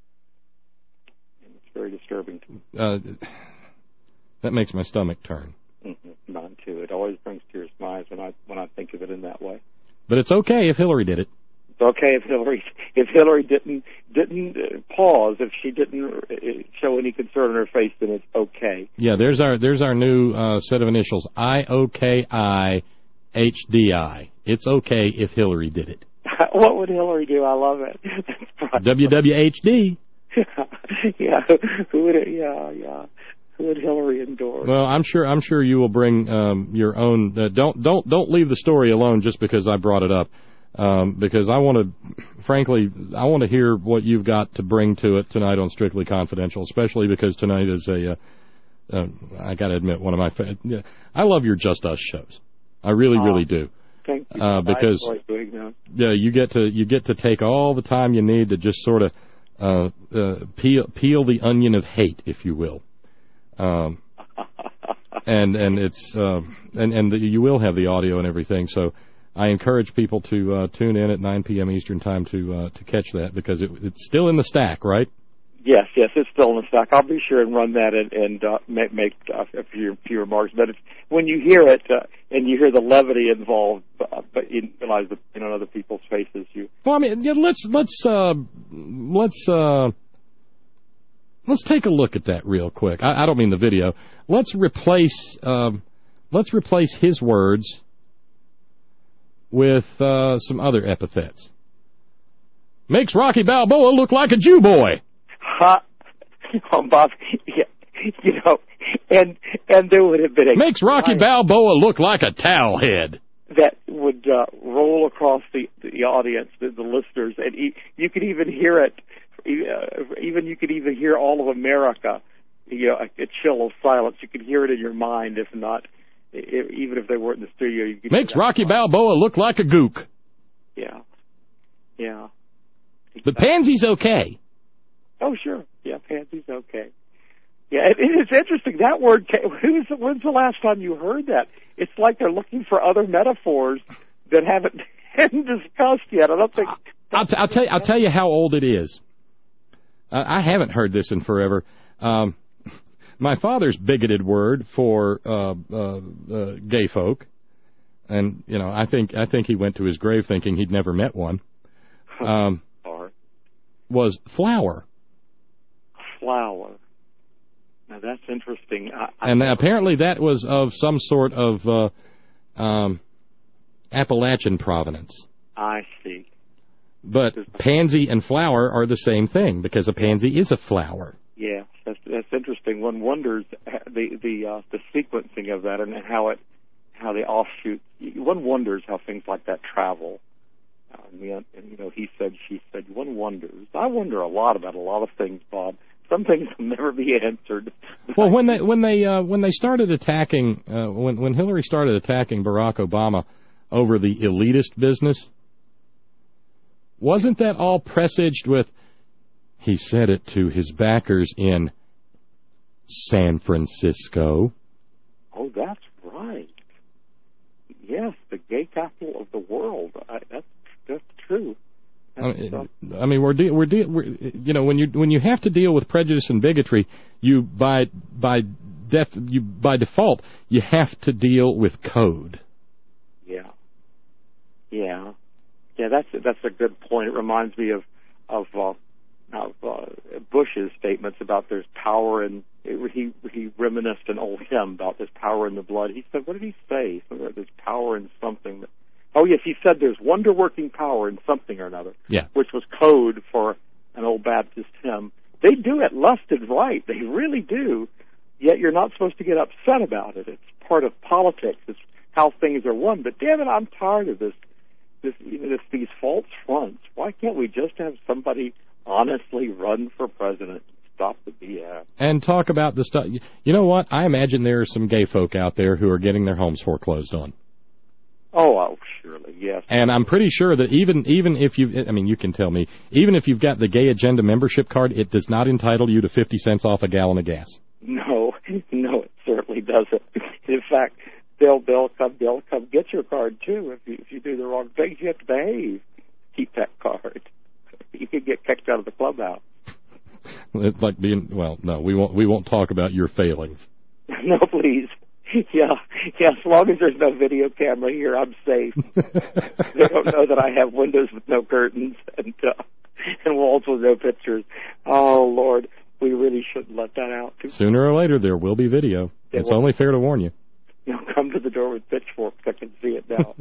And it's very disturbing to me. Uh, That makes my stomach turn. Mm-hmm. Mine too. It always brings tears to my eyes when I when I think of it in that way. But it's okay if Hillary did it. It's okay if Hillary if Hillary didn't didn't uh, pause, if she didn't uh, show any concern on her face, then it's okay. Yeah, there's our there's our new uh, set of initials: I O K I H D I. It's okay if Hillary did it. What would Hillary do? I love it. W W H D. Yeah, who would it? Yeah, yeah. Would Hillary endorse? Well, I'm sure. I'm sure you will bring um, your own. Uh, don't don't don't leave the story alone just because I brought it up. Um, because I want to, frankly, I want to hear what you've got to bring to it tonight on Strictly Confidential. Especially because tonight is a. Uh, uh, I got to admit, one of my. Fa- yeah, I love your Just Us shows. I really, uh, really do. Thank you. Uh, because I enjoy doing that. Yeah, you get to you get to take all the time you need to just sort of uh, uh, peel peel the onion of hate, if you will. Um, and and it's uh, and and the, you will have the audio and everything. So I encourage people to uh, tune in at nine p.m. Eastern time to uh, to catch that, because it, it's still in the stack, right? Yes, yes, it's still in the stack. I'll be sure and run that and, and uh, make, make uh, a few, few remarks. But it's, when you hear it uh, and you hear the levity involved, uh, but you realize the you know other people's faces. You well, I mean, yeah, let's let's uh, let's. Uh, Let's take a look at that real quick. I, I don't mean the video. Let's replace um, let's replace his words with uh, some other epithets. Makes Rocky Balboa look like a Jew boy. Ha! Oh, Bob, yeah, you know, and and there would have been a makes Rocky Balboa look like a towel head. That would uh, roll across the the audience, the, the listeners, and e- you could even hear it. Even you could even hear all of America, you know, a, a chill of silence. You could hear it in your mind, if not, if, even if they weren't in the studio. You could makes Rocky Balboa look like a gook. Yeah, yeah. Exactly. But Pansy's okay. Oh, sure. Yeah, Pansy's okay. Yeah, it, it's interesting. That word, who's, when's the last time you heard that? It's like they're looking for other metaphors that haven't been discussed yet. I don't think... I'll, t- I'll, tell you, I'll tell you how old it is. Uh, I haven't heard this in forever. Um, my father's bigoted word for uh, uh, uh, gay folk, and you know, I think I think he went to his grave thinking he'd never met one, um, was flower. Flower. Now that's interesting. I, I and apparently that was of some sort of uh, um, Appalachian provenance. I see. But pansy and flower are the same thing because a pansy is a flower. Yeah, that's that's interesting. One wonders the the uh, the sequencing of that and how it how the offshoot. One wonders how things like that travel. Um, and, you know, he said, she said. One wonders. I wonder a lot about a lot of things, Bob. Some things will never be answered. Well, when they when they uh, when they started attacking uh, when when Hillary started attacking Barack Obama over the elitist business, wasn't that all presaged with? He said it to his backers in San Francisco. Oh, that's right. Yes, the gay capital of the world. I, that's that's true. That's, I, I mean, we're de- we're, de- we're you know when you when you have to deal with prejudice and bigotry, you by by def you by default you have to deal with code. Yeah. Yeah. Yeah. That's that's a good point. It reminds me of of. Uh, Of uh, Bush's statements about there's power in it, he he reminisced an old hymn about there's power in the blood. He said, what did he say? There's power in something. That, oh yes, he said there's wonder working power in something or another. Yeah. Which was code for an old Baptist hymn. They do it left and right. They really do. Yet you're not supposed to get upset about it. It's part of politics. It's how things are won. But damn it, I'm tired of this. This you know this, these false fronts. Why can't we just have somebody honestly run for president? Stop the B S. And talk about the stuff. You know what? I imagine there are some gay folk out there who are getting their homes foreclosed on. Oh, oh, surely, yes. And I'm pretty sure that even even if you, I mean, you can tell me, even if you've got the Gay Agenda membership card, it does not entitle you to fifty cents off a gallon of gas. No, no, it certainly doesn't. In fact, they'll they'll come they'll come get your card too if you if you do the wrong things. You have to behave. Keep that card. You could get kicked out of the clubhouse. It's like being well. No, we won't. We won't talk about your failings. No, please. Yeah, yeah. As long as there's no video camera here, I'm safe. They don't know that I have windows with no curtains and uh, and walls with no pictures. Oh Lord, we really shouldn't let that out. Sooner or later, there will be video. They it's will. Only fair to warn you. You know, come to the door with pitchforks. I can see it now.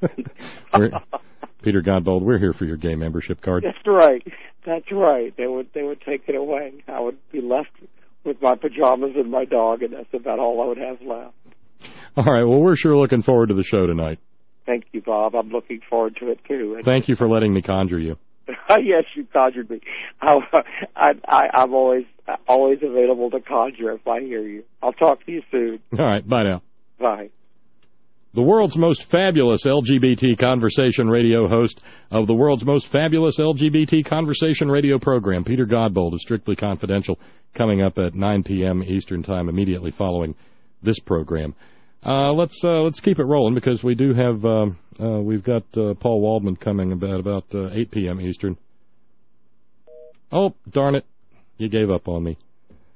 Peter Godbold, we're here for your gay membership card. That's right. That's right. They would they would take it away. I would be left with my pajamas and my dog, and that's about all I would have left. All right. Well, we're sure looking forward to the show tonight. Thank you, Bob. I'm looking forward to it, too. And thank you for letting me conjure you. Yes, you conjured me. I, I, I, I'm always always available to conjure if I hear you. I'll talk to you soon. All right. Bye now. Bye. The world's most fabulous L G B T conversation radio host of the world's most fabulous L G B T conversation radio program, Peter Godbold, is Strictly Confidential, coming up at nine p.m. Eastern Time immediately following this program. Uh, let's uh, let's keep it rolling because we do have uh, uh, we've got uh, Paul Waldman coming about about uh, eight p.m. Eastern. Oh, darn it! You gave up on me.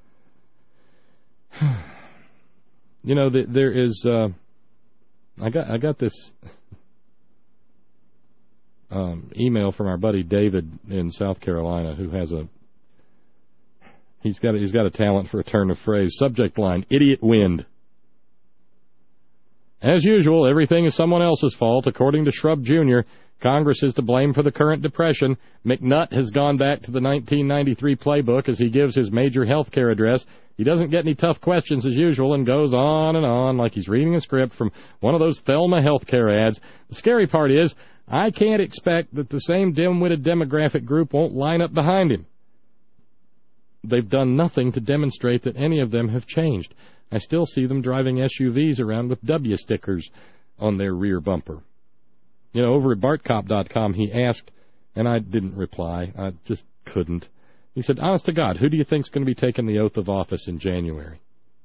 You know, the, there is. Uh, I got I got this um, email from our buddy David in South Carolina, who has a he's got a, he's got a talent for a turn of phrase. Subject line: Idiot wind. As usual, everything is someone else's fault. According to Shrub Junior, Congress is to blame for the current depression. McNutt has gone back to the nineteen ninety-three playbook as he gives his major health care address. He doesn't get any tough questions as usual and goes on and on like he's reading a script from one of those Thelma healthcare ads. The scary part is, I can't expect that the same dim-witted demographic group won't line up behind him. They've done nothing to demonstrate that any of them have changed. I still see them driving S U Vs around with W stickers on their rear bumper. You know, over at Bart Cop dot com, he asked, and I didn't reply. I just couldn't. He said, honest to God, who do you think is going to be taking the oath of office in January?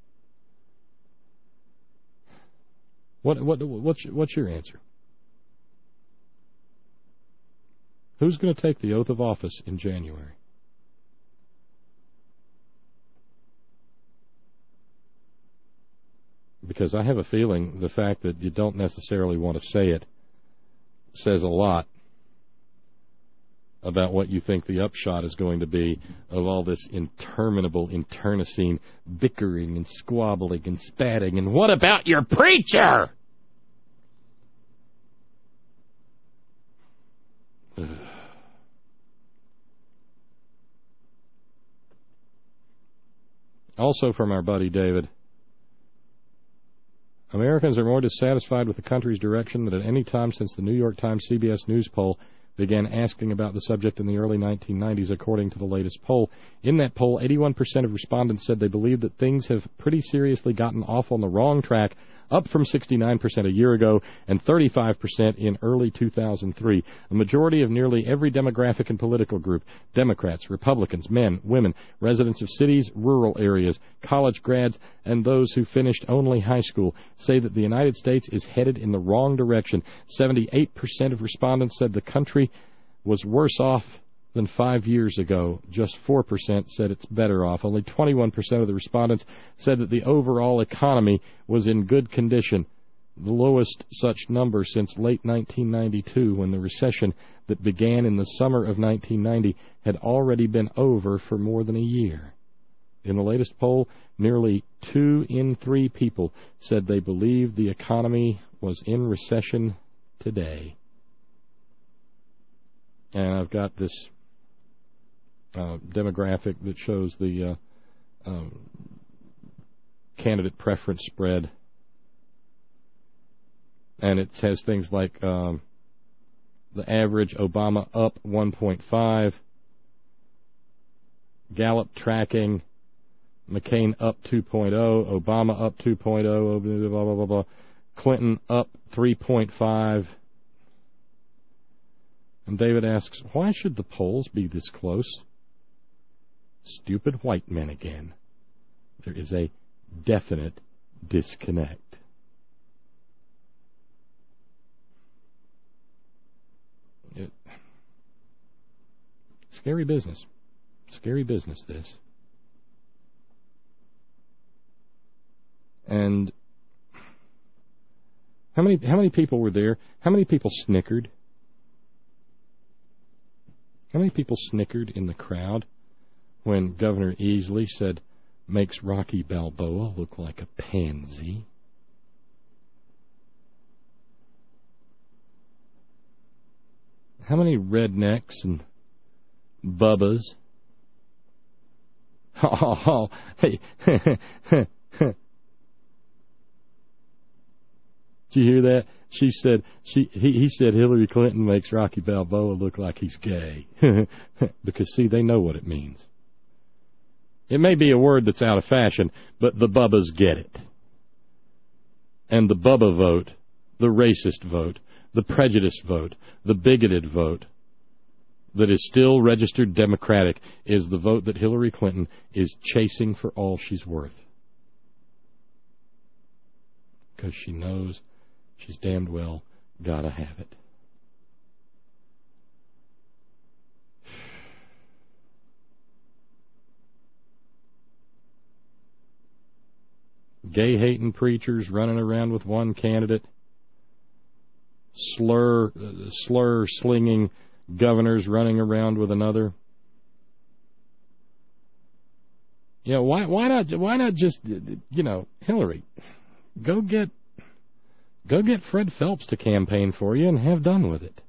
What what what's what's your answer? Who's going to take the oath of office in January? Because I have a feeling the fact that you don't necessarily want to say it says a lot about what you think the upshot is going to be of all this interminable, internecine bickering and squabbling and spatting. And what about your preacher? Also from our buddy David. Americans are more dissatisfied with the country's direction than at any time since the New York Times C B S News poll began asking about the subject in the early nineteen nineties, according to the latest poll. In that poll, eighty-one percent of respondents said they believe that things have pretty seriously gotten off on the wrong track, up from sixty-nine percent a year ago and thirty-five percent in early two thousand three. A majority of nearly every demographic and political group, Democrats, Republicans, men, women, residents of cities, rural areas, college grads, and those who finished only high school, say that the United States is headed in the wrong direction. seventy-eight percent of respondents said the country was worse off than five years ago. Just four percent said it's better off. Only twenty-one percent of the respondents said that the overall economy was in good condition, the lowest such number since late nineteen ninety-two, when the recession that began in the summer of nineteen ninety had already been over for more than a year. In the latest poll, nearly two in three people said they believed the economy was in recession today. And I've got this uh, demographic that shows the uh, um, candidate preference spread. And it says things like um, the average Obama up one point five, Gallup tracking, McCain up two point oh, Obama up two point oh, blah, blah, blah, blah, Clinton up three point five. And David asks, why should the polls be this close? Stupid white men again. There is a definite disconnect. It, scary business. Scary business, this. And how many how many people were there? How many people snickered? How many people snickered in the crowd when Governor Easley said, makes Rocky Balboa look like a pansy? How many rednecks and bubbas? Oh, hey. Did you hear that? She said, she, he, he said Hillary Clinton makes Rocky Balboa look like he's gay. Because, see, they know what it means. It may be a word that's out of fashion, but the Bubbas get it. And the Bubba vote, the racist vote, the prejudiced vote, the bigoted vote that is still registered Democratic is the vote that Hillary Clinton is chasing for all she's worth. Because she knows she's damned well gotta have it. Gay-hating preachers running around with one candidate. Slur, uh, slur-slinging governors running around with another. You know, why, why not? Why not just, you know, Hillary, go get, go get Fred Phelps to campaign for you and have done with it.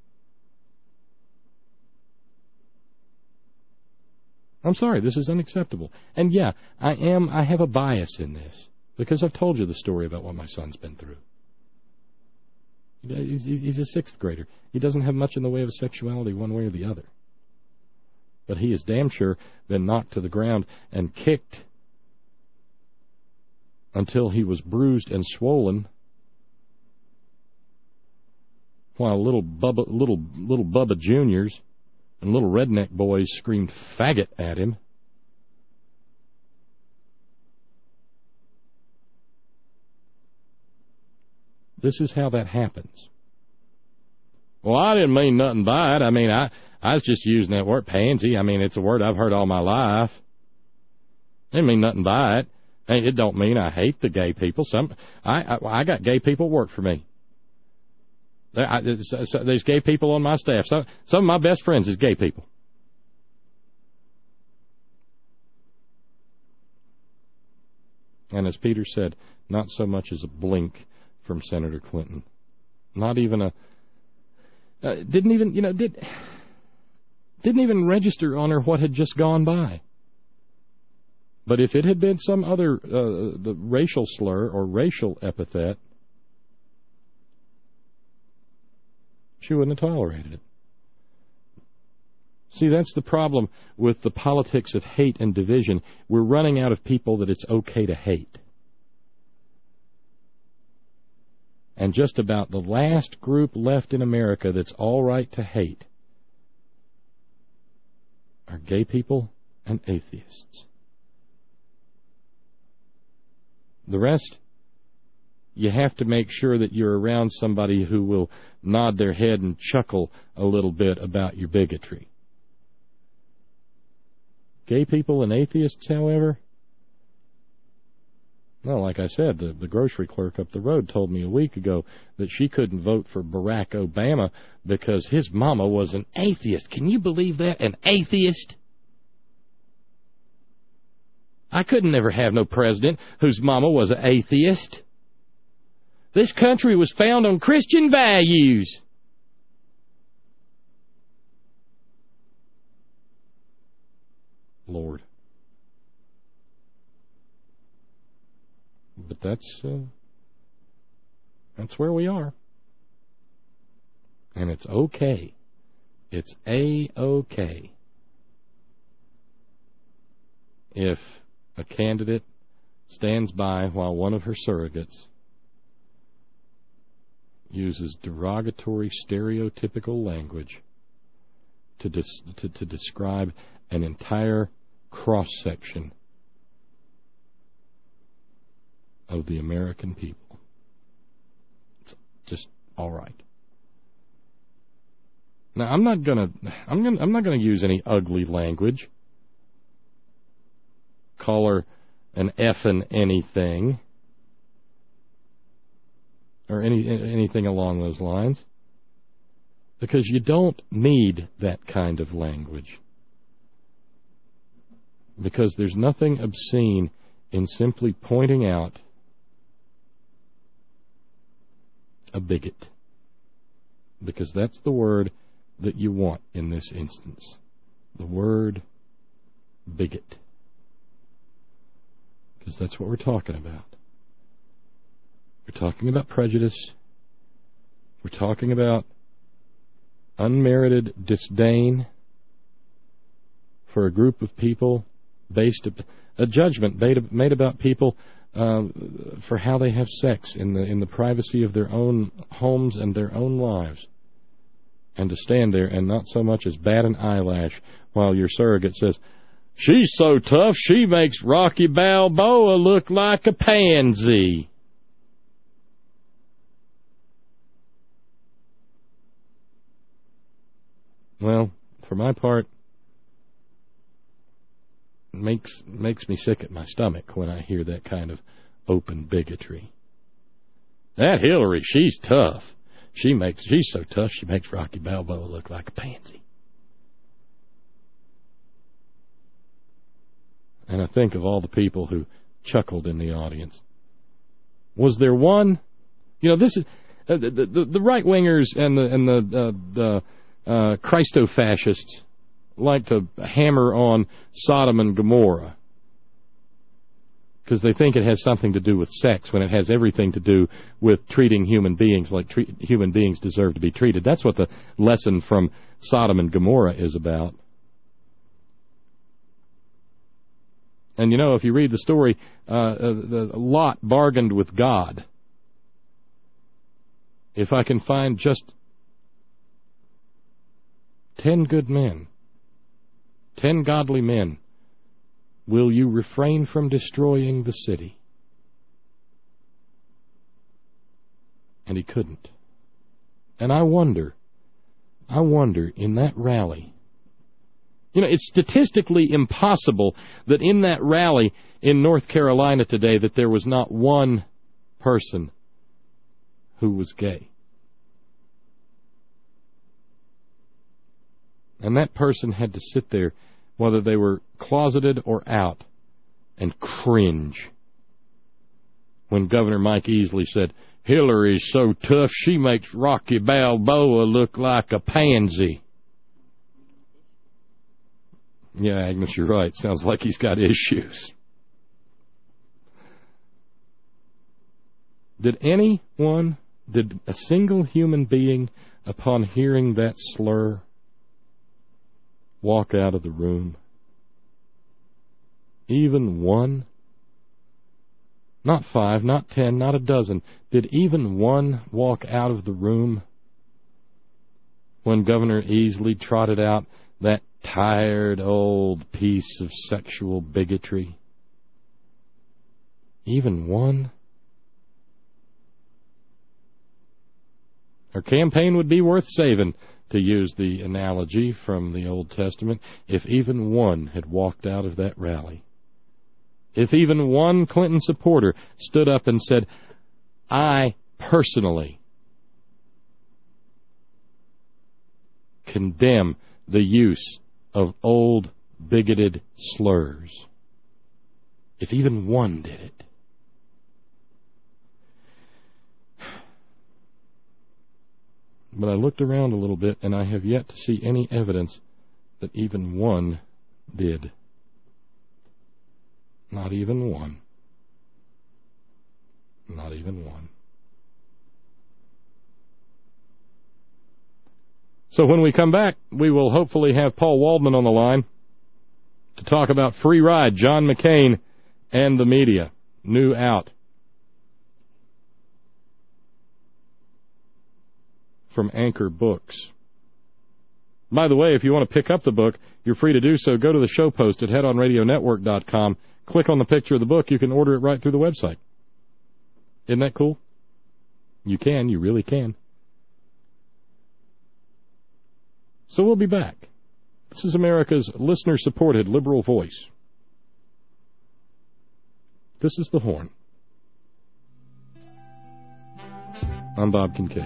I'm sorry, this is unacceptable. And yeah, I am, I have a bias in this, because I've told you the story about what my son's been through. He's, he's a sixth grader. He doesn't have much in the way of sexuality one way or the other. But he has damn sure been knocked to the ground and kicked until he was bruised and swollen, while little Bubba, little, little Bubba Juniors and little redneck boys screamed faggot at him. This is how that happens. Well, I didn't mean nothing by it. I mean, I, I was just using that word, pansy. I mean, it's a word I've heard all my life. I didn't mean nothing by it. It don't mean I hate the gay people. Some I, I, I got gay people work for me. I, there's gay people on my staff. So, some of my best friends is gay people. And as Peter said, not so much as a blink from Senator Clinton. Not even a... Uh, didn't even, you know, did, didn't even register on her what had just gone by. But if it had been some other uh, the racial slur or racial epithet, she wouldn't have tolerated it. See, that's the problem with the politics of hate and division. We're running out of people that it's okay to hate. And just about the last group left in America that's all right to hate are gay people and atheists. The rest, you have to make sure that you're around somebody who will nod their head and chuckle a little bit about your bigotry. Gay people and atheists, however, well, like I said, the, the grocery clerk up the road told me a week ago that she couldn't vote for Barack Obama because his mama was an atheist. Can you believe that? An atheist? I couldn't never have no president whose mama was an atheist. This country was founded on Christian values. Lord. But that's uh, that's where we are. And it's okay. It's A-okay if a candidate stands by while one of her surrogates uses derogatory, stereotypical language to, dis- to, to describe an entire cross-section of the American people. It's just all right. Now, I'm not gonna, I'm gonna, I'm not gonna use any ugly language. Call her an effing anything, or any anything along those lines, because you don't need that kind of language. Because there's nothing obscene in simply pointing out a bigot. Because that's the word that you want in this instance. The word bigot. Because that's what we're talking about. We're talking about prejudice. We're talking about unmerited disdain for a group of people based a judgment made about people uh, for how they have sex in the in the privacy of their own homes and their own lives, and to stand there and not so much as bat an eyelash while your surrogate says, "She's so tough she makes Rocky Balboa look like a pansy." Well, for my part, makes makes me sick at my stomach when I hear that kind of open bigotry. That Hillary, she's tough. She makes she's so tough she makes Rocky Balboa look like a pansy. And I think of all the people who chuckled in the audience. Was there one? You know, this is uh, the, the the right wingers and the and the uh, the uh, Christo-fascists like to hammer on Sodom and Gomorrah because they think it has something to do with sex when it has everything to do with treating human beings like tre- human beings deserve to be treated. That's what the lesson from Sodom and Gomorrah is about. And, you know, if you read the story, uh, uh, the Lot bargained with God. If I can find just ten good men, ten godly men, will you refrain from destroying the city? And he couldn't. And I wonder, I wonder in that rally, you know, it's statistically impossible that in that rally in North Carolina today that there was not one person who was gay. And that person had to sit there, whether they were closeted or out, and cringe when Governor Mike Easley said, "Hillary's so tough she makes Rocky Balboa look like a pansy." Yeah, Agnes, you're right. Sounds like he's got issues. Did anyone, did a single human being, upon hearing that slur, walk out of the room? Even one? Not five, not ten, not a dozen. Did even one walk out of the room when Governor Easley trotted out that tired old piece of sexual bigotry? Even one? Her campaign would be worth saving, to use the analogy from the Old Testament, if even one had walked out of that rally. If even one Clinton supporter stood up and said, I personally condemn the use of old bigoted slurs. If even one did it. But I looked around a little bit, and I have yet to see any evidence that even one did. Not even one. Not even one. So when we come back, we will hopefully have Paul Waldman on the line to talk about Free Ride, John McCain, and the media. New out. From Anchor Books. By the way, if you want to pick up the book, you're free to do so. Go to the show post at head on radio network dot com. Click on the picture of the book. You can order it right through the website. Isn't that cool? You can. You really can. So we'll be back. This is America's listener-supported liberal voice. This is The Horn. I'm Bob Kincaid.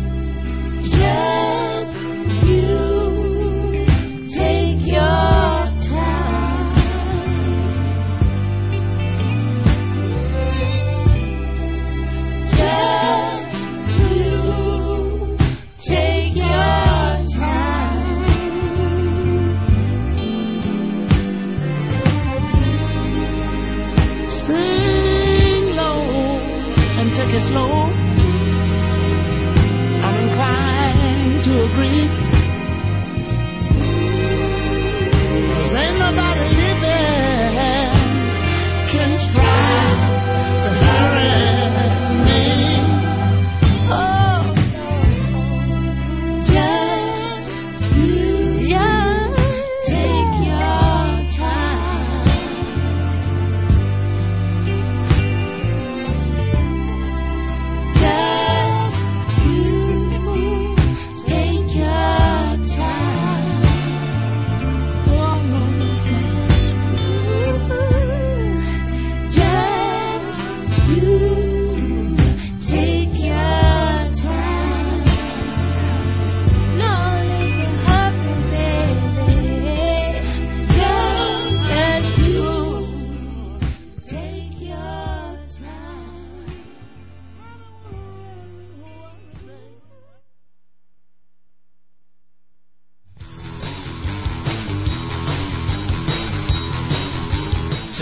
Just you take your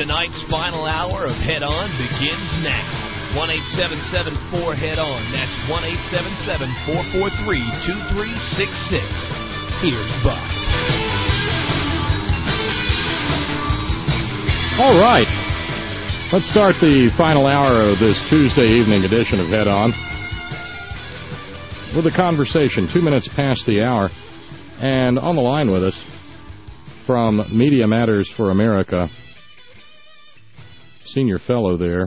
Tonight's final hour of Head On begins now. one eight seven seven four head on. That's one eight seven seven four four three two three six six. Here's Bob. All right. Let's start the final hour of this Tuesday evening edition of Head On with a conversation, two minutes past the hour. And on the line with us from Media Matters for America, senior fellow there,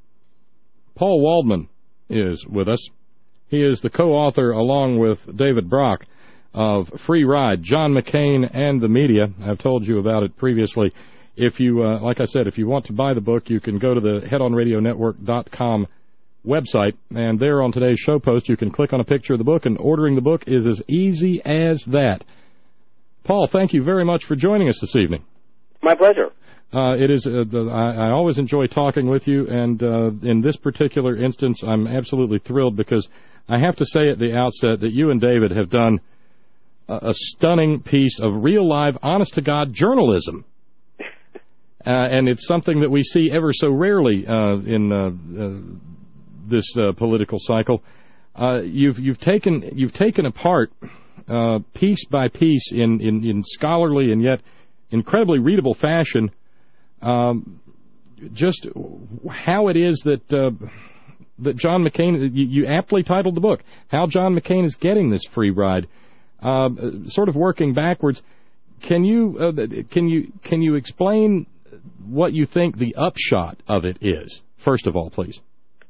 Paul Waldman is with us. He is the co-author, along with David Brock, of Free Ride, John McCain and the Media. I've told you about it previously. If you, uh, like I said, if you want to buy the book, you can go to the head on radio network dot com website, and there on today's show post, you can click on a picture of the book, and ordering the book is as easy as that. Paul, thank you very much for joining us this evening. My pleasure. Uh, it is. Uh, I, I always enjoy talking with you, and uh, in this particular instance, I'm absolutely thrilled because I have to say at the outset that you and David have done a, a stunning piece of real, live, honest-to-God journalism. Uh, and it's something that we see ever so rarely uh, in uh, uh, this uh, political cycle. Uh, you've you've taken you've taken apart uh, piece by piece in, in, in scholarly and yet incredibly readable fashion um, just how it is that uh, that John McCain. You, you aptly titled the book "How John McCain is Getting This Free Ride," uh, sort of working backwards. Can you uh, can you can you explain what you think the upshot of it is, first of all, please?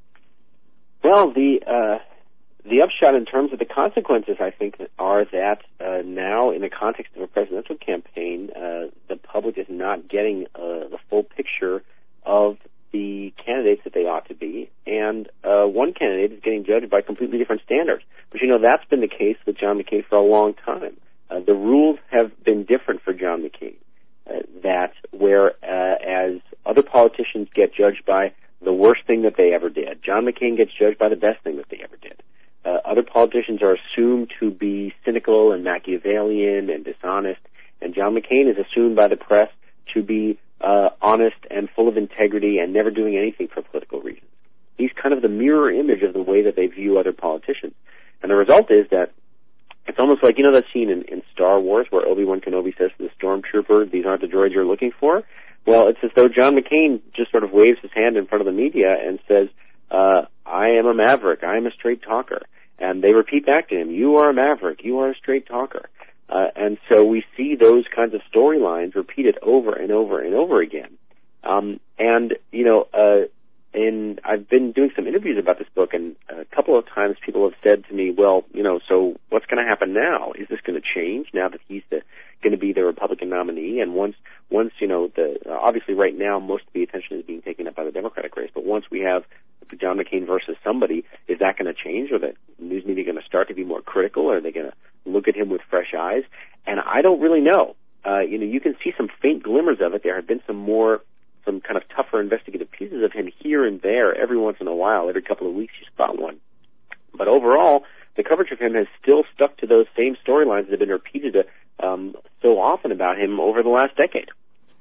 Well, the uh, the upshot in terms of the consequences, I think, are that uh, now, in the context of a presidential campaign, uh, the public is not getting uh, the full picture of the candidates that they ought to be, and uh, one candidate is getting judged by completely different standards. But, you know, that's been the case with John McCain for a long time. Uh, the rules have been different for John McCain. Uh, that where uh, as other politicians get judged by the worst thing that they ever did, John McCain gets judged by the best thing that they ever did. Uh, other politicians are assumed to be cynical and Machiavellian and dishonest, and John McCain is assumed by the press to be uh, honest and full of integrity and never doing anything for political reasons. He's kind of the mirror image of the way that they view other politicians. And the result is that it's almost like, you know that scene in, in Star Wars where Obi-Wan Kenobi says to the stormtrooper, "These aren't the droids you're looking for"? Well, it's as though John McCain just sort of waves his hand in front of the media and says, uh, I am a maverick, I am a straight talker. And they repeat back to him, "You are a maverick, you are a straight talker." Uh, and so we see those kinds of storylines repeated over and over and over again. Um, and, you know, uh, And I've been doing some interviews about this book, and a couple of times people have said to me, well, you know, so what's going to happen now? Is this going to change now that he's the, going to be the Republican nominee? And once, once you know, the obviously right now most of the attention is being taken up by the Democratic race, but once we have John McCain versus somebody, is that going to change? Or the news media going to start to be more critical? Or are they going to look at him with fresh eyes? And I don't really know. Uh, you know, you can see some faint glimmers of it. There have been some more some kind of tougher investigative pieces of him here and there every once in a while. Every couple of weeks you spot one. But overall, the coverage of him has still stuck to those same storylines that have been repeated um, so often about him over the last decade.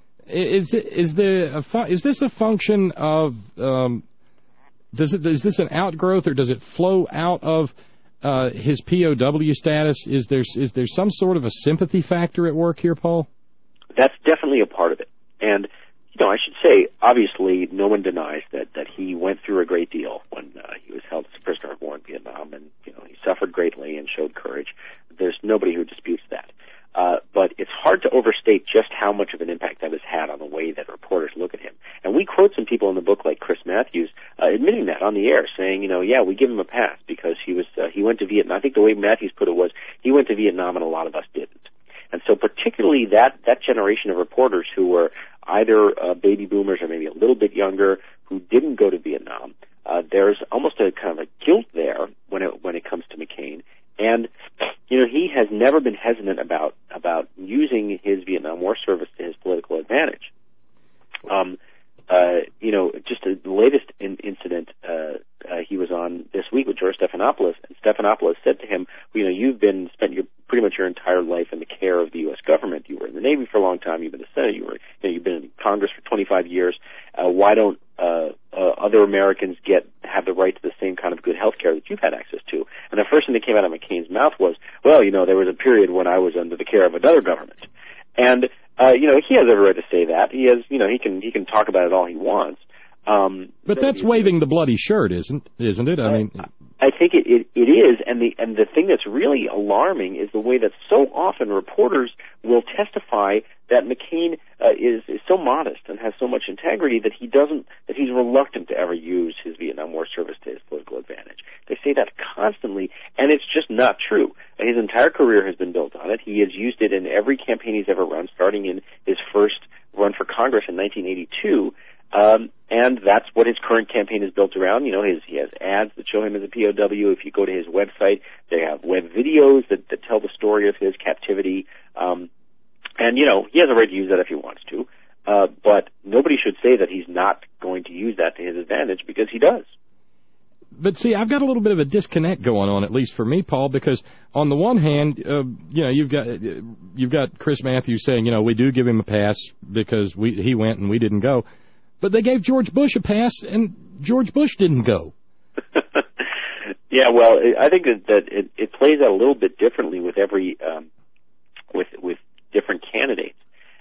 Is is the is this a function of um, does it is this an outgrowth, or does it flow out of uh, his P O W status? Is there is there some sort of a sympathy factor at work here, Paul? That's definitely a part of it. And you know, I should say, obviously, no one denies that, that he went through a great deal when uh, he was held as a prisoner of war in Vietnam, and you know he suffered greatly and showed courage. There's nobody who disputes that. Uh, but it's hard to overstate just how much of an impact that has had on the way that reporters look at him. And we quote some people in the book, like Chris Matthews, uh, admitting that on the air, saying, you know, yeah, we give him a pass because he was uh, he went to Vietnam. I think the way Matthews put it was, he went to Vietnam and a lot of us didn't. And so particularly that, that generation of reporters who were either uh, baby boomers or maybe a little bit younger who didn't go to Vietnam, uh, there's almost a kind of a guilt there when it when it comes to McCain. And, you know, he has never been hesitant about about using his Vietnam War service to his political advantage. Um, uh, you know, just a, the latest in, incident uh, uh, he was on this week with George Stephanopoulos, and Stephanopoulos said to him, well, you know, you've been spent your pretty much your entire life in the care of the U S government. You were in the Navy for a long time. You've been in the Senate. You were, you know, you've been in Congress for twenty-five years. Uh, why don't uh, uh, other Americans get have the right to the same kind of good health care that you've had access to? And the first thing that came out of McCain's mouth was, well, you know, there was a period when I was under the care of another government. And, uh, you know, he has every right to say that. He has, you know, he can he can talk about it all he wants. Um, but that's waving the bloody shirt, isn't isn't it? I mean, I think it, it it is, and the and the thing that's really alarming is the way that so often reporters will testify that McCain uh, is is so modest and has so much integrity that he doesn't that he's reluctant to ever use his Vietnam War service to his political advantage. They say that constantly, and it's just not true. His entire career has been built on it. He has used it in every campaign he's ever run, starting in his first run for Congress in nineteen eighty-two. Um, and that's what his current campaign is built around. You know, his, he has ads that show him as a P O W. If you go to his website, they have web videos that, that tell the story of his captivity. Um, and, you know, he has a right to use that if he wants to. Uh, but nobody should say that he's not going to use that to his advantage, because he does. But see, I've got a little bit of a disconnect going on, at least for me, Paul, because on the one hand, uh, you know, you've got you've got Chris Matthews saying, you know, we do give him a pass because we he went and we didn't go. But they gave George Bush a pass, and George Bush didn't go. Yeah, well, I think that, that it, it plays out a little bit differently with every um, with with different candidates.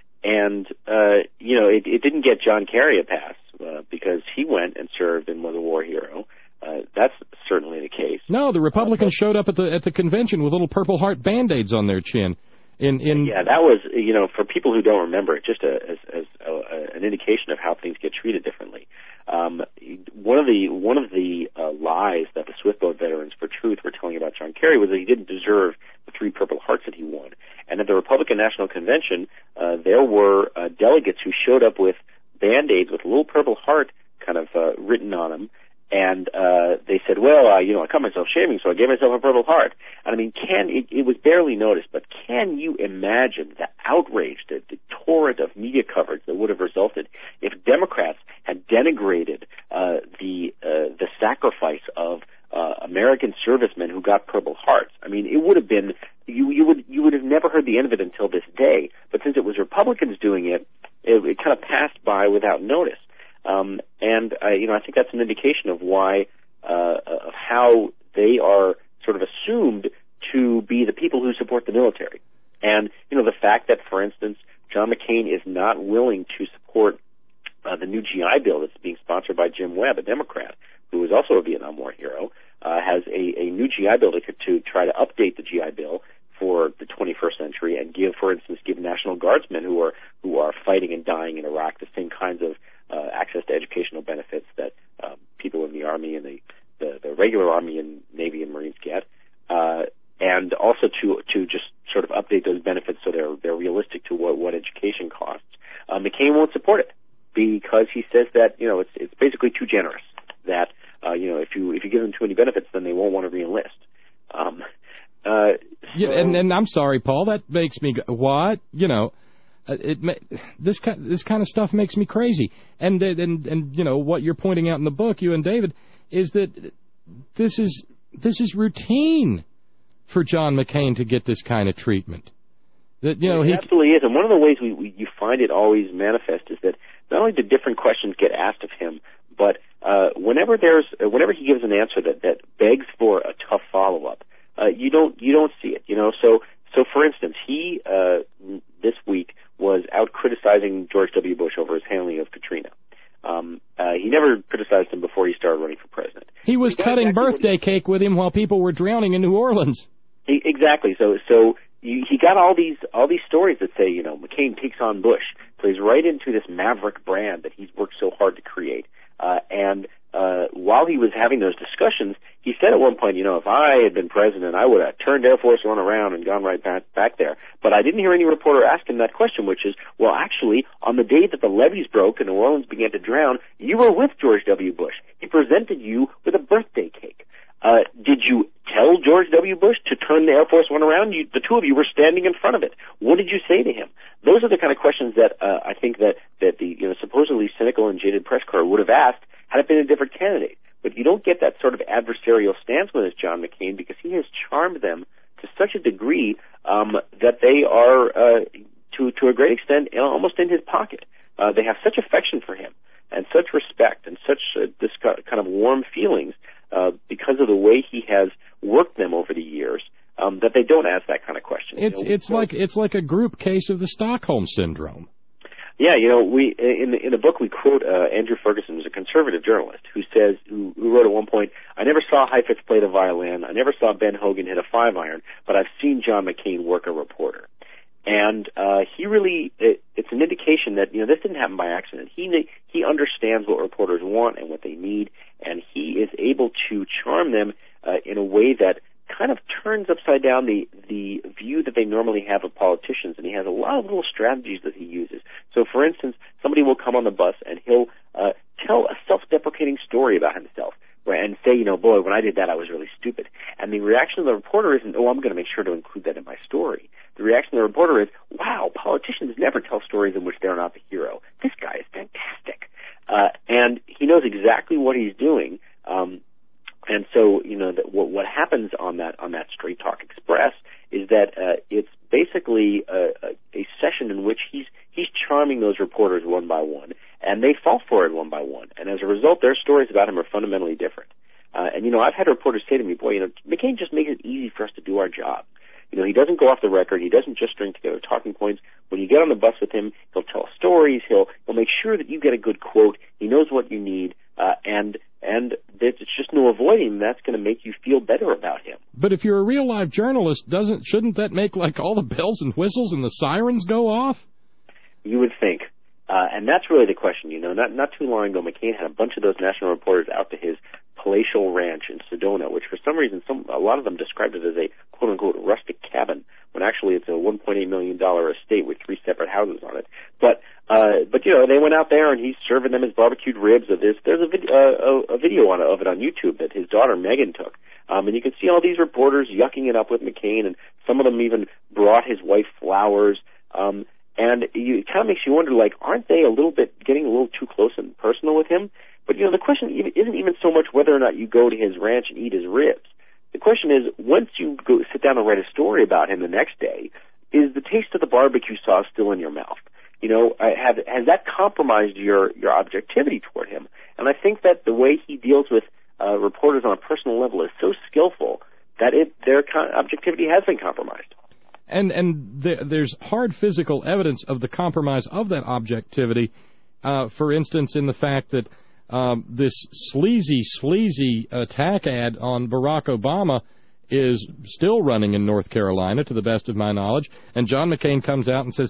And uh, you know, it, it didn't get John Kerry a pass uh, because he went and served and was a war hero. Uh, that's certainly the case. No, the Republicans uh, showed up at the at the convention with little Purple Heart Band-Aids on their chin. In, in yeah, that was, you know, for people who don't remember it, just a, as, as a, a, an indication of how things get treated differently. Um, one of the one of the uh, lies that the Swift Boat Veterans for Truth were telling about John Kerry was that he didn't deserve the three Purple Hearts that he won. And at the Republican National Convention, uh, there were uh, delegates who showed up with Band-Aids with a little Purple Heart kind of uh, written on them. And uh, they said, well, uh, you know, I cut myself shaving, so I gave myself a Purple Heart. And I mean, can it, it was barely noticed, but can you imagine the outrage, the, the torrent of media coverage that would have resulted if Democrats had denigrated uh, the uh, the sacrifice of uh, American servicemen who got Purple Hearts? I mean, it would have been you you would you would have never heard the end of it until this day. But since it was Republicans doing it, it, it kind of passed by without notice. Um, and, uh, you know, I think that's an indication of why, uh, of how they are sort of assumed to be the people who support the military. And, you know, the fact that, for instance, John McCain is not willing to support uh, the new G I Bill that's being sponsored by Jim Webb, a Democrat, who is also a Vietnam War hero, uh, has a, a new G I Bill to, to try to update the G I Bill for the twenty-first century and give, for instance, give National Guardsmen who are who are fighting and dying in Iraq the same kinds of uh, access to educational benefits that uh, people in the Army and the, the, the regular Army and Navy and Marines get, uh, and also to to just sort of update those benefits so they're they're realistic to what, what education costs. Uh, McCain won't support it because he says that, you know, it's it's basically too generous. That uh, you know, if you if you give them too many benefits, then they won't want to re-enlist. Um, Uh, so, yeah, and, and I'm sorry, Paul. That makes me go, what? You know, it this kind this kind of stuff makes me crazy. And and and you know what you're pointing out in the book, you and David, is that this is this is routine for John McCain to get this kind of treatment. That you know it he absolutely is. And one of the ways we, we you find it always manifest is that not only do different questions get asked of him, but uh, whenever there's whenever he gives an answer that that begs for a tough follow up. Uh, you don't you don't see it, you know. So so for instance, he uh, this week was out criticizing George W. Bush over his handling of Katrina. Um, uh, he never criticized him before he started running for president. He was cutting exactly birthday cake with him while people were drowning in New Orleans. He, exactly. So so he, he got all these all these stories that say, you know, McCain takes on Bush, plays right into this maverick brand that he's worked so hard to create. Uh, and uh, while he was having those discussions, he said at one point, you know, if I had been president, I would have turned Air Force One around and gone right back, back there. But I didn't hear any reporter ask him that question, which is, well, actually, on the day that the levees broke and New Orleans began to drown, you were with George W. Bush. He presented you with a birthday cake. Uh, did you tell George W. Bush to turn the Air Force One around? You, the two of you were standing in front of it. What did you say to him? Those are the kind of questions that uh, I think that, that the you know supposedly cynical and jaded press corps would have asked had it been a different candidate. But you don't get that sort of adversarial stance with this John McCain because he has charmed them to such a degree um, that they are uh, to to a great extent, almost in his pocket. Uh, they have such affection for him and such respect and such uh, this kind of warm feelings uh, because of the way he has worked them over the years um, that they don't ask that kind of question. It's you know, it's so, like it's like a group case of the Stockholm syndrome. Yeah, you know, we in the, in the book we quote uh, Andrew Ferguson, who's a conservative journalist, who says who, who wrote at one point, "I never saw Heifetz play the violin, I never saw Ben Hogan hit a five iron, but I've seen John McCain work a reporter." And uh, he really, it, it's an indication that, you know, this didn't happen by accident. He he understands what reporters want and what they need, and he is able to charm them uh, in a way that kind of turns upside down the, the view that they normally have of politicians, and he has a lot of little strategies that he uses. So, for instance, somebody will come on the bus, and he'll uh, tell a self-deprecating story about himself, and say, you know, boy, when I did that, I was really stupid. And the reaction of the reporter isn't, oh, I'm going to make sure to include that in my story. The reaction of the reporter is, wow, politicians never tell stories in which they're not the hero. This guy is fantastic. Uh, and he knows exactly what he's doing. Um, and so, you know, that what, what happens on that on that Straight Talk Express is that uh, it's basically a, a, a session in which he's he's charming those reporters one by one, and they fall for it one by one. And as a result, their stories about him are fundamentally different. Uh, and, you know, I've had reporters say to me, boy, you know, McCain just makes it easy for us to do our job. You know, he doesn't go off the record. He doesn't just string together talking points. When you get on the bus with him, he'll tell stories. He'll he'll make sure that you get a good quote. He knows what you need, uh, and and there's just no avoiding that's going to make you feel better about him. But if you're a real live journalist, doesn't shouldn't that make like all the bells and whistles and the sirens go off? You would think, uh, and that's really the question. You know, not not too long ago, McCain had a bunch of those national reporters out to his palatial ranch in Sedona, which for some reason, some a lot of them described it as a quote-unquote rustic cabin, when actually it's a one point eight million dollars estate with three separate houses on it. But, uh, but you know, they went out there and he's serving them his barbecued ribs. Of this, there's a, vid- uh, a, a video on, of it on YouTube that his daughter Megan took, um, and you can see all these reporters yucking it up with McCain, and some of them even brought his wife flowers. Um, and you, it kind of makes you wonder, like, aren't they a little bit getting a little too close and personal with him? But, you know, the question isn't even so much whether or not you go to his ranch and eat his ribs. The question is, once you go sit down and write a story about him the next day, is the taste of the barbecue sauce still in your mouth? You know, have, has that compromised your, your objectivity toward him? And I think that the way he deals with uh, reporters on a personal level is so skillful that it, their con- objectivity has been compromised. And and th- there's hard physical evidence of the compromise of that objectivity, uh, for instance, in the fact that Um, this sleazy, sleazy attack ad on Barack Obama is still running in North Carolina, to the best of my knowledge. And John McCain comes out and says,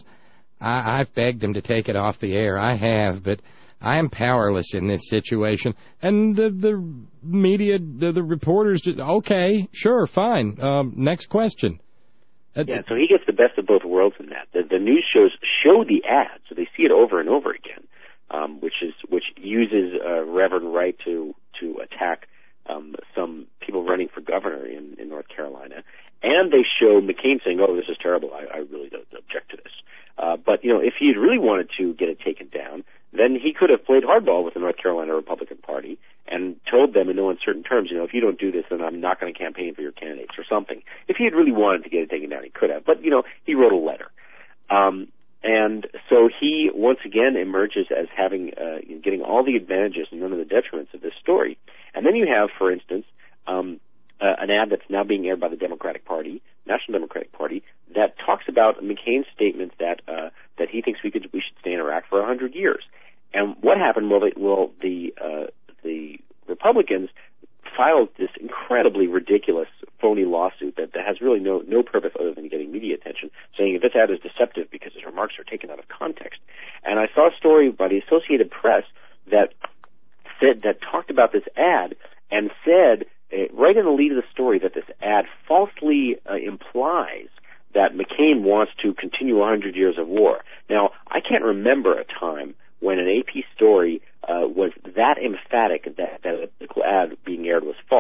I- I've begged him to take it off the air. I have, but I am powerless in this situation. And the, the media, the, the reporters, just, okay, sure, fine. Um, next question. Uh, yeah, so he gets the best of both worlds in that. The, the news shows show the ad, so they see it over and over again. Um, which is which uses uh, Reverend Wright to to attack um, some people running for governor in, in North Carolina, and they show McCain saying, "Oh, this is terrible. I, I really don't object to this." Uh, but you know, if he had really wanted to get it taken down, then he could have played hardball with the North Carolina Republican Party and told them in no uncertain terms, you know, if you don't do this, then I'm not going to campaign for your candidates or something. If he had really wanted to get it taken down, he could have. But you know, he wrote a letter. Um, And so he, once again, emerges as having, uh, getting all the advantages and none of the detriments of this story. And then you have, for instance, um, uh, an ad that's now being aired by the Democratic Party, National Democratic Party, that talks about McCain's statement that uh, that he thinks we could we should stay in Iraq for a hundred years. And what happened? Well, they, well, the uh, the Republicans filed this incredibly ridiculous phony lawsuit that, that has really no no purpose other than getting media attention, saying this ad is deceptive because his remarks are taken out of context. And I saw a story by the Associated Press that said that talked about this ad and said uh, right in the lead of the story that this ad falsely uh, implies that McCain wants to continue one hundred years of war. Now, I can't remember a time when an A P story uh, was that emphatic that, that a political ad being aired was false. And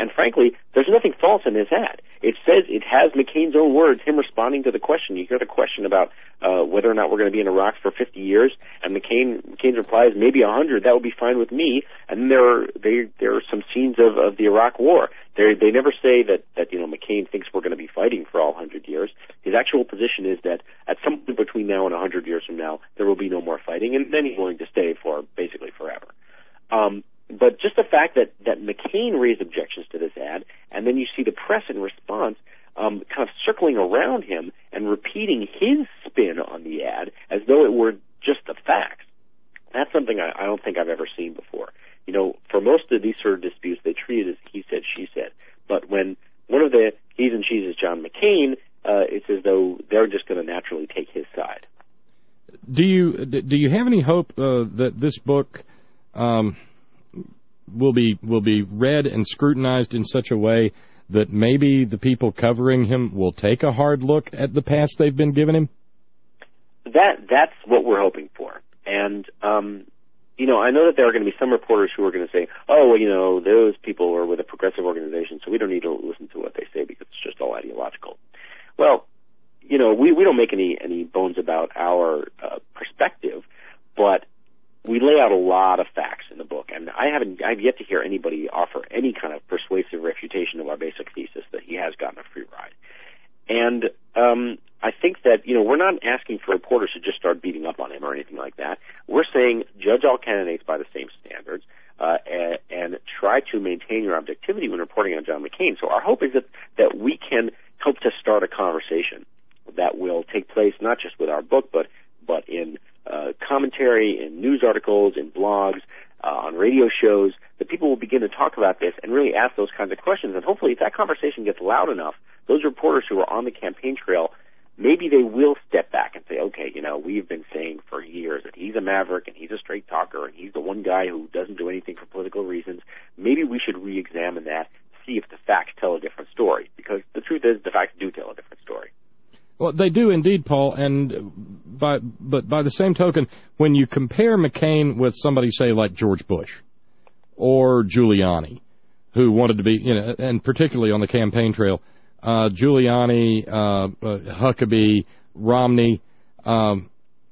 And frankly, there's nothing false in this ad. It says, it has McCain's own words, him responding to the question. You hear the question about uh, whether or not we're going to be in Iraq for fifty years, and McCain McCain's reply is maybe one hundred. That would be fine with me. And then there are, they, there are some scenes of, of the Iraq War. They they never say that, that, you know, McCain thinks we're going to be fighting for all one hundred years. His actual position is that at some point between now and one hundred years from now, there will be no more fighting, and then he's willing to stay for basically forever. Um, but just the fact that, that McCain raised objections to this ad, and then you see the press in response um, kind of circling around him and repeating his spin on the ad as though it were just the facts. That's something I, I don't think I've ever seen before. You know, for most of these sort of disputes, they treat it as he said, she said. But when one of the he's and she's is John McCain, uh, it's as though they're just going to naturally take his side. Do you do you have any hope uh, that this book um, will be will be read and scrutinized in such a way that maybe the people covering him will take a hard look at the past they've been given him? That that's what we're hoping for. And um, you know, I know that there are going to be some reporters who are going to say, "Oh, well, you know, those people are with a progressive organization, so we don't need to listen to what they say because it's just all ideological." Well, you know, we, we don't make any, any bones about our uh, perspective, but we lay out a lot of facts in the book, and I haven't, I've yet to hear anybody offer any kind of persuasive refutation of our basic thesis that he has gotten a free ride. And um, I think that, you know, we're not asking for reporters to just start beating up on him or anything like that. We're saying judge all candidates by the same standards uh, and, and try to maintain your objectivity when reporting on John McCain. So our hope is that, that we can help to start a conversation that will take place not just with our book, but but in uh, commentary, in news articles, in blogs, uh, on radio shows, that people will begin to talk about this and really ask those kinds of questions. And hopefully if that conversation gets loud enough, those reporters who are on the campaign trail, maybe they will step back and say, okay, you know, we've been saying for years that he's a maverick and he's a straight talker and he's the one guy who doesn't do anything for political reasons. Maybe we should re-examine that, see if the facts tell a different story, because the truth is the facts do tell a different story. Well, they do indeed, Paul, and by, but by the same token, when you compare McCain with somebody, say, like George Bush or Giuliani, who wanted to be, you know, and particularly on the campaign trail, uh, Giuliani, uh, uh, Huckabee, Romney, um,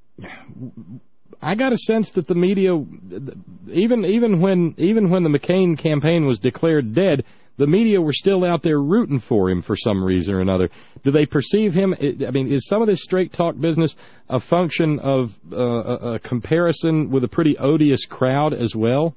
I got a sense that the media, even even when even when the McCain campaign was declared dead, the media were still out there rooting for him for some reason or another. Do they perceive him? I mean, is some of this straight talk business a function of uh, a, a comparison with a pretty odious crowd as well?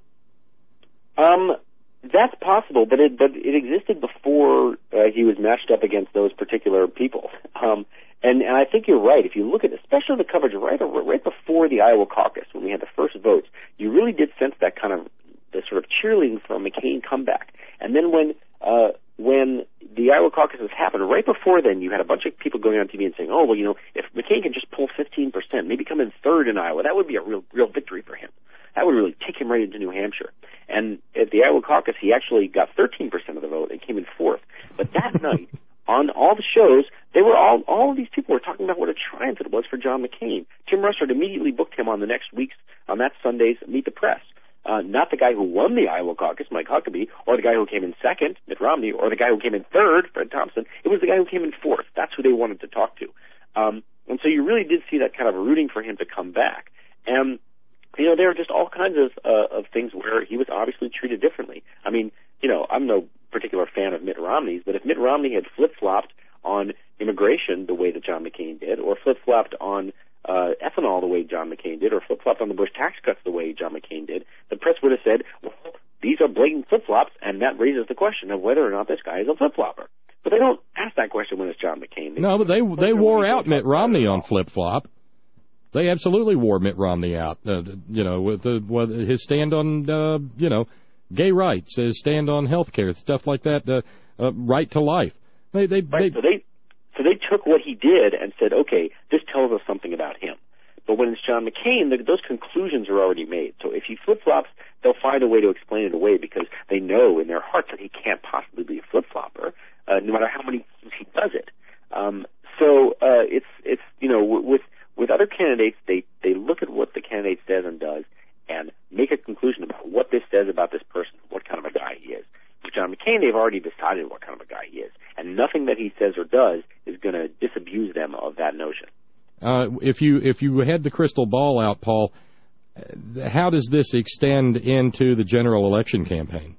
Um, that's possible, but it but it existed before uh, he was matched up against those particular people. Um, and and I think you're right. If you look at especially the coverage right right before the Iowa caucus, when we had the first votes, you really did sense that kind of the sort of cheerleading for a McCain comeback. And then when uh, when the Iowa caucuses happened, right before then, you had a bunch of people going on T V and saying, "Oh, well, you know, if McCain can just pull fifteen percent, maybe come in third in Iowa, that would be a real real victory for him. That would really take him right into New Hampshire." And at the Iowa caucus, he actually got thirteen percent of the vote and came in fourth. But that night, on all the shows, they were all all of these people were talking about what a triumph it was for John McCain. Tim Russert immediately booked him on the next week's on that Sunday's Meet the Press. Uh, not the guy who won the Iowa caucus, Mike Huckabee, or the guy who came in second, Mitt Romney, or the guy who came in third, Fred Thompson. It was the guy who came in fourth. That's who they wanted to talk to. Um, and so you really did see that kind of rooting for him to come back. And, you know, there are just all kinds of, uh, of things where he was obviously treated differently. I mean, you know, I'm no particular fan of Mitt Romney's, but if Mitt Romney had flip-flopped on immigration the way that John McCain did, or flip-flopped on Uh, ethanol the way John McCain did, or flip-flopped on the Bush tax cuts the way John McCain did, the press would have said, well, these are blatant flip-flops, and that raises the question of whether or not this guy is a flip-flopper. But they don't ask that question when it's John McCain. They no, but they they wore out Mitt Romney on flip-flop. They absolutely wore Mitt Romney out, uh, you know, with, the, with his stand on, uh, you know, gay rights, his stand on health care, stuff like that, uh, uh, right to life. They, they, right, they, so they... So they took what he did and said, okay, this tells us something about him. But when it's John McCain, the, those conclusions are already made. So if he flip-flops, they'll find a way to explain it away because they know in their hearts that he can't possibly be a flip-flopper, uh, no matter how many times he does it. Um, so uh, it's, it's you know, with with other candidates, they, they look at what the candidate says and does and make a conclusion about what this says about this person, what kind of a guy he is. With John McCain, McCain, they've already decided what kind of a guy he is, and nothing that he says or does is going to disabuse them of that notion. Uh, if you if you had the crystal ball out, Paul, how does this extend into the general election campaign?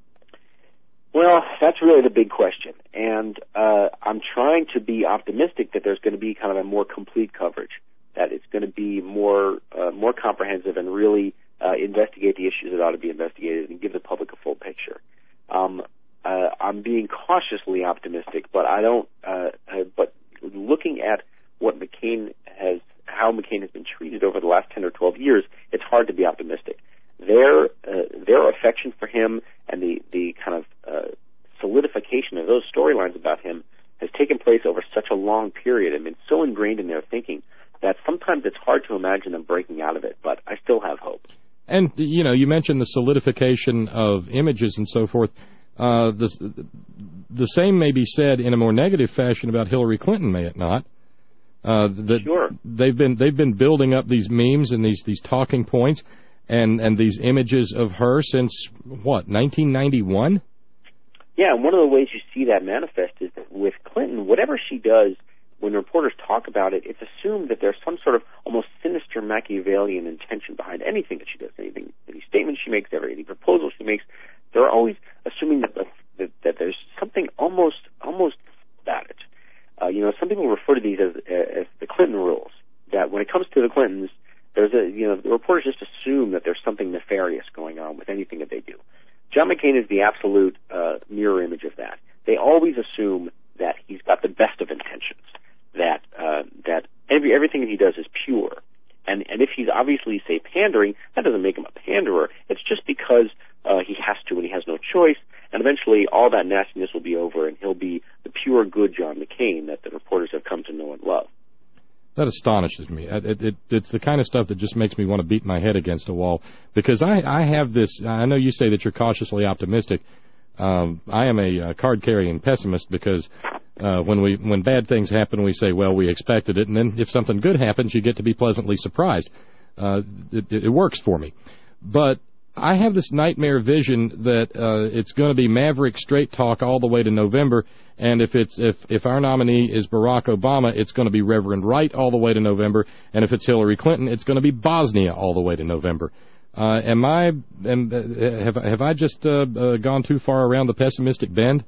Well, that's really the big question, and uh, I'm trying to be optimistic that there's going to be kind of a more complete coverage, that it's going to be more uh, more comprehensive and really uh, investigate the issues that ought to be investigated and give the public a full picture. Um, uh, I'm being cautiously optimistic, but I don't. Uh, uh, but looking at what McCain has, how McCain has been treated over the last ten or twelve years, it's hard to be optimistic. Their uh, their affection for him and the the kind of uh, solidification of those storylines about him has taken place over such a long period and been so ingrained in their thinking that sometimes it's hard to imagine them breaking out of it. But I still have hope. And you know, you mentioned the solidification of images and so forth. Uh, the the same may be said in a more negative fashion about Hillary Clinton, may it not? Uh, that sure. They've been they've been building up these memes and these these talking points and and these images of her since what, nineteen ninety-one? Yeah, and one of the ways you see that manifest is that with Clinton, whatever she does, when reporters talk about it, it's assumed that there's some sort of almost sinister Machiavellian intention behind anything that she does, anything, any statement she makes, every any proposal she makes. They're always assuming that that, that there's something almost almost about it. Uh, you know, some people refer to these as, as the Clinton rules. That when it comes to the Clintons, there's a you know the reporters just assume that there's something nefarious going on with anything that they do. John McCain is the absolute uh, mirror image of that. They always assume that he's got the best of intentions, that uh, that every everything that he does is pure, and and if he's obviously say pandering, that doesn't make him a panderer. It's just because uh, he has to and he has no choice. And eventually, all that nastiness will be over, and he'll be the pure, good John McCain that the reporters have come to know and love. That astonishes me. It, it, it's the kind of stuff that just makes me want to beat my head against a wall. Because I, I have this, I know you say that you're cautiously optimistic. Um, I am a, a card-carrying pessimist because uh, when we when bad things happen, we say, well, we expected it. And then if something good happens, you get to be pleasantly surprised. Uh, it, it works for me. But I have this nightmare vision that uh, it's going to be Maverick straight talk all the way to November, and if it's if if our nominee is Barack Obama, it's going to be Reverend Wright all the way to November, and if it's Hillary Clinton, it's going to be Bosnia all the way to November. Uh, am I am, uh, have have I just uh, uh, gone too far around the pessimistic bend?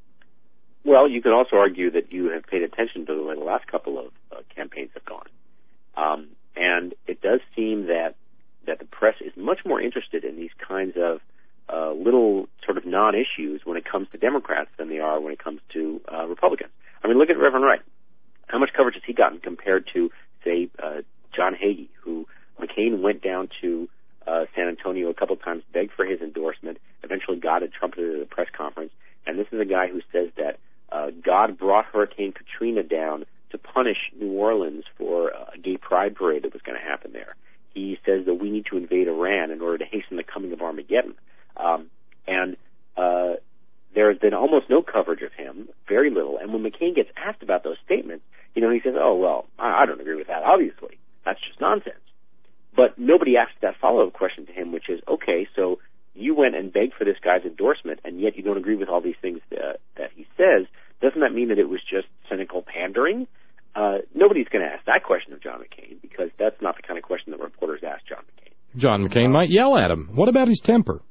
Well, you can also argue that you have paid attention to the way the last couple of uh, campaigns have gone, um, and it does seem that. that the press is much more interested in these kinds of uh, little sort of non-issues when it comes to Democrats than they are when it comes to uh, Republicans. I mean, look at Reverend Wright. How much coverage has he gotten compared to, say, uh, John Hagee, who McCain went down to uh, San Antonio a couple times, begged for his endorsement, eventually got it trumpeted at a press conference, and this is a guy who says that uh, God brought Hurricane Katrina down to punish New Orleans for a gay pride parade that was going to happen there. He says that we need to invade Iran in order to hasten the coming of Armageddon. Um, and uh, there has been almost no coverage of him, very little. And when McCain gets asked about those statements, you know, he says, oh, well, I, I don't agree with that, obviously. That's just nonsense. But nobody asked that follow-up question to him, which is, okay, so you went and begged for this guy's endorsement, and yet you don't agree with all these things that, that he says. Doesn't that mean that it was just cynical pandering? Uh, nobody's going to ask that question of John McCain because that's not the kind of question that reporters ask John McCain. John McCain might yell at him. What about his temper?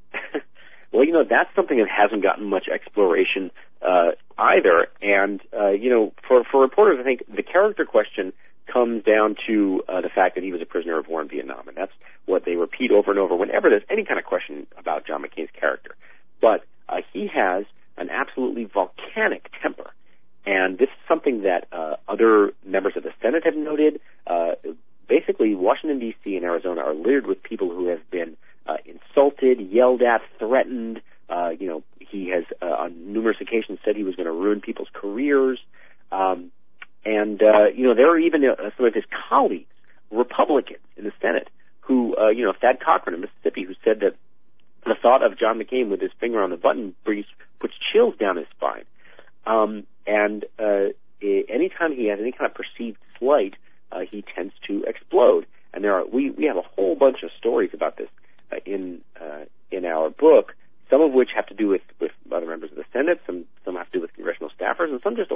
Well, you know, that's something that hasn't gotten much exploration uh, either. And, uh, you know, for, for reporters, I think the character question comes down to uh, the fact that he was a prisoner of war in Vietnam. And that's what they repeat over and over whenever there's any kind of question about John McCain's character. But uh, he has an absolutely volcanic temper. And this is something that uh, other members of the Senate have noted. Uh, basically, Washington, D C and Arizona are littered with people who have been uh, insulted, yelled at, threatened. Uh, you know, he has uh, on numerous occasions said he was going to ruin people's careers. Um, and, uh, you know, there are even uh, some of his colleagues, Republicans in the Senate, who, uh, you know, Thad Cochran in Mississippi, who said that the thought of John McCain with his finger on the button brings, puts chills down his spine. Um, and uh, anytime he has any kind of perceived slight, uh, he tends to explode. And there are we, we have a whole bunch of stories about this uh, in uh, in our book, some of which have to do with, with uh,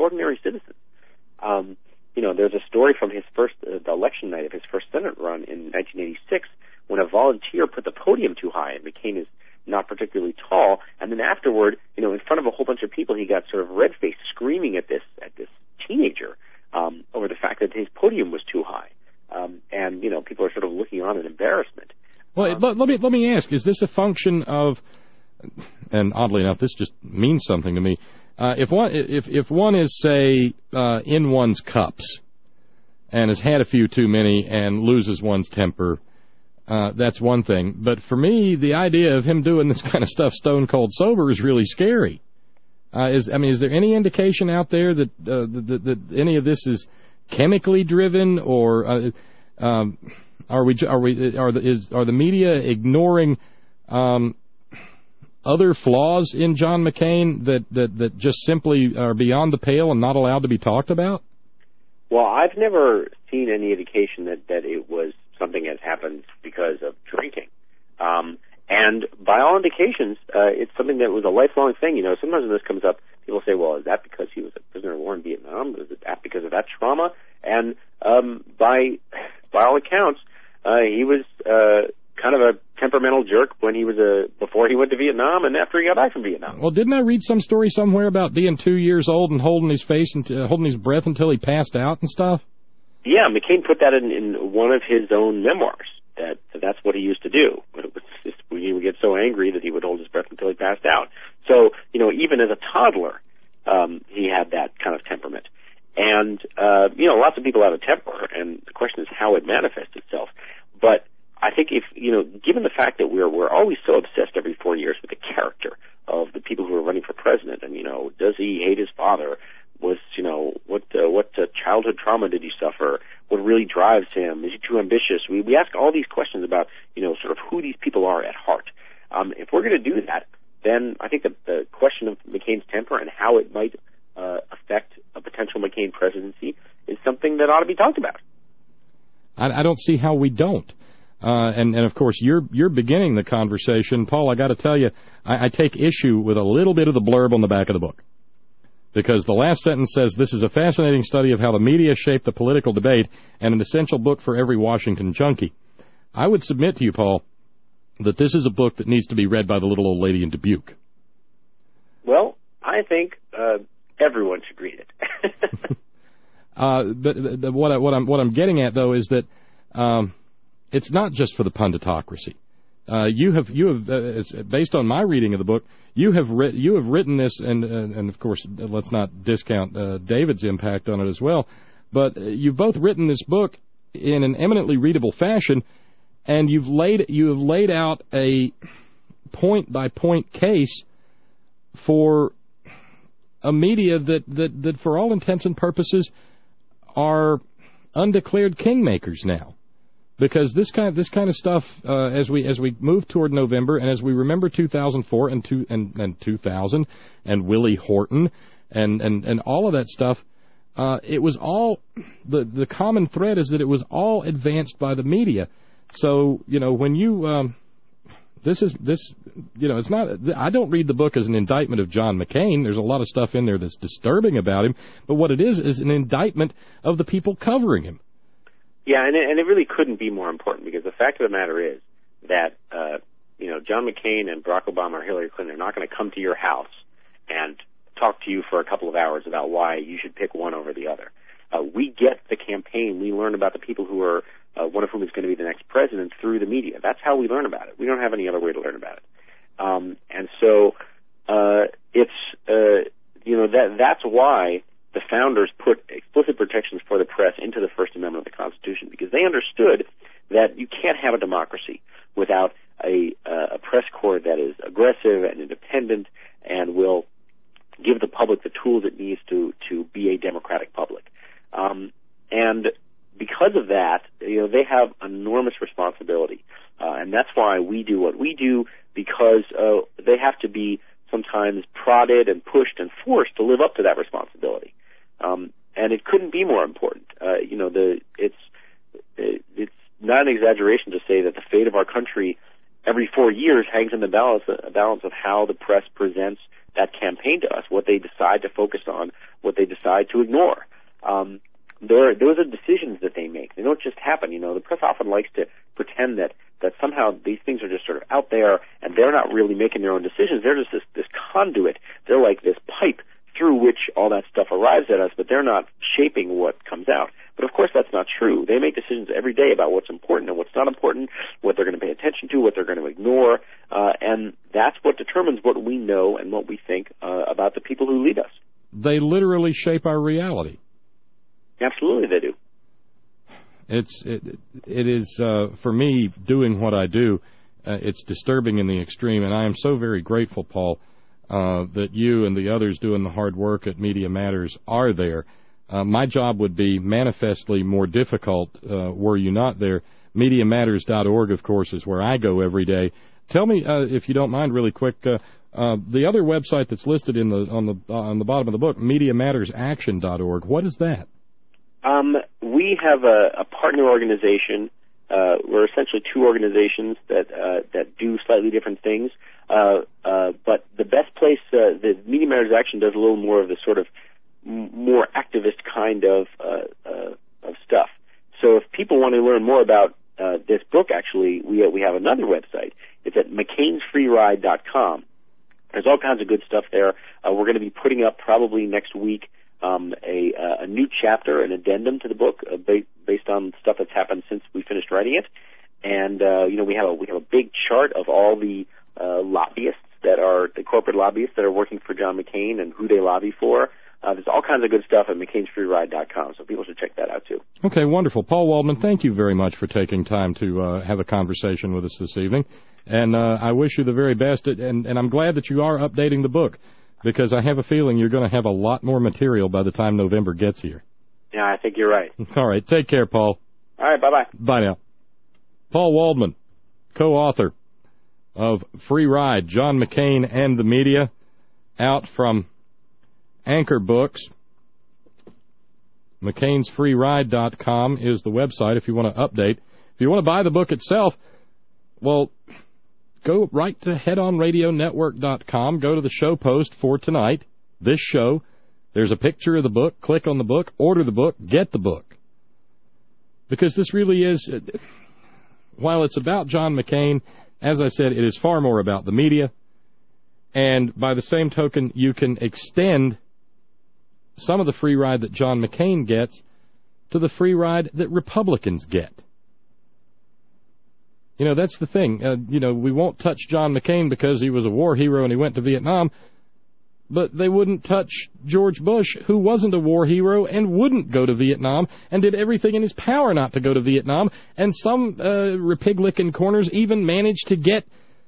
ordinary citizens. Um, you know, there's a story from his first uh, the election night of his first Senate run in nineteen eighty-six when a volunteer put the podium too high and McCain is not particularly tall, and then afterward, you know, in front of a whole bunch of people, he got sort of red-faced, screaming at this at this teenager um, over the fact that his podium was too high, um, and you know, people are sort of looking on in embarrassment. Well, um, let, let me let me ask: is this a function of? And oddly enough, this just means something to me. Uh, if one if if one is, say, uh, in one's cups and has had a few too many and loses one's temper, uh, that's one thing. But for me, the idea of him doing this kind of stuff stone cold sober is really scary. Uh, is I mean, is there any indication out there that uh, that, that any of this is chemically driven, or uh, um, are we are we are the is are the media ignoring Um, other flaws in John McCain that, that, that just simply are beyond the pale and not allowed to be talked about? Well, I've never seen any indication that, that it was something that happened because of drinking. Um, and by all indications, uh, it's something that was a lifelong thing. You know, sometimes when this comes up, people say, well, is that because he was a prisoner of war in Vietnam? Is that because of that trauma? And um, by by all accounts, uh, he was uh, kind of a temperamental jerk when he was a before he went to Vietnam and after he got back from Vietnam. Well, didn't I read some story somewhere about being two years old and holding his face and uh, holding his breath until he passed out and stuff? Yeah, McCain put that in, in one of his own memoirs. That, that that's what he used to do. It was just, he would get so angry that he would hold his breath until he passed out. So, you know, even as a toddler, um, he had that kind of temperament. And uh, you know, lots of people have a temper, and the question is how it manifests itself. But I think if, you know, given the fact that we're we're always so obsessed every four years with the character of the people who are running for president, and, you know, does he hate his father? Was, you know, what uh, what uh, childhood trauma did he suffer? What really drives him? Is he too ambitious? We we ask all these questions about, you know, sort of who these people are at heart. Um, if we're going to do that, then I think the, the question of McCain's temper and how it might uh, affect a potential McCain presidency is something that ought to be talked about. I, I don't see how we don't. Uh, and, and, of course, you're you're beginning the conversation. Paul, I got to tell you, I, I take issue with a little bit of the blurb on the back of the book. Because the last sentence says, this is a fascinating study of how the media shape the political debate and an essential book for every Washington junkie. I would submit to you, Paul, that this is a book that needs to be read by the little old lady in Dubuque. Well, I think uh, everyone should read it. uh, but the, what, I, what, I'm, what I'm getting at, though, is that um, it's not just for the punditocracy. Uh, you have, you have, uh, it's based on my reading of the book, you have writ, you have written this, and, and and of course, let's not discount uh, David's impact on it as well. But you've both written this book in an eminently readable fashion, and you've laid you have laid out a point by point case for a media that that that, for all intents and purposes, are undeclared kingmakers now. Because this kind of this kind of stuff, uh, as we as we move toward November, and as we remember two thousand four and two and, and two thousand and Willie Horton and, and, and all of that stuff, uh, it was all the the common thread is that it was all advanced by the media. So you know when you um, this is this you know it's not I don't read the book as an indictment of John McCain. There's a lot of stuff in there that's disturbing about him, but what it is is an indictment of the people covering him. Yeah, and it, and it really couldn't be more important, because the fact of the matter is that, uh, you know, John McCain and Barack Obama or Hillary Clinton are not going to come to your house and talk to you for a couple of hours about why you should pick one over the other. Uh, we get the campaign. We learn about the people who are, uh, one of whom is going to be the next president through the media. That's how we learn about it. We don't have any other way to learn about it. Um, and so uh, it's, uh, you know, that that's why the founders put explicit protections for the press into the First Amendment of the Constitution, because they understood that you can't have a democracy without a, uh, a press corps that is aggressive and independent and will give the public the tools it needs to, to be a democratic public. Um, and because of that, you know, they have enormous responsibility. Uh, and that's why we do what we do, because uh, they have to be sometimes prodded and pushed and forced to live up to that responsibility. Um, and it couldn't be more important. Uh, you know, the it's it's not an exaggeration to say that the fate of our country every four years hangs in the balance, a balance of how the press presents that campaign to us, what they decide to focus on, what they decide to ignore. Um, there, those are decisions that they make. They don't just happen. You know, the press often likes to pretend that, that somehow these things are just sort of out there and they're not really making their own decisions. They're just this, this conduit. They're like this pipe through which all that stuff arrives at us, but they're not shaping what comes out. But of course that's not true. They make decisions every day about what's important and what's not important, what they're going to pay attention to, what they're going to ignore, uh, and that's what determines what we know and what we think uh, about the people who lead us. They literally shape our reality. Absolutely they do. It's it, it is uh, for me doing what I do. Uh, it's disturbing in the extreme, and I am so very grateful, Paul, uh, that you and the others doing the hard work at Media Matters are there. Uh, my job would be manifestly more difficult uh, were you not there. Media Matters dot org, of course, is where I go every day. Tell me, uh, if you don't mind, really quick, uh, uh, the other website that's listed in the on the uh, on the bottom of the book, Media Matters Action dot org. What is that? Um, we have a, a partner organization. Uh, we're essentially two organizations that uh, that do slightly different things. Uh, uh, but the best place, uh, the Media Matters Action does a little more of the sort of m- more activist kind of uh, uh, of stuff. So if people want to learn more about uh, this book, actually, we uh, we have another website. It's at McCain's Free Ride dot com. There's all kinds of good stuff there. Uh, we're going to be putting up probably next week um, a, uh, a new chapter, an addendum to the book uh, ba- based on stuff that's happened since we finished writing it. And uh, you know, we have a we have a big chart of all the uh, lobbyists that are the corporate lobbyists that are working for John McCain and who they lobby for. Uh, there's all kinds of good stuff at McCain's Free Ride dot com, so people should check that out too. Okay, wonderful. Paul Waldman, thank you very much for taking time to uh, have a conversation with us this evening. And uh, I wish you the very best, and, and I'm glad that you are updating the book, because I have a feeling you're going to have a lot more material by the time November gets here. Yeah, I think you're right. All right, take care, Paul. All right, bye-bye. Bye now. Paul Waldman, co-author of Free Ride, John McCain and the Media, out from Anchor Books. McCain's Free Ride dot com is the website if you want to update. If you want to buy the book itself, well, go right to head on radio network dot com. Go to the show post for tonight, this show. There's a picture of the book. Click on the book, order the book, get the book. Because this really is, while it's about John McCain, as I said, it is far more about the media. And by the same token, you can extend some of the free ride that John McCain gets to the free ride that Republicans get. You know, that's the thing. Uh, you know, we won't touch John McCain because he was a war hero and he went to Vietnam, but they wouldn't touch George Bush, who wasn't a war hero and wouldn't go to Vietnam and did everything in his power not to go to Vietnam, and some uh, Republican corners even managed to get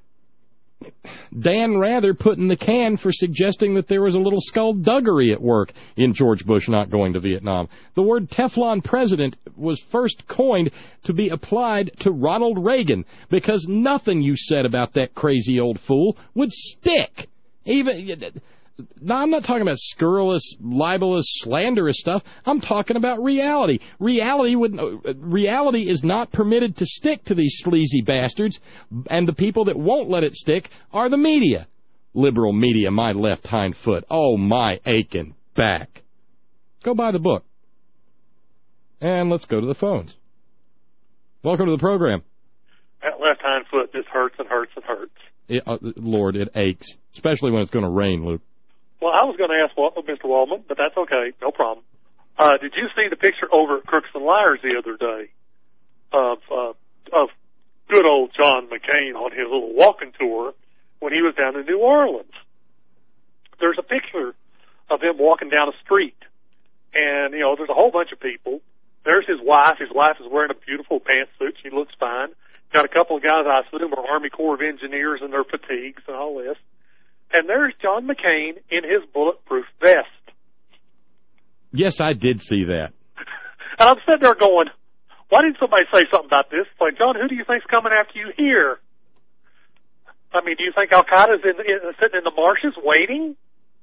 Dan Rather put in the can for suggesting that there was a little skullduggery at work in George Bush not going to Vietnam. The word Teflon president was first coined to be applied to Ronald Reagan because nothing you said about that crazy old fool would stick. Even now, I'm not talking about scurrilous, libelous, slanderous stuff. I'm talking about reality. Reality would, reality is not permitted to stick to these sleazy bastards, and the people that won't let it stick are the media. Liberal media, my left hind foot. Oh, my aching back. Go buy the book. And let's go to the phones. Welcome to the program. That left hind foot just hurts and hurts and hurts. It, uh, Lord, it aches, especially when it's going to rain, Luke. Well, I was going to ask what, Mister Waldman, but that's okay, no problem. Uh, did you see the picture over at Crooks and Liars the other day of uh, of good old John McCain on his little walking tour when he was down in New Orleans? There's a picture of him walking down a street, and, you know, there's a whole bunch of people. There's his wife. His wife is wearing a beautiful pantsuit. She looks fine. Got a couple of guys I assume are Army Corps of Engineers in their fatigues and all this. And there's John McCain in his bulletproof vest. Yes, I did see that. And I'm sitting there going, why didn't somebody say something about this? It's like, John, who do you think's coming after you here? I mean, do you think Al-Qaeda's in, in, sitting in the marshes waiting?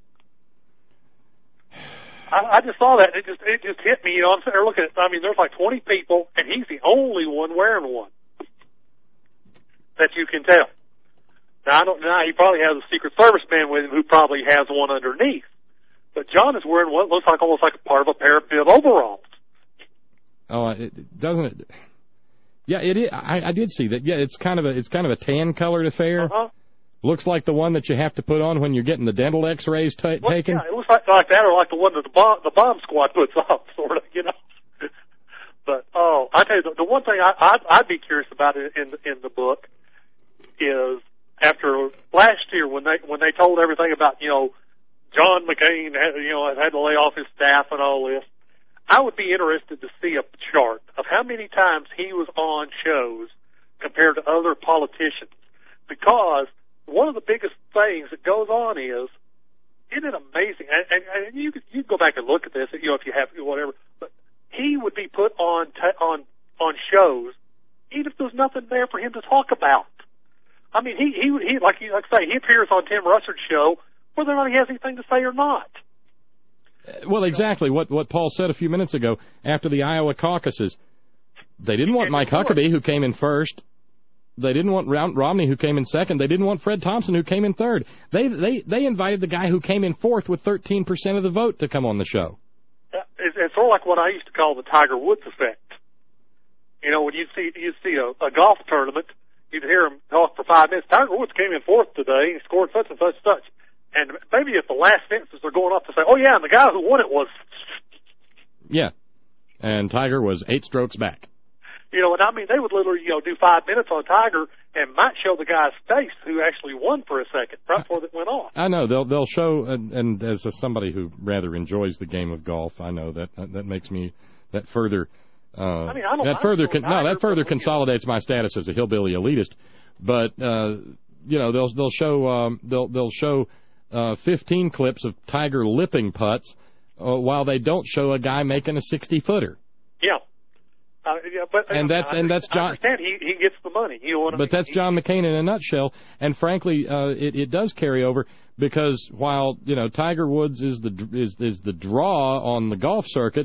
I, I just saw that, and it just, it just hit me. You know, I'm sitting there looking at, I mean, there's like twenty people, and he's the only one wearing one. that you can tell. Now, I don't know. He probably has a Secret Service man with him who probably has one underneath. But John is wearing what looks like almost like a part of a pair of bib overalls. Oh, it doesn't it? Yeah, it is. I, I did see that. Yeah, it's kind of a it's kind of a tan colored affair. Uh-huh. Looks like the one that you have to put on when you're getting the dental X-rays t- well, taken. Yeah, it looks like like that, or like the one that the bomb the bomb squad puts on, sort of, you know. But oh, I tell you, the, the one thing I I'd, I'd be curious about in in, in the book is after last year when they when they told everything about, you know, John McCain had, you know, had to lay off his staff and all this. I would be interested to see a chart of how many times he was on shows compared to other politicians, because one of the biggest things that goes on is, isn't it amazing? And, and, and you could you could go back and look at this, you know, if you have whatever. But he would be put on t- on on shows, even if there's nothing there for him to talk about. I mean, he he he like you like I say, he appears on Tim Russerd's show, whether or not he has anything to say or not. Well, exactly what what Paul said a few minutes ago after the Iowa caucuses. They didn't want Mike Huckabee, who came in first. They didn't want Romney, who came in second. They didn't want Fred Thompson, who came in third. They they they invited the guy who came in fourth with thirteen percent of the vote to come on the show. It's, it's sort of like what I used to call the Tiger Woods effect. You know, when you see you see a, a golf tournament, you'd hear him talk for five minutes. Tiger Woods came in fourth today. He scored such and such and such. And maybe at the last sentences they're going up to say, oh, yeah, and the guy who won it was... Yeah, and Tiger was eight strokes back. You know, and I mean, they would literally, you know, do five minutes on Tiger and might show the guy's face who actually won for a second right before it went off. I know. They'll they'll show, and, and as a, somebody who rather enjoys the game of golf, I know that that makes me, that further... Uh, I mean, I don't, that I further don't con- no, that further consolidates my status as a hillbilly elitist. But uh, you know, they'll they'll show um, they'll they'll show uh, fifteen clips of Tiger lipping putts uh, while they don't show a guy making a sixty footer. Yeah. Uh, yeah, but and that's I, and that's John. I understand he he gets the money. You know what I but mean? that's John McCain in a nutshell. And frankly, uh, it it does carry over because while you know Tiger Woods is the is is the draw on the golf circuit,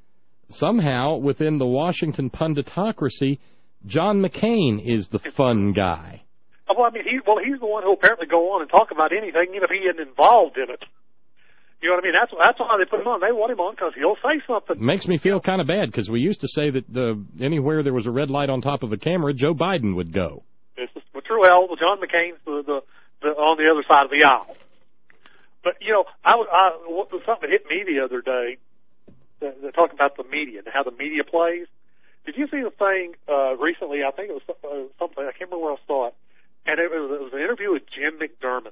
somehow within the Washington punditocracy, John McCain is the fun guy. Well, I mean, he well he's the one who apparently go on and talk about anything, even if he isn't involved in it. You know what I mean? That's that's why they put him on. They want him on because he'll say something. Makes me feel kind of bad because we used to say that uh, anywhere there was a red light on top of a camera, Joe Biden would go. It's just, well, true. Well, John McCain's the, the, the on the other side of the aisle. But you know, I, I something hit me the other day. They're talking about the media and how the media plays. Did you see the thing uh, recently? I think it was uh, something. I can't remember where I saw it. And it was, it was an interview with Jim McDermott.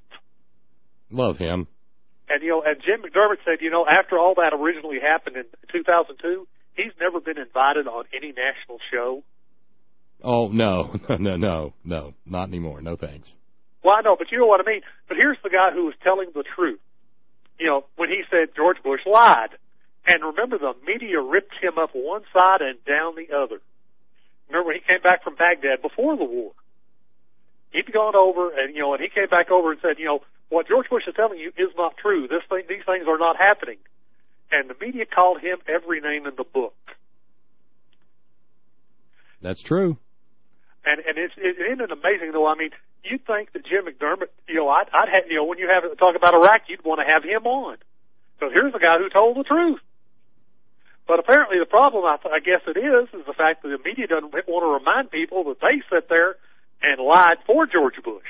Love him. And, you know, and Jim McDermott said, you know, after all that originally happened in two thousand two, he's never been invited on any national show. Oh, no, no, no, no, not anymore. No thanks. Well, I know, but you know what I mean. But here's the guy who was telling the truth. You know, when he said George Bush lied. And remember, the media ripped him up one side and down the other. Remember when he came back from Baghdad before the war? He'd gone over, and, you know, and he came back over and said, you know, what George Bush is telling you is not true. This thing, these things are not happening. And the media called him every name in the book. That's true. And and it's it, isn't it amazing though? I mean, you'd think that Jim McDermott, you know, I'd, I'd have, you know, when you have talk about Iraq, you'd want to have him on. So here's a guy who told the truth. But apparently the problem, I, I guess it is, is the fact that the media doesn't want to remind people that they sat there and lied for George Bush.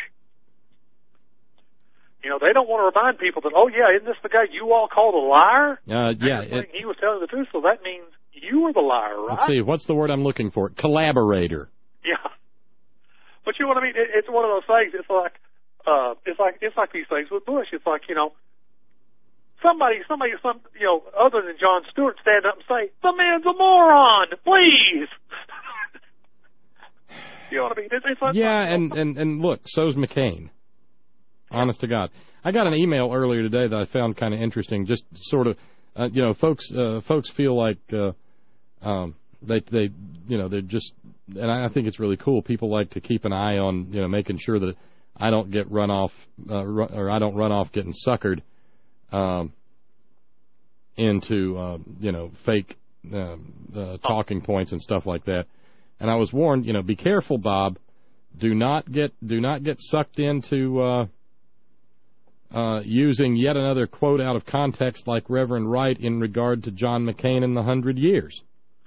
You know, they don't want to remind people that, oh, yeah, isn't this the guy you all called a liar? Uh, yeah. It, he was telling the truth, so that means you were the liar, right? Let's see, what's the word I'm looking for? Collaborator. Yeah. But you know what I mean? It, it's one of those things. It's like, uh, it's like, it's like these things with Bush. It's like, you know, Somebody, somebody, some, you know, other than Jon Stewart stand up and say, the man's a moron, please. You know what I mean? It's, it's like, yeah, and, and, and look, so's McCain. Honest to God. I got an email earlier today that I found kind of interesting, just sort of, uh, you know, folks, uh, folks feel like, uh, um, they, they, you know, they're just, and I think it's really cool. People like to keep an eye on, you know, making sure that I don't get run off, uh, run, or I don't run off getting suckered. Um, into, uh, you know, fake uh, uh, talking points and stuff like that. And I was warned, you know, be careful, Bob, Do not get do not get sucked into uh, uh, using yet another quote out of context like Reverend Wright in regard to John McCain in the hundred years.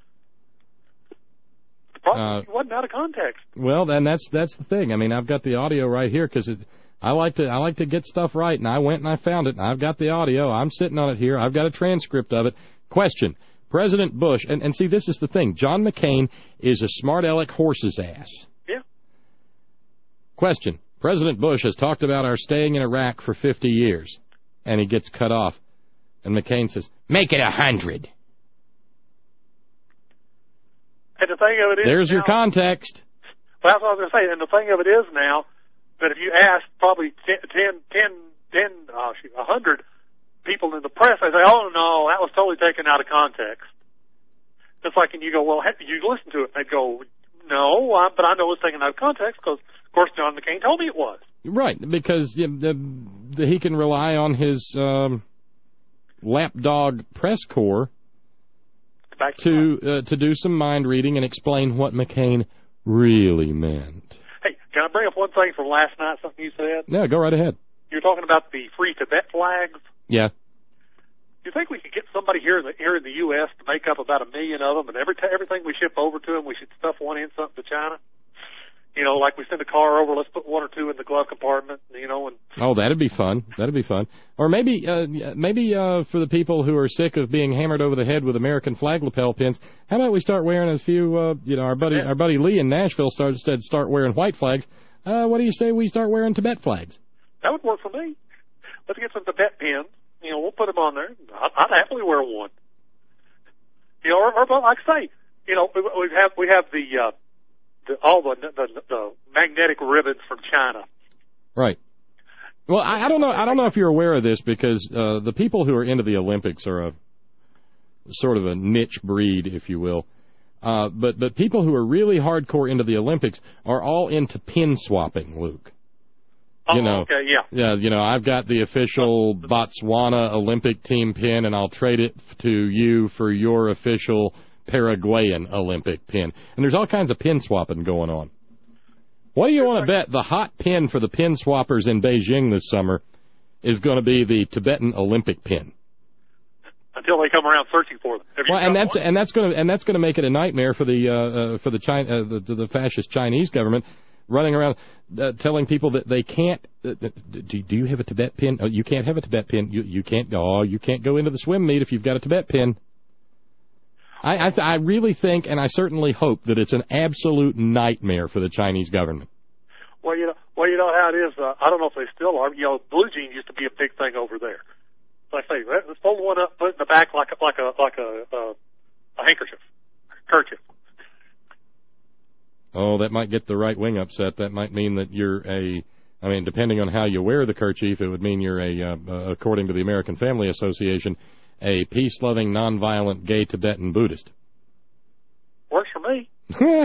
Probably uh, wasn't out of context. Well, then that's that's the thing. I mean, I've got the audio right here because I like to I like to get stuff right, and I went and I found it, and I've got the audio. I'm sitting on it here. I've got a transcript of it. Question: President Bush, and, and see, this is the thing. John McCain is a smart aleck horse's ass. Yeah. Question: President Bush has talked about our staying in Iraq for fifty years, and he gets cut off, and McCain says, "Make it a hundred." And the thing of it is, there's now, your context. Well, that's what I was going to say. And the thing of it is now that if you ask probably ten, ten, ten, ten oh, shoot, a hundred people in the press, they say, "Oh no, that was totally taken out of context." It's like, and you go, "Well, have you listen to it?" And they go, "No, I, but I know it's taken out of context because, of course, John McCain told me it was." Right, because you know, the, the, he can rely on his um, lapdog press corps to uh, to do some mind reading and explain what McCain really meant. Hey, can I bring up one thing from last night, something you said? Yeah, go right ahead. You were talking about the free Tibet flags. Yeah. Do you think we could get somebody here in the here in the U S to make up about a million of them, and every t- everything we ship over to them, we should stuff one in something to China? You know, like we send a car over, let's put one or two in the glove compartment, you know. And oh, that'd be fun. That'd be fun. Or maybe, uh, maybe uh, for the people who are sick of being hammered over the head with American flag lapel pins, how about we start wearing a few? Uh, you know, our buddy, yeah. our buddy Lee in Nashville started said start wearing white flags. Uh, what do you say we start wearing Tibet flags? That would work for me. Let's get some Tibet pins. You know, we'll put them on there. I'd, I'd happily wear one. You know, or, or like I say, you know, we, we have we have the. Uh, The, all the, the the magnetic ribbons from China. Right. Well, I, I don't know. I don't know if you're aware of this because uh, the people who are into the Olympics are a sort of a niche breed, if you will. Uh, but but people who are really hardcore into the Olympics are all into pin swapping, Luke. You oh, know, okay, yeah. Yeah, you know, I've got the official Botswana Olympic team pin, and I'll trade it to you for your official Paraguayan Olympic pin. And there's all kinds of pin swapping going on. What do you want to bet the hot pin for the pin swappers in Beijing this summer is going to be the Tibetan Olympic pin? Until they come around searching for them. Well, and that's one? and that's going to and that's going to make it a nightmare for the uh, uh, for the China uh, the, the fascist Chinese government running around uh, telling people that they can't. Uh, do, do you have a Tibet pin? Oh, you can't have a Tibet pin. You you can't. Oh, you can't go into the swim meet if you've got a Tibet pin. I I, th- I really think, and I certainly hope, that it's an absolute nightmare for the Chinese government. Well, you know, well, you know how it is. Uh, I don't know if they still are. You know, blue jeans used to be a big thing over there. Like I say, let's fold one up, put it in the back like a like a like a uh, a handkerchief, kerchief. Oh, that might get the right wing upset. That might mean that you're a. I mean, depending on how you wear the kerchief, it would mean you're a, uh, uh, according to the American Family Association, a peace-loving, nonviolent, gay Tibetan Buddhist. Works for me. You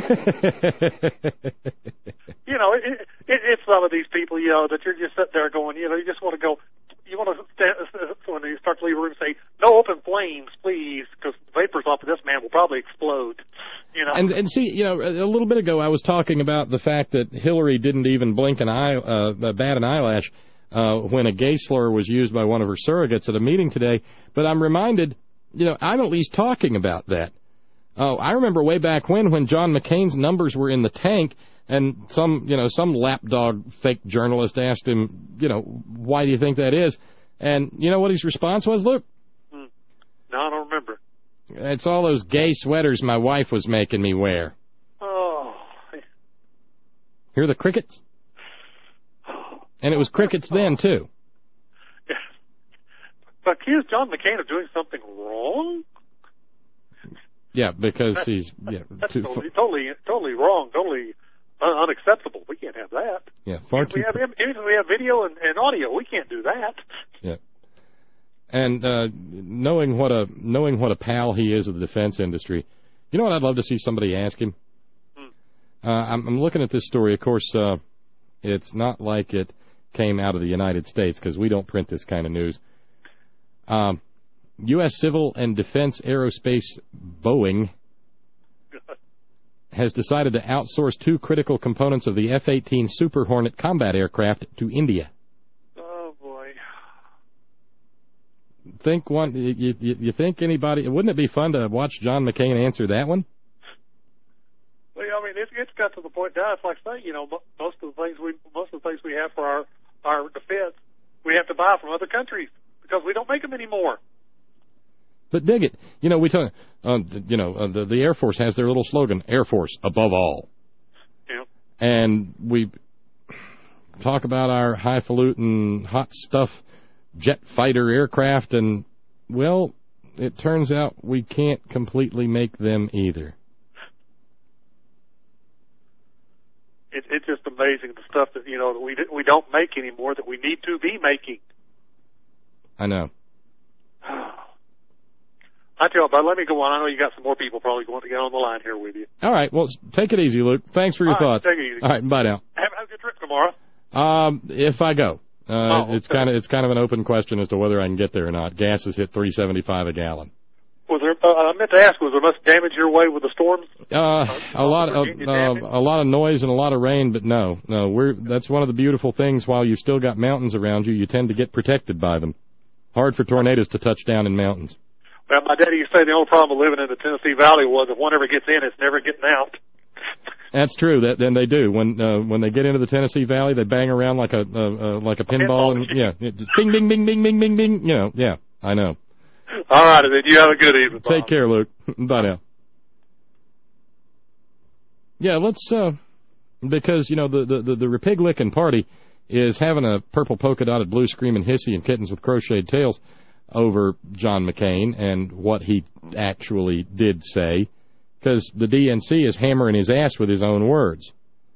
know, it, it, it's some of these people, you know, that you're just sitting there going, you know, you just want to go, you want to, stand, when you start to leave a room, say, no open flames, please, because the vapors off of this man will probably explode, you know. And, and see, you know, a little bit ago I was talking about the fact that Hillary didn't even blink an eye, uh, bat an eyelash uh, when a gay slur was used by one of her surrogates at a meeting today, but I'm reminded, you know, I'm at least talking about that. Oh, I remember way back when, when John McCain's numbers were in the tank, and some, you know, some lapdog fake journalist asked him, you know, why do you think that is? And you know what his response was, Luke? Hmm. No, I don't remember. It's all those gay sweaters my wife was making me wear. Oh. Hear the crickets? And it was crickets then, too. Yeah. But accuse John McCain of doing something wrong? Yeah, because that's, he's yeah, that's too, totally, totally, totally wrong, totally un- unacceptable. We can't have that. Yeah, far we too. Have, even we have video and, and audio. We can't do that. Yeah, and uh, knowing what a knowing what a pal he is of the defense industry, you know what I'd love to see somebody ask him. Hmm. Uh, I'm, I'm looking at this story. Of course, uh, it's not like it came out of the United States because we don't print this kind of news. Um. U S Civil and Defense Aerospace Boeing has decided to outsource two critical components of the F eighteen Super Hornet combat aircraft to India. Oh, boy. Think one, you, you, you think anybody, wouldn't it be fun to watch John McCain answer that one? Well, I mean, it's, it's got to the point now, it's like saying, you know, most of the things we, most of the things we have for our, our defense, we have to buy from other countries because we don't make them anymore. But dig it. You know, we talk, uh, you know, uh, the, the Air Force has their little slogan, Air Force above all. Yeah. And we talk about our highfalutin, hot stuff jet fighter aircraft, and, well, it turns out we can't completely make them either. It, it's just amazing the stuff that, you know, that we, we don't make anymore that we need to be making. I know. I tell you what, bud, let me go on. I know you got some more people probably going to get on the line here with you. All right. Well, take it easy, Luke. Thanks for your All right, thoughts. take it easy. All right. Bye now. Have, have a good trip tomorrow. Um, if I go, uh, oh, it's okay. kind of it's kind of an open question as to whether I can get there or not. Gas has hit three seventy-five a gallon. Was there? Uh, I meant to ask, was there much damage your way with the storms? Uh, a lot of uh, a lot of noise and a lot of rain, but no, no. We're that's one of the beautiful things. While you still got mountains around you, you tend to get protected by them. Hard for tornadoes to touch down in mountains. Well, my daddy used to say the only problem with living in the Tennessee Valley was if one ever gets in, it's never getting out. That's true. That then they do when uh, when they get into the Tennessee Valley, they bang around like a uh, uh, like a pinball, and yeah, it just bing, bing, bing, bing, bing, bing, bing. You know, yeah, I know. All right, then you have a good evening. Take care, Luke. Bye now. Yeah, let's uh, because you know the the the, the Republican Party is having a purple polka dotted, blue screaming hissy and kittens with crocheted tails over John McCain and what he actually did say, because the D N C is hammering his ass with his own words.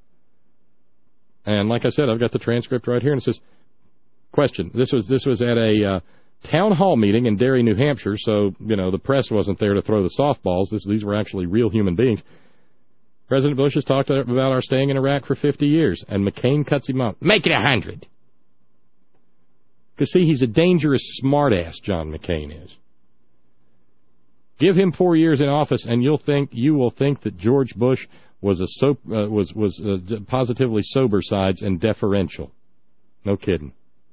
And like I said, I've got the transcript right here, and it says, question, this was this was at a uh, town hall meeting in Derry, New Hampshire, so, you know, the press wasn't there to throw the softballs. This, these were actually real human beings. President Bush has talked about our staying in Iraq for fifty years, and McCain cuts him out. Make it a hundred. Because, see, he's a dangerous smartass, John McCain is. Give him four years in office, and you'll think you will think that George Bush was a so, uh, was was uh, positively sober sides and deferential. No kidding.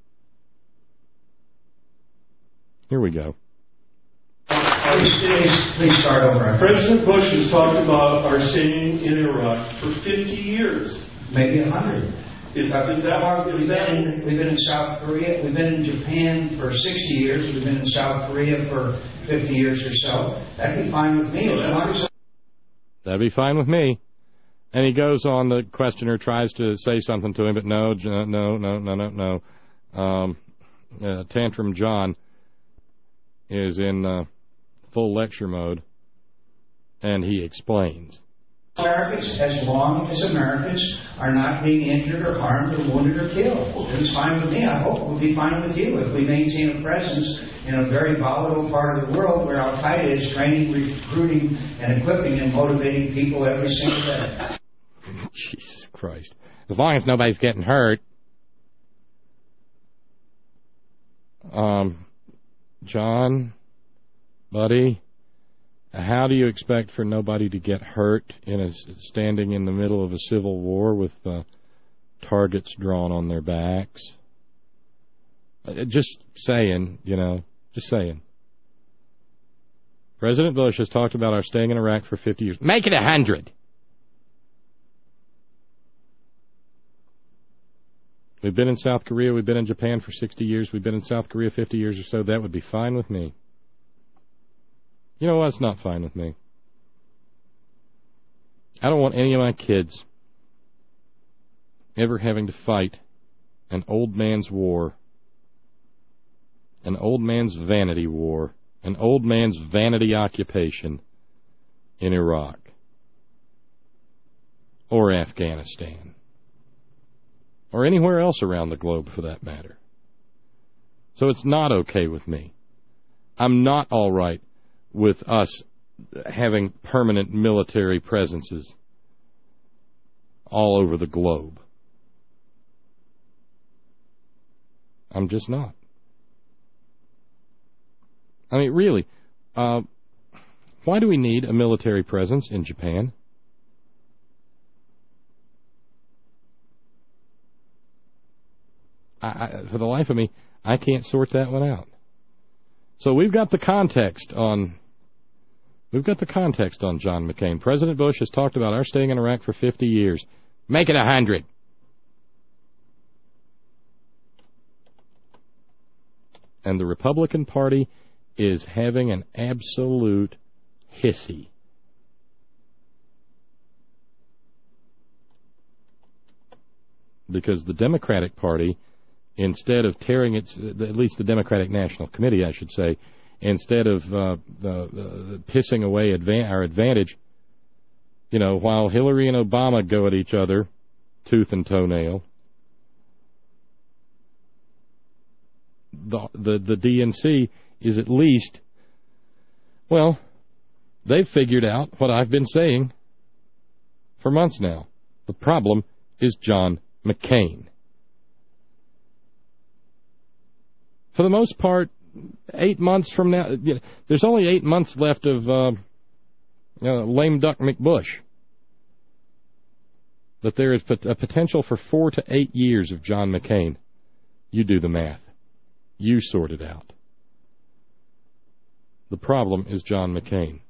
Here we go. Please start over. President Bush has talked about our staying in Iraq for fifty years. Maybe a hundred. Is that, is that, is we've, that been, we've been in South Korea. We've been in Japan for sixty years. We've been in South Korea for fifty years or so. That'd be fine with me. As long as That'd be fine with me. And he goes on, the questioner tries to say something to him, but no, no, no, no, no, no, no. Um, uh, Tantrum John is in uh, full lecture mode, and he explains. Americans, as long as Americans are not being injured or harmed or wounded or killed. It's fine with me. I hope it will be fine with you if we maintain a presence in a very volatile part of the world where Al-Qaeda is training, recruiting, and equipping and motivating people every single day. Jesus Christ. As long as nobody's getting hurt. Um, John, buddy, how do you expect for nobody to get hurt in a, standing in the middle of a civil war with uh, targets drawn on their backs? Uh, just saying, you know, just saying. President Bush has talked about our staying in Iraq for fifty years. Make it a hundred. We've been in South Korea, we've been in Japan for sixty years, we've been in South Korea fifty years or so. That would be fine with me. You know what's not fine with me? I don't want any of my kids ever having to fight an old man's war, an old man's vanity war, an old man's vanity occupation in Iraq or Afghanistan or anywhere else around the globe for that matter. So it's not okay with me. I'm not all right with us having permanent military presences all over the globe. I'm just not. I mean, really, uh, why do we need a military presence in Japan? I, I, for the life of me, I can't sort that one out. So we've got the context on we've got the context on John McCain. President Bush has talked about our staying in Iraq for fifty years. Make it a hundred. And the Republican Party is having an absolute hissy. Because the Democratic Party, instead of tearing its, at least the Democratic National Committee, I should say, instead of uh, uh, uh, pissing away advan- our advantage, you know, while Hillary and Obama go at each other, tooth and toenail, the the, the D N C is at least, well, they've figured out what I've been saying for months now. The problem is John McCain. For the most part, eight months from now, you know, there's only eight months left of uh, you know, lame duck McBush. But there is a potential for four to eight years of John McCain. You do the math. You sort it out. The problem is John McCain.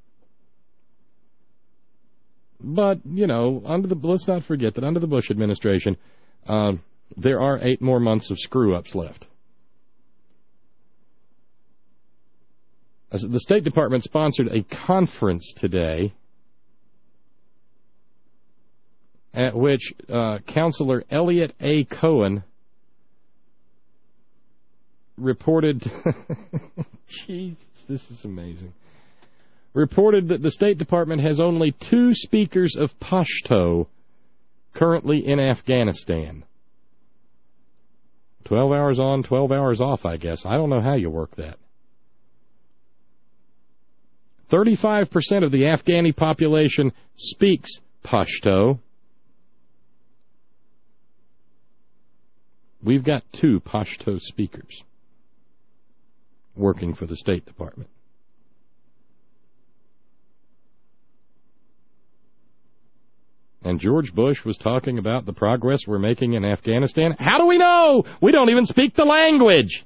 But, you know, under the let's not forget that under the Bush administration, uh, there are eight more months of screw-ups left. As the State Department sponsored a conference today at which uh, Counselor Elliot A. Cohen reported, jeez, this is amazing, reported that the State Department has only two speakers of Pashto currently in Afghanistan. Twelve hours on, twelve hours off, I guess. I don't know how you work that. Thirty-five percent of the Afghani population speaks Pashto. We've got two Pashto speakers working for the State Department. And George Bush was talking about the progress we're making in Afghanistan. How do we know? We don't even speak the language.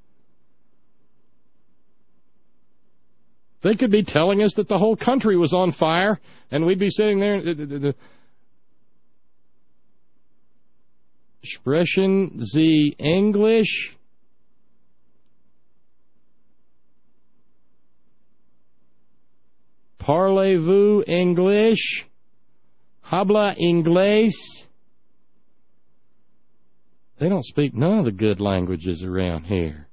They could be telling us that the whole country was on fire, and we'd be sitting there. Sprechen Sie English? Parlez-vous English? Habla Inglés? They don't speak none of the good languages around here.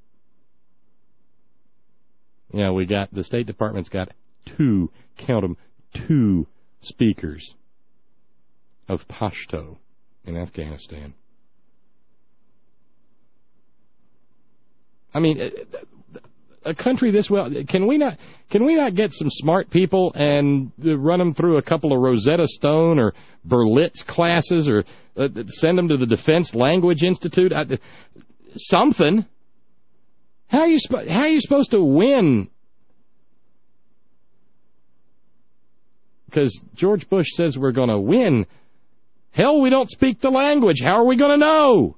Yeah, we got, the State Department's got two, count them, two speakers of Pashto in Afghanistan. I mean, a country this well, can we not can we not get some smart people and run them through a couple of Rosetta Stone or Berlitz classes, or uh, send them to the Defense Language Institute? I, something. How are you sp- how are you supposed to win? Because George Bush says we're going to win. Hell, we don't speak the language. How are we going to know?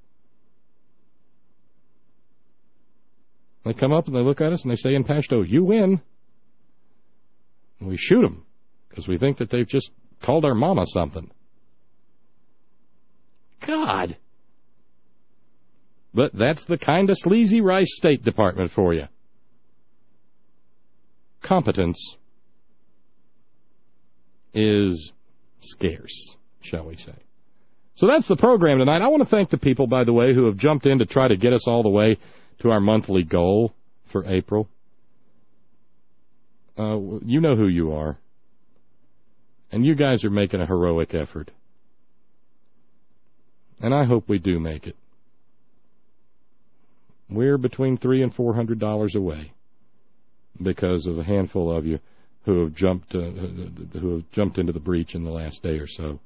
They come up and they look at us and they say in Pashto, "You win." And we shoot them because we think that they've just called our mama something. God. But that's the kind of sleazy rice State Department for you. Competence is scarce, shall we say. So that's the program tonight. I want to thank the people, by the way, who have jumped in to try to get us all the way to our monthly goal for April. Uh, you know who you are. And you guys are making a heroic effort. And I hope we do make it. We're between three and four hundred dollars away because of a handful of you who have jumped uh, who have jumped into the breach in the last day or so.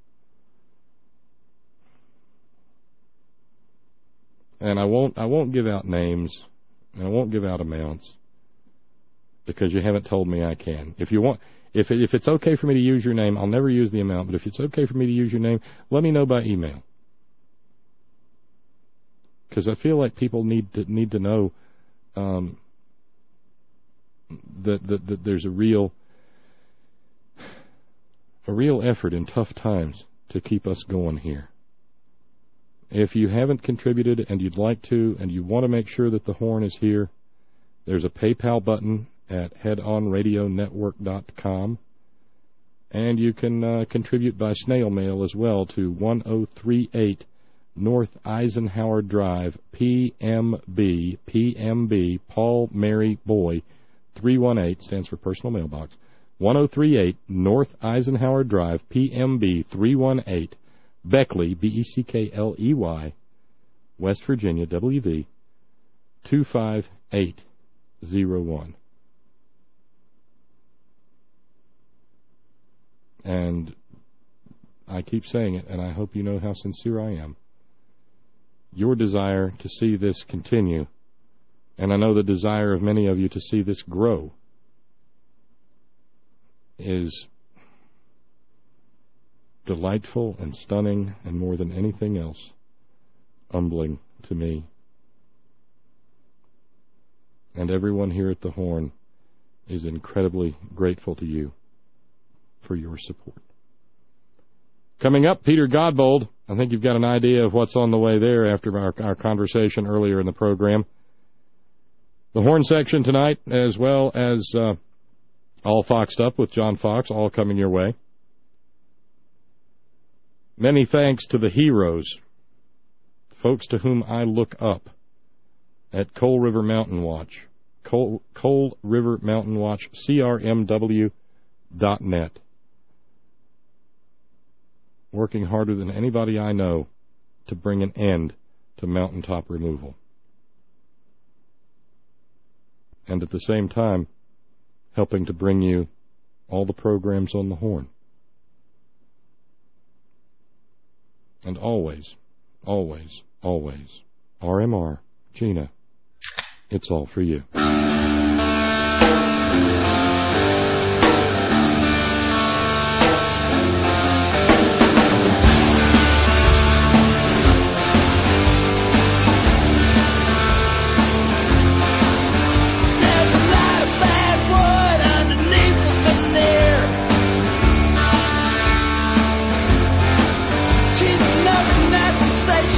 And I won't I won't give out names, and I won't give out amounts because you haven't told me I can. If you want, if it, if it's okay for me to use your name, I'll never use the amount. But if it's okay for me to use your name, let me know by email. because I feel like people need to need to know um, that, that that there's a real a real effort in tough times to keep us going here. If you haven't contributed and you'd like to, and you want to make sure that the Horn is here, there's a PayPal button at head on radio network dot com, and you can uh, contribute by snail mail as well to one oh three eight North Eisenhower Drive, P M B, P M B, Paul Mary Boy, three one eight, stands for personal mailbox, one oh three eight North Eisenhower Drive, P M B, three one eight, Beckley, B E C K L E Y, West Virginia, W V, two five eight zero one. And I keep saying it, and I hope you know how sincere I am. Your desire to see this continue, and I know the desire of many of you to see this grow, is delightful and stunning, and more than anything else, humbling to me. And everyone here at the Horn is incredibly grateful to you for your support. Coming up, Peter Godbold. I think you've got an idea of what's on the way there after our, our conversation earlier in the program. The Horn section tonight, as well as uh, All Foxed Up with John Fox, all coming your way. Many thanks to the heroes, folks to whom I look up at Coal River Mountain Watch. Coal, Coal River Mountain Watch, C R M W dot net. Working harder than anybody I know to bring an end to mountaintop removal. And at the same time, helping to bring you all the programs on the Horn. And always, always, always, R M R, Gina, it's all for you.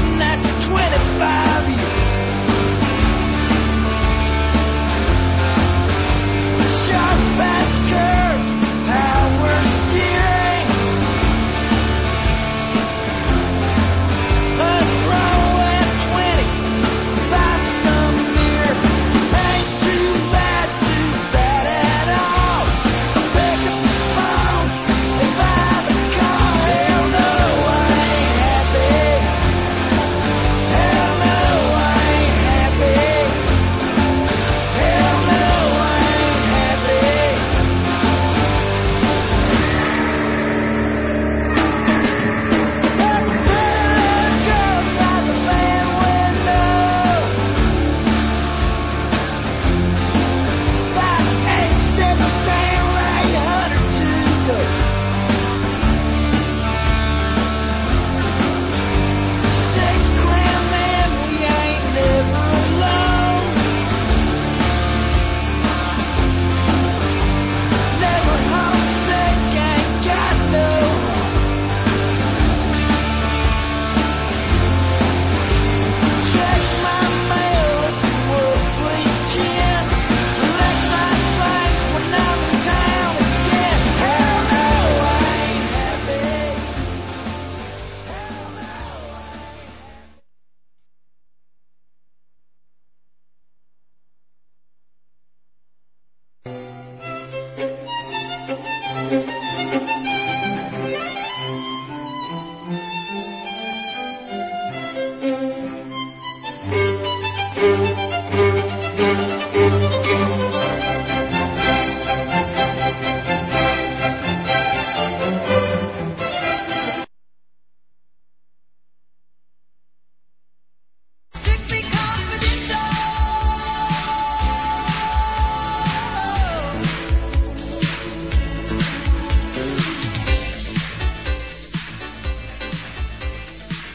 twenty-five years.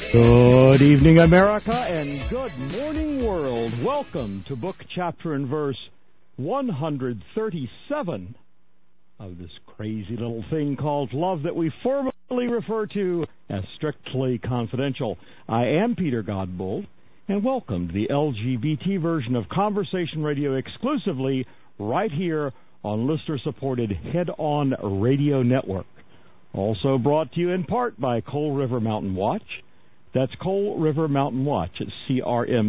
Good evening, America, and good morning, world. Welcome to book, chapter, and verse one thirty-seven of this crazy little thing called love that we formally refer to as Strictly Confidential. I am Peter Godbold, and welcome to the L G B T version of Conversation Radio exclusively right here on listener-supported Head On Radio Network. Also brought to you in part by Coal River Mountain Watch. That's Coal River Mountain Watch at C R M